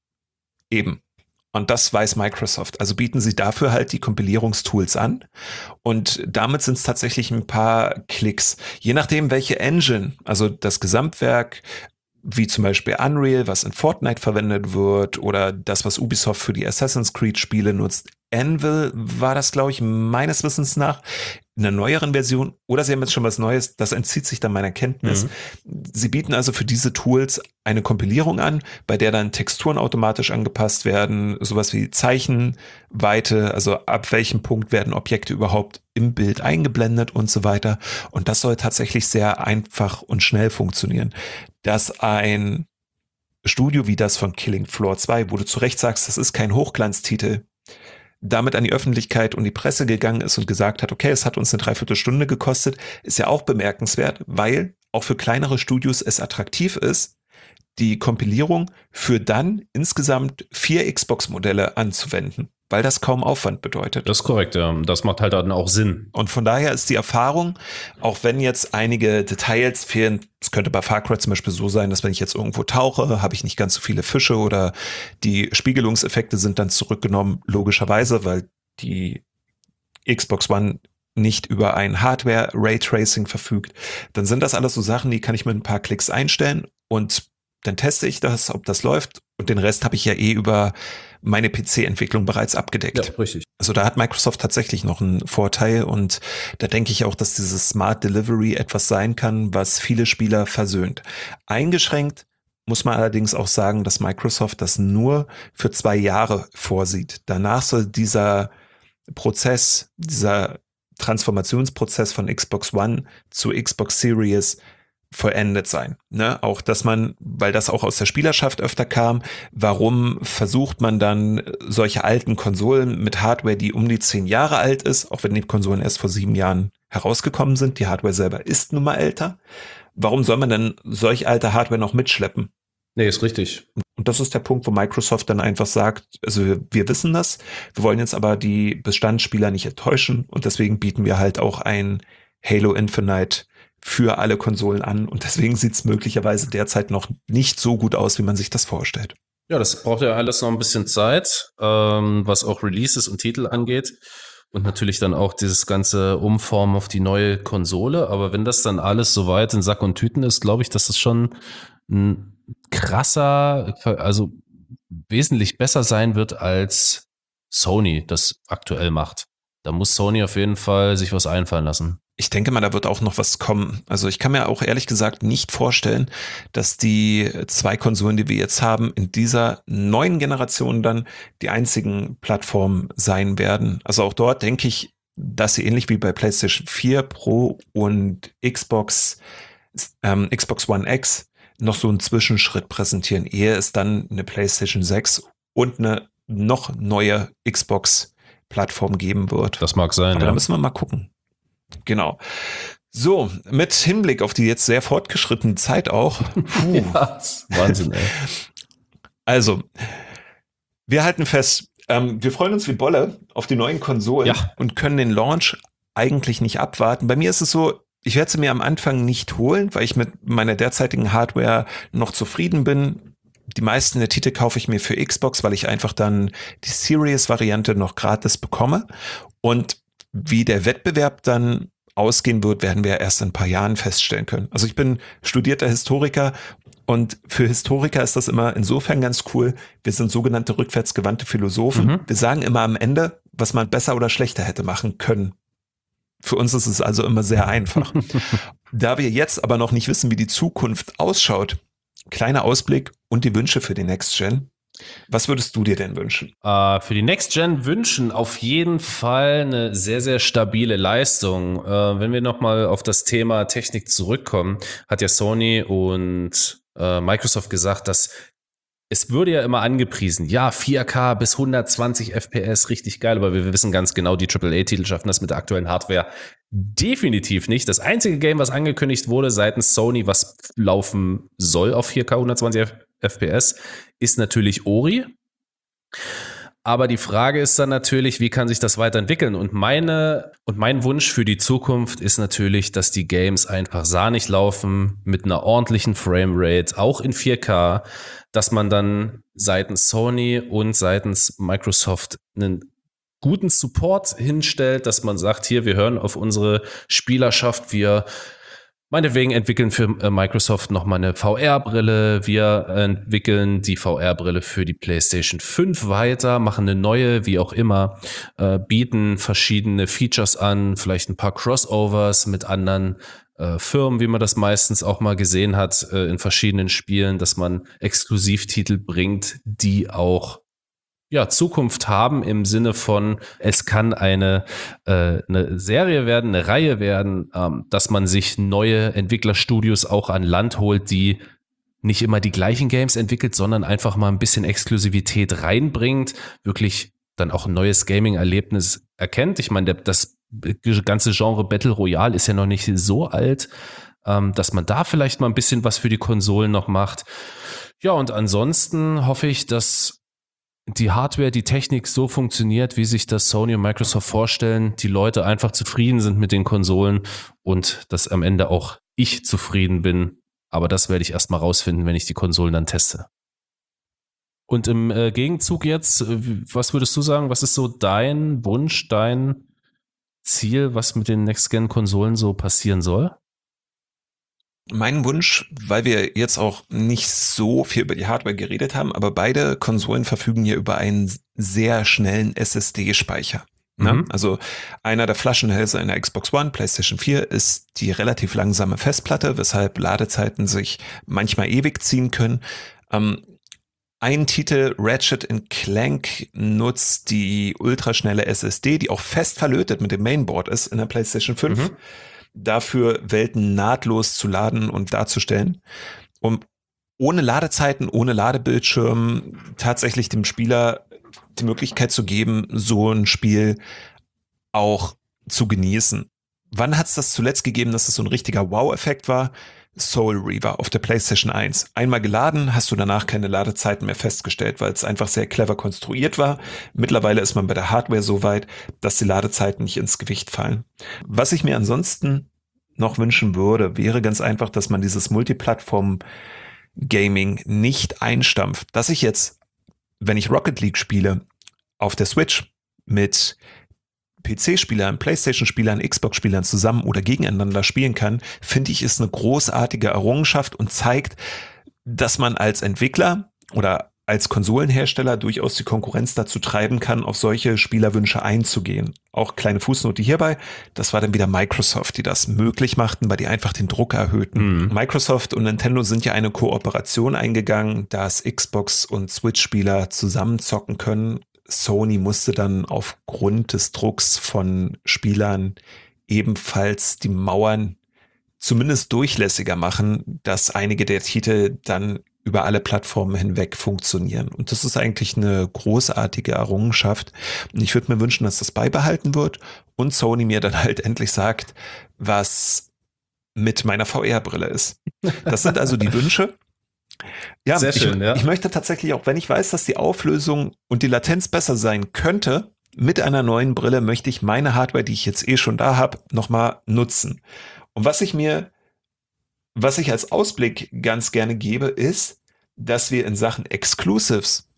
Eben. Und das weiß Microsoft. Also bieten sie dafür halt die Kompilierungstools an. Und damit sind es tatsächlich ein paar Klicks. Je nachdem, welche Engine, also das Gesamtwerk, wie zum Beispiel Unreal, was in Fortnite verwendet wird, oder das, was Ubisoft für die Assassin's Creed-Spiele nutzt. Anvil war das, glaube ich, meines Wissens nach in einer neueren Version. Oder sie haben jetzt schon was Neues. Das entzieht sich dann meiner Kenntnis. Sie bieten also für diese Tools eine Kompilierung an, bei der dann Texturen automatisch angepasst werden, sowas wie Zeichenweite, also ab welchem Punkt werden Objekte überhaupt im Bild eingeblendet und so weiter. Und das soll tatsächlich sehr einfach und schnell funktionieren. Dass ein Studio wie das von Killing Floor 2, wo du zu Recht sagst, das ist kein Hochglanztitel, damit an die Öffentlichkeit und die Presse gegangen ist und gesagt hat, okay, es hat uns eine Dreiviertelstunde gekostet, ist ja auch bemerkenswert, weil auch für kleinere Studios es attraktiv ist, die Kompilierung für dann insgesamt 4 Xbox-Modelle anzuwenden, weil das kaum Aufwand bedeutet.
Das ist korrekt, ja. Das macht halt dann auch Sinn.
Und von daher ist die Erfahrung, auch wenn jetzt einige Details fehlen, es könnte bei Far Cry zum Beispiel so sein, dass wenn ich jetzt irgendwo tauche, habe ich nicht ganz so viele Fische oder die Spiegelungseffekte sind dann zurückgenommen, logischerweise, weil die Xbox One nicht über ein Hardware-Raytracing verfügt. Dann sind das alles so Sachen, die kann ich mit ein paar Klicks einstellen und dann teste ich das, ob das läuft. Und den Rest habe ich ja über meine PC-Entwicklung bereits abgedeckt.
Ja, richtig.
Also da hat Microsoft tatsächlich noch einen Vorteil und da denke ich auch, dass dieses Smart Delivery etwas sein kann, was viele Spieler versöhnt. Eingeschränkt muss man allerdings auch sagen, dass Microsoft das nur für 2 Jahre vorsieht. Danach soll dieser Prozess, dieser Transformationsprozess von Xbox One zu Xbox Series vollendet sein. Ne? Auch, dass man, weil das auch aus der Spielerschaft öfter kam, warum versucht man dann solche alten Konsolen mit Hardware, die um die 10 Jahre alt ist, auch wenn die Konsolen erst vor 7 Jahren herausgekommen sind, die Hardware selber ist nun mal älter, warum soll man denn solch alte Hardware noch mitschleppen?
Nee, ist richtig.
Und das ist der Punkt, wo Microsoft dann einfach sagt, also wir wissen das, wir wollen jetzt aber die Bestandsspieler nicht enttäuschen und deswegen bieten wir halt auch ein Halo Infinite für alle Konsolen an und deswegen sieht es möglicherweise derzeit noch nicht so gut aus, wie man sich das vorstellt.
Ja, das braucht ja alles noch ein bisschen Zeit, was auch Releases und Titel angeht und natürlich dann auch dieses ganze Umformen auf die neue Konsole. Aber wenn das dann alles soweit in Sack und Tüten ist, glaube ich, dass das schon ein krasser, also wesentlich besser sein wird, als Sony das aktuell macht. Da muss Sony auf jeden Fall sich was einfallen lassen.
Ich denke mal, da wird auch noch was kommen. Also ich kann mir auch ehrlich gesagt nicht vorstellen, dass die 2 Konsolen, die wir jetzt haben, in dieser neuen Generation dann die einzigen Plattformen sein werden. Also auch dort denke ich, dass sie ähnlich wie bei PlayStation 4 Pro und Xbox One X noch so einen Zwischenschritt präsentieren, ehe es dann eine PlayStation 6 und eine noch neue Xbox-Plattform geben wird.
Das mag sein,
aber da müssen wir mal gucken. Genau. So, mit Hinblick auf die jetzt sehr fortgeschrittene Zeit auch.
Ja, Wahnsinn, ey.
Also, wir halten fest, wir freuen uns wie Bolle auf die neuen Konsolen und können den Launch eigentlich nicht abwarten. Bei mir ist es so, ich werde sie mir am Anfang nicht holen, weil ich mit meiner derzeitigen Hardware noch zufrieden bin. Die meisten der Titel kaufe ich mir für Xbox, weil ich einfach dann die Series-Variante noch gratis bekomme. Und wie der Wettbewerb dann ausgehen wird, werden wir erst in ein paar Jahren feststellen können. Also ich bin studierter Historiker und für Historiker ist das immer insofern ganz cool. Wir sind sogenannte rückwärtsgewandte Philosophen. Wir sagen immer am Ende, was man besser oder schlechter hätte machen können. Für uns ist es also immer sehr einfach. Da wir jetzt aber noch nicht wissen, wie die Zukunft ausschaut, kleiner Ausblick und die Wünsche für die Next Gen. Was würdest du dir denn wünschen?
Für die Next Gen wünschen auf jeden Fall eine sehr, sehr stabile Leistung. Wenn wir nochmal auf das Thema Technik zurückkommen, hat ja Sony und Microsoft gesagt, dass es würde ja immer angepriesen, ja, 4K bis 120 FPS, richtig geil, aber wir wissen ganz genau, die AAA-Titel schaffen das mit der aktuellen Hardware definitiv nicht. Das einzige Game, was angekündigt wurde seitens Sony, was laufen soll auf 4K 120 FPS, ist natürlich Ori. Aber die Frage ist dann natürlich, wie kann sich das weiterentwickeln? Und mein Wunsch für die Zukunft ist natürlich, dass die Games einfach sahnig laufen, mit einer ordentlichen Framerate, auch in 4K, dass man dann seitens Sony und seitens Microsoft einen guten Support hinstellt, dass man sagt, hier, wir hören auf unsere Spielerschaft, wir meinetwegen entwickeln für Microsoft nochmal eine VR-Brille. Wir entwickeln die VR-Brille für die PlayStation 5 weiter, machen eine neue, wie auch immer, bieten verschiedene Features an, vielleicht ein paar Crossovers mit anderen Firmen, wie man das meistens auch mal gesehen hat in verschiedenen Spielen, dass man Exklusivtitel bringt, die auch Zukunft haben im Sinne von, es kann eine Serie werden, eine Reihe werden, dass man sich neue Entwicklerstudios auch an Land holt, die nicht immer die gleichen Games entwickelt, sondern einfach mal ein bisschen Exklusivität reinbringt, wirklich dann auch ein neues Gaming-Erlebnis erkennt. Ich meine, das ganze Genre Battle Royale ist ja noch nicht so alt, dass man da vielleicht mal ein bisschen was für die Konsolen noch macht. Ja, und ansonsten hoffe ich, dass die Hardware, die Technik so funktioniert, wie sich das Sony und Microsoft vorstellen, die Leute einfach zufrieden sind mit den Konsolen und dass am Ende auch ich zufrieden bin. Aber das werde ich erst mal rausfinden, wenn ich die Konsolen dann teste. Und im Gegenzug jetzt, was würdest du sagen, was ist so dein Wunsch, dein Ziel, was mit den Next-Gen-Konsolen so passieren soll?
Mein Wunsch, weil wir jetzt auch nicht so viel über die Hardware geredet haben, aber beide Konsolen verfügen hier über einen sehr schnellen SSD-Speicher. Ne? Also einer der Flaschenhälse in der Xbox One, PlayStation 4 ist die relativ langsame Festplatte, weshalb Ladezeiten sich manchmal ewig ziehen können. Ein Titel, Ratchet & Clank, nutzt die ultraschnelle SSD, die auch fest verlötet mit dem Mainboard ist in der PlayStation 5. Dafür Welten nahtlos zu laden und darzustellen, um ohne Ladezeiten, ohne Ladebildschirm tatsächlich dem Spieler die Möglichkeit zu geben, so ein Spiel auch zu genießen. Wann hat es das zuletzt gegeben, dass es so ein richtiger Wow-Effekt war? Soul Reaver auf der PlayStation 1. Einmal geladen, hast du danach keine Ladezeiten mehr festgestellt, weil es einfach sehr clever konstruiert war. Mittlerweile ist man bei der Hardware so weit, dass die Ladezeiten nicht ins Gewicht fallen. Was ich mir ansonsten noch wünschen würde, wäre ganz einfach, dass man dieses Multiplattform-Gaming nicht einstampft. Dass ich jetzt, wenn ich Rocket League spiele, auf der Switch mit PC-Spielern, PlayStation-Spielern, Xbox-Spielern zusammen oder gegeneinander spielen kann, finde ich, ist eine großartige Errungenschaft und zeigt, dass man als Entwickler oder als Konsolenhersteller durchaus die Konkurrenz dazu treiben kann, auf solche Spielerwünsche einzugehen. Auch kleine Fußnote hierbei, das war dann wieder Microsoft, die das möglich machten, weil die einfach den Druck erhöhten. Microsoft und Nintendo sind ja eine Kooperation eingegangen, dass Xbox- und Switch-Spieler zusammen zocken können. Sony musste dann aufgrund des Drucks von Spielern ebenfalls die Mauern zumindest durchlässiger machen, dass einige der Titel dann über alle Plattformen hinweg funktionieren. Und das ist eigentlich eine großartige Errungenschaft. Und ich würde mir wünschen, dass das beibehalten wird und Sony mir dann halt endlich sagt, was mit meiner VR-Brille ist. Das sind also die Wünsche. Ja, sehr schön, ich möchte tatsächlich auch, wenn ich weiß, dass die Auflösung und die Latenz besser sein könnte, mit einer neuen Brille möchte ich meine Hardware, die ich jetzt schon da habe, nochmal nutzen. Und was ich als Ausblick ganz gerne gebe, ist, dass wir in Sachen Exclusives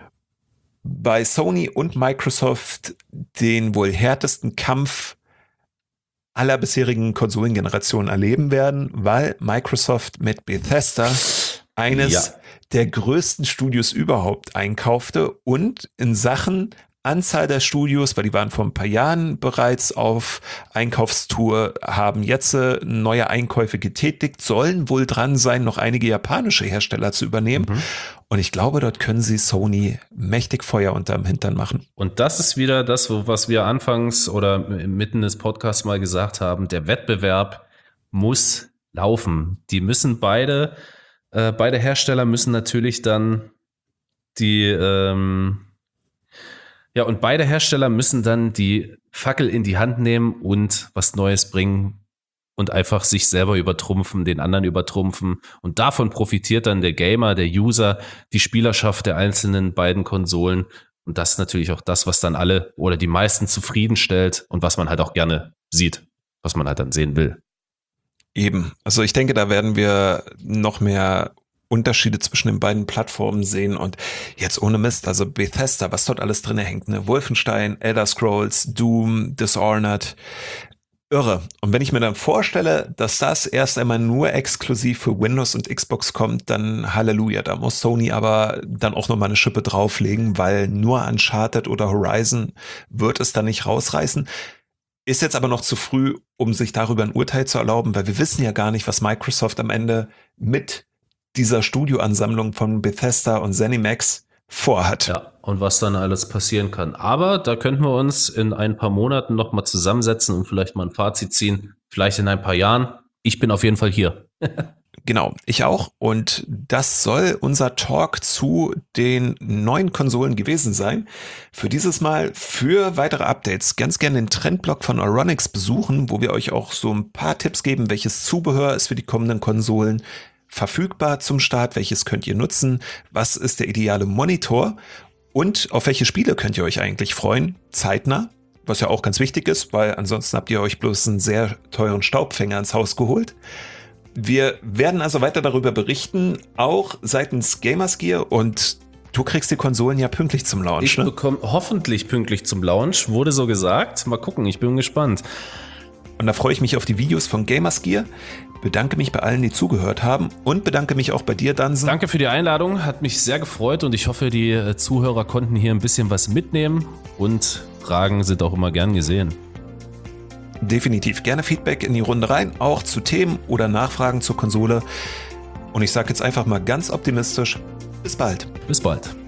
bei Sony und Microsoft den wohl härtesten Kampf aller bisherigen Konsolengenerationen erleben werden, weil Microsoft mit Bethesda eines der größten Studios überhaupt einkaufte und in Sachen Anzahl der Studios, weil die waren vor ein paar Jahren bereits auf Einkaufstour, haben jetzt neue Einkäufe getätigt, sollen wohl dran sein, noch einige japanische Hersteller zu übernehmen. Und ich glaube, dort können sie Sony mächtig Feuer unterm Hintern machen.
Und das ist wieder das, was wir anfangs oder mitten des Podcasts mal gesagt haben. Der Wettbewerb muss laufen. Die müssen beide Hersteller müssen natürlich dann und beide Hersteller müssen dann die Fackel in die Hand nehmen und was Neues bringen und einfach sich selber übertrumpfen, den anderen übertrumpfen. Und davon profitiert dann der Gamer, der User, die Spielerschaft der einzelnen beiden Konsolen. Und das ist natürlich auch das, was dann alle oder die meisten zufriedenstellt und was man halt auch gerne sieht, was man halt dann sehen will.
Eben. Also ich denke, da werden wir noch mehr Unterschiede zwischen den beiden Plattformen sehen und jetzt ohne Mist, also Bethesda, was dort alles drin hängt, ne? Wolfenstein, Elder Scrolls, Doom, Dishonored, irre. Und wenn ich mir dann vorstelle, dass das erst einmal nur exklusiv für Windows und Xbox kommt, dann Halleluja, da muss Sony aber dann auch nochmal eine Schippe drauflegen, weil nur Uncharted oder Horizon wird es dann nicht rausreißen. Ist jetzt aber noch zu früh, um sich darüber ein Urteil zu erlauben, weil wir wissen ja gar nicht, was Microsoft am Ende mit dieser Studioansammlung von Bethesda und ZeniMax vorhat.
Ja, und was dann alles passieren kann. Aber da könnten wir uns in ein paar Monaten noch mal zusammensetzen und vielleicht mal ein Fazit ziehen. Vielleicht in ein paar Jahren. Ich bin auf jeden Fall hier.
Genau, ich auch. Und das soll unser Talk zu den neuen Konsolen gewesen sein. Für dieses Mal, für weitere Updates, ganz gerne den Trendblog von Euronics besuchen, wo wir euch auch so ein paar Tipps geben, welches Zubehör ist für die kommenden Konsolen verfügbar zum Start, welches könnt ihr nutzen, was ist der ideale Monitor und auf welche Spiele könnt ihr euch eigentlich freuen, zeitnah, was ja auch ganz wichtig ist, weil ansonsten habt ihr euch bloß einen sehr teuren Staubfänger ins Haus geholt. Wir werden also weiter darüber berichten, auch seitens Gamersgear, und du kriegst die Konsolen ja pünktlich zum Launch.
Ich bekomme hoffentlich pünktlich zum Launch, wurde so gesagt. Mal gucken, ich bin gespannt.
Und da freue ich mich auf die Videos von Gamersgear. Bedanke mich bei allen, die zugehört haben, und bedanke mich auch bei dir, Dansen.
Danke für die Einladung, hat mich sehr gefreut und ich hoffe, die Zuhörer konnten hier ein bisschen was mitnehmen und Fragen sind auch immer gern gesehen.
Definitiv gerne Feedback in die Runde rein, auch zu Themen oder Nachfragen zur Konsole. Und ich sage jetzt einfach mal ganz optimistisch, bis bald.
Bis bald.